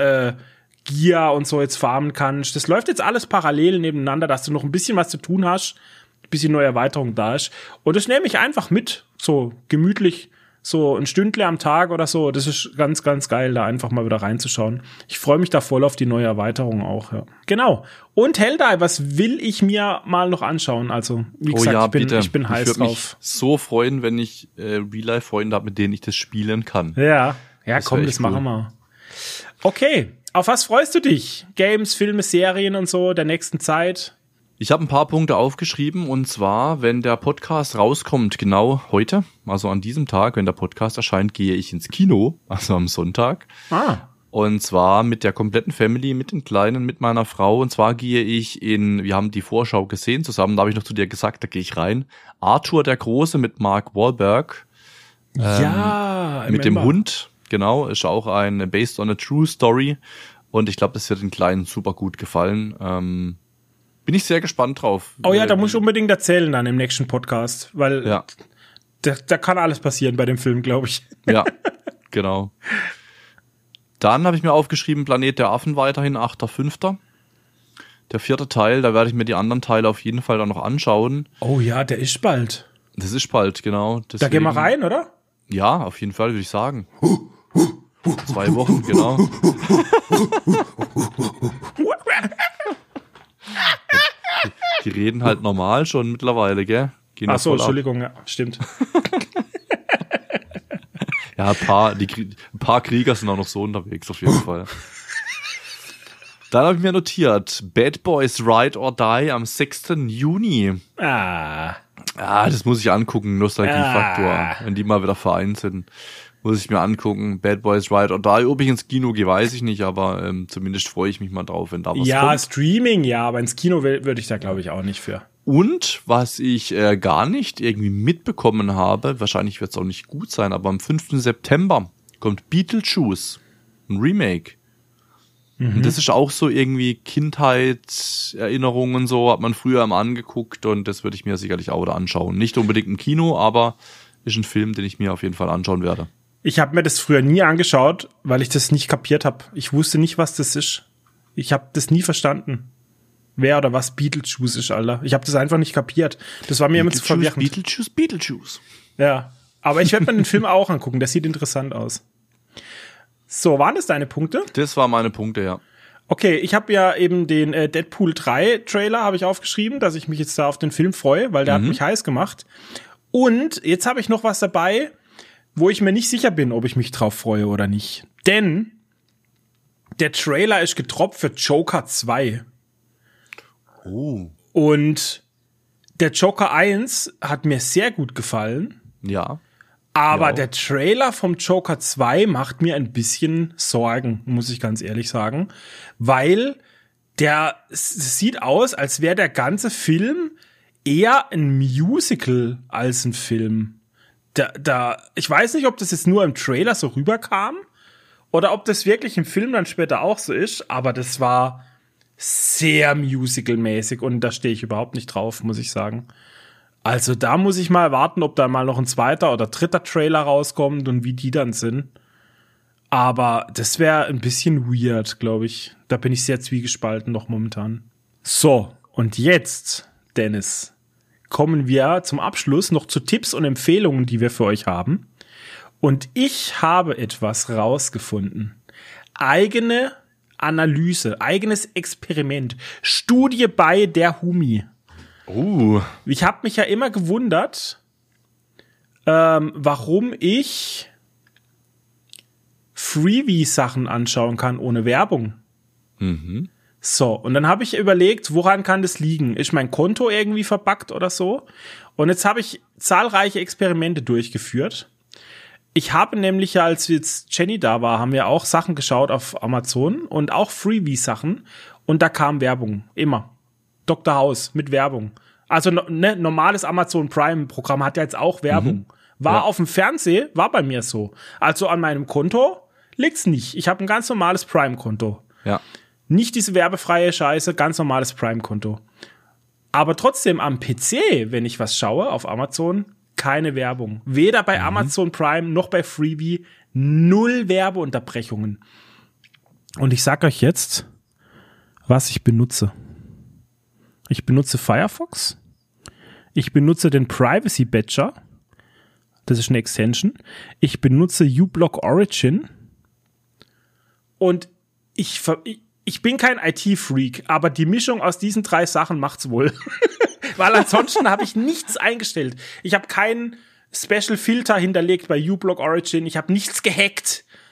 Gear und so jetzt farmen kannst. Das läuft jetzt alles parallel nebeneinander, dass du noch ein bisschen was zu tun hast, bis die neue Erweiterung da ist. Und das nehme ich einfach mit, so gemütlich, so ein Stündle am Tag oder so. Das ist ganz, ganz geil, da einfach mal wieder reinzuschauen. Ich freue mich da voll auf die neue Erweiterung auch, ja. Genau. Und Helldivers will ich mir mal noch anschauen. Also, wie gesagt, ich bin heiß drauf. Ich würde mich so freuen, wenn ich Real-Life-Freunde habe, mit denen ich das spielen kann. Ja, komm, das machen wir. Okay, auf was freust du dich? Games, Filme, Serien und so der nächsten Zeit? Ich habe ein paar Punkte aufgeschrieben, und zwar, wenn der Podcast rauskommt, genau heute, also an diesem Tag, wenn der Podcast erscheint, gehe ich ins Kino, also am Sonntag. Und zwar mit der kompletten Family, mit den Kleinen, mit meiner Frau. Und zwar gehe ich wir haben die Vorschau gesehen zusammen, da habe ich noch zu dir gesagt, da gehe ich rein. Arthur der Große mit Mark Wahlberg. Mit dem Hund, genau, ist auch based on a true story. Und ich glaube, das wird den Kleinen super gut gefallen. Bin ich sehr gespannt drauf. Oh ja, da muss ich unbedingt erzählen dann im nächsten Podcast, weil da kann alles passieren bei dem Film, glaube ich. Ja, genau. Dann habe ich mir aufgeschrieben, Planet der Affen weiterhin, 8.5. Der 4. Teil, da werde ich mir die anderen Teile auf jeden Fall dann noch anschauen. Oh ja, der ist bald. Das ist bald, genau. Deswegen, da gehen wir rein, oder? Ja, auf jeden Fall, würde ich sagen. 2 Wochen, genau. Die reden halt normal schon mittlerweile, gell? Ach so, Entschuldigung, ja, stimmt. Ja, ein paar Krieger sind auch noch so unterwegs, auf jeden Fall. Dann habe ich mir notiert, Bad Boys Ride or Die am 6. Juni. Das muss ich angucken, Nostalgiefaktor. Wenn die mal wieder vereint sind, muss ich mir angucken. Bad Boys Ride or Die. Ob ich ins Kino gehe, weiß ich nicht, aber zumindest freue ich mich mal drauf, wenn da was kommt. Ja, Streaming, ja, aber ins Kino würde ich da, glaube ich, auch nicht für. Und was ich gar nicht irgendwie mitbekommen habe, wahrscheinlich wird es auch nicht gut sein, aber am 5. September kommt Beetlejuice, ein Remake. Und das ist auch so irgendwie Kindheitserinnerungen, so hat man früher mal angeguckt, und das würde ich mir sicherlich auch da anschauen. Nicht unbedingt im Kino, aber ist ein Film, den ich mir auf jeden Fall anschauen werde. Ich habe mir das früher nie angeschaut, weil ich das nicht kapiert habe. Ich wusste nicht, was das ist. Ich habe das nie verstanden. Wer oder was Beetlejuice ist, Alter. Ich habe das einfach nicht kapiert. Das war mir immer zu verwirrend. Beetlejuice. Ja, aber ich werde mir den Film auch angucken. Der sieht interessant aus. So, waren das deine Punkte? Das waren meine Punkte, ja. Okay, ich habe ja eben den Deadpool 3 Trailer habe ich aufgeschrieben, dass ich mich jetzt da auf den Film freue, weil der hat mich heiß gemacht. Und jetzt habe ich noch was dabei, wo ich mir nicht sicher bin, ob ich mich drauf freue oder nicht. Denn der Trailer ist gedroppt für Joker 2. Oh. Und der Joker 1 hat mir sehr gut gefallen. Ja. Aber der Trailer vom Joker 2 macht mir ein bisschen Sorgen, muss ich ganz ehrlich sagen. Weil der sieht aus, als wäre der ganze Film eher ein Musical als ein Film. Ich weiß nicht, ob das jetzt nur im Trailer so rüberkam oder ob das wirklich im Film dann später auch so ist, aber das war sehr musical-mäßig und da stehe ich überhaupt nicht drauf, muss ich sagen. Also da muss ich mal warten, ob da mal noch ein 2. oder 3. Trailer rauskommt und wie die dann sind. Aber das wäre ein bisschen weird, glaube ich. Da bin ich sehr zwiegespalten noch momentan. So, und jetzt, Dennis, kommen wir zum Abschluss noch zu Tipps und Empfehlungen, die wir für euch haben. Und ich habe etwas rausgefunden. Eigene Analyse, eigenes Experiment, Studie bei der Humi. Ich habe mich ja immer gewundert, warum ich Freebie-Sachen anschauen kann ohne Werbung. So, und dann habe ich überlegt, woran kann das liegen? Ist mein Konto irgendwie verbuggt oder so? Und jetzt habe ich zahlreiche Experimente durchgeführt. Ich habe nämlich ja, als jetzt Jenny da war, haben wir auch Sachen geschaut auf Amazon und auch Freebie-Sachen und da kam Werbung, immer. Dr. House mit Werbung. Also normales Amazon Prime-Programm hat ja jetzt auch Werbung. War auf dem Fernsehen, war bei mir so. Also an meinem Konto liegt's nicht. Ich habe ein ganz normales Prime-Konto. Ja. Nicht diese werbefreie Scheiße, ganz normales Prime-Konto. Aber trotzdem am PC, wenn ich was schaue auf Amazon, keine Werbung. Weder bei Amazon Prime noch bei Freebie, 0 Werbeunterbrechungen. Und ich sag euch jetzt, was ich benutze. Ich benutze Firefox. Ich benutze den Privacy Badger. Das ist eine Extension. Ich benutze uBlock Origin. Und ich bin kein IT-Freak, aber die Mischung aus diesen 3 Sachen macht's wohl. Weil ansonsten habe ich nichts eingestellt. Ich habe keinen Special Filter hinterlegt bei uBlock Origin. Ich habe nichts gehackt.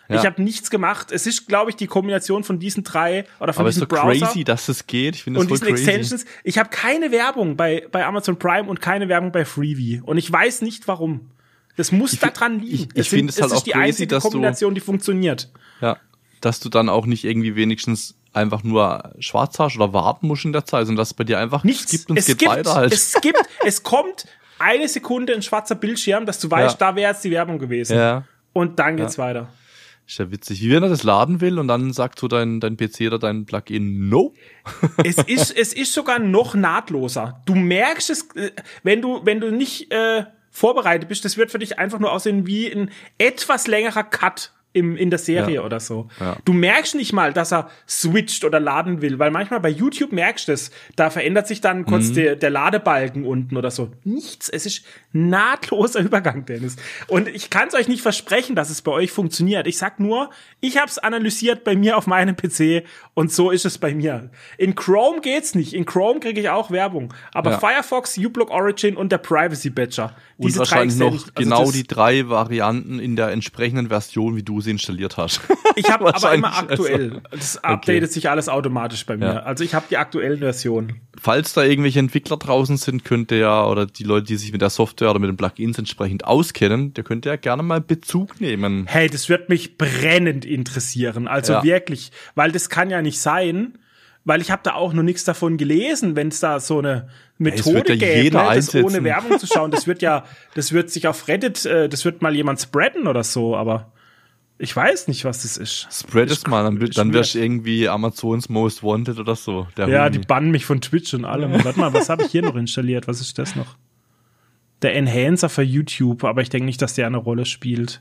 Ich habe nichts gemacht. Es ist, glaube ich, die Kombination von diesen 3 oder von diesen Browser. Aber es ist so crazy, dass es geht. Ich finde es voll crazy. Und diesen Extensions. Ich habe keine Werbung bei Amazon Prime und keine Werbung bei Freevee. Und ich weiß nicht, warum. Das muss da dran liegen. Ich finde es halt auch die crazy, einzige Kombination, die funktioniert. Ja, dass du dann auch nicht irgendwie wenigstens einfach nur schwarz hast oder warten musst in der Zeit, sondern dass es bei dir einfach nichts gibt und es geht weiter halt. Es kommt eine Sekunde ein schwarzer Bildschirm, dass du weißt, da wäre jetzt die Werbung gewesen. Ja. Und dann geht's weiter. Ist ja witzig. Wie wenn er das laden will und dann sagt so dein PC oder dein Plugin no. Es ist sogar noch nahtloser. Du merkst es, wenn du nicht vorbereitet bist, das wird für dich einfach nur aussehen wie ein etwas längerer Cut in der Serie oder so. Ja. Du merkst nicht mal, dass er switcht oder laden will, weil manchmal bei YouTube merkst du es, da verändert sich dann kurz der Ladebalken unten oder so. Nichts, es ist nahtloser Übergang, Dennis. Und ich kann es euch nicht versprechen, dass es bei euch funktioniert. Ich sag nur, ich habe es analysiert bei mir auf meinem PC und so ist es bei mir. In Chrome geht's nicht. In Chrome kriege ich auch Werbung. Aber Firefox, uBlock Origin und der Privacy Badger. Diese und wahrscheinlich noch genau die 3 Varianten in der entsprechenden Version, wie du sie installiert hast. Ich habe aber immer aktuell. Das updatet sich alles automatisch bei mir. Ja. Also ich habe die aktuellen Versionen. Falls da irgendwelche Entwickler draußen sind, könnt ihr ja, oder die Leute, die sich mit der Software oder mit den Plugins entsprechend auskennen, der könnt ja gerne mal Bezug nehmen. Hey, das wird mich brennend interessieren. Also wirklich, weil das kann ja nicht sein, weil ich habe da auch noch nichts davon gelesen, wenn es da so eine Methode gäbe, das ohne Werbung zu schauen. Das wird sich auf Reddit, das wird mal jemand spreaden oder so, aber ich weiß nicht, was das ist. Spread es mal, dann wärst du irgendwie Amazons Most Wanted oder so. Die bannen mich von Twitch und allem. Warte mal, was habe ich hier noch installiert? Was ist das noch? Der Enhancer für YouTube, aber ich denke nicht, dass der eine Rolle spielt.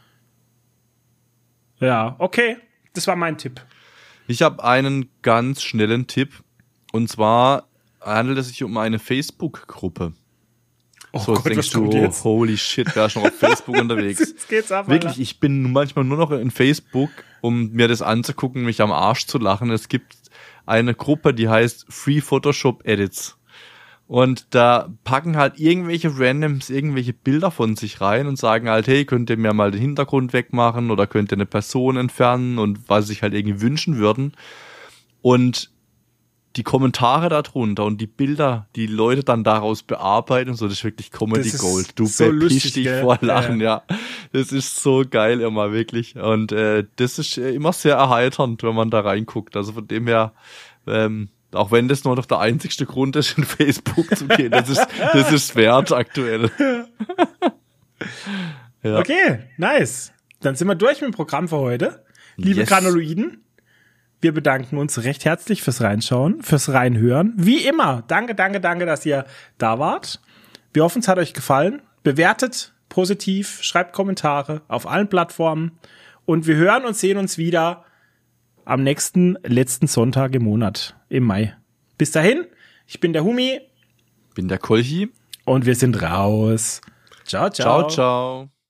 Ja, okay. Das war mein Tipp. Ich habe einen ganz schnellen Tipp. Und zwar handelt es sich um eine Facebook-Gruppe. Oh so, Gott, denkst du, jetzt? Holy shit, wer ist schon auf Facebook unterwegs? Jetzt geht's ab, wirklich, ich bin manchmal nur noch in Facebook, um mir das anzugucken, mich am Arsch zu lachen. Es gibt eine Gruppe, die heißt Free Photoshop Edits. Und da packen halt irgendwelche Randoms irgendwelche Bilder von sich rein und sagen halt, hey, könnt ihr mir mal den Hintergrund wegmachen oder könnt ihr eine Person entfernen und was sie sich halt irgendwie wünschen würden. Und die Kommentare darunter und die Bilder, die Leute dann daraus bearbeiten und so, das ist wirklich Comedy Gold. Du so bepischst dich vor Lachen, ja. Das ist so geil immer, wirklich. Und das ist immer sehr erheiternd, wenn man da reinguckt. Also von dem her, auch wenn das nur noch der einzigste Grund ist, in Facebook zu gehen, das ist wert aktuell. Ja. Okay, nice. Dann sind wir durch mit dem Programm für heute. Liebe Granuloiden, wir bedanken uns recht herzlich fürs Reinschauen, fürs Reinhören. Wie immer, danke, dass ihr da wart. Wir hoffen, es hat euch gefallen. Bewertet positiv, schreibt Kommentare auf allen Plattformen. Und wir hören und sehen uns wieder am letzten Sonntag im Monat, im Mai. Bis dahin, ich bin der Humi. Bin der Kolchi. Und wir sind raus. Ciao, ciao. Ciao, ciao.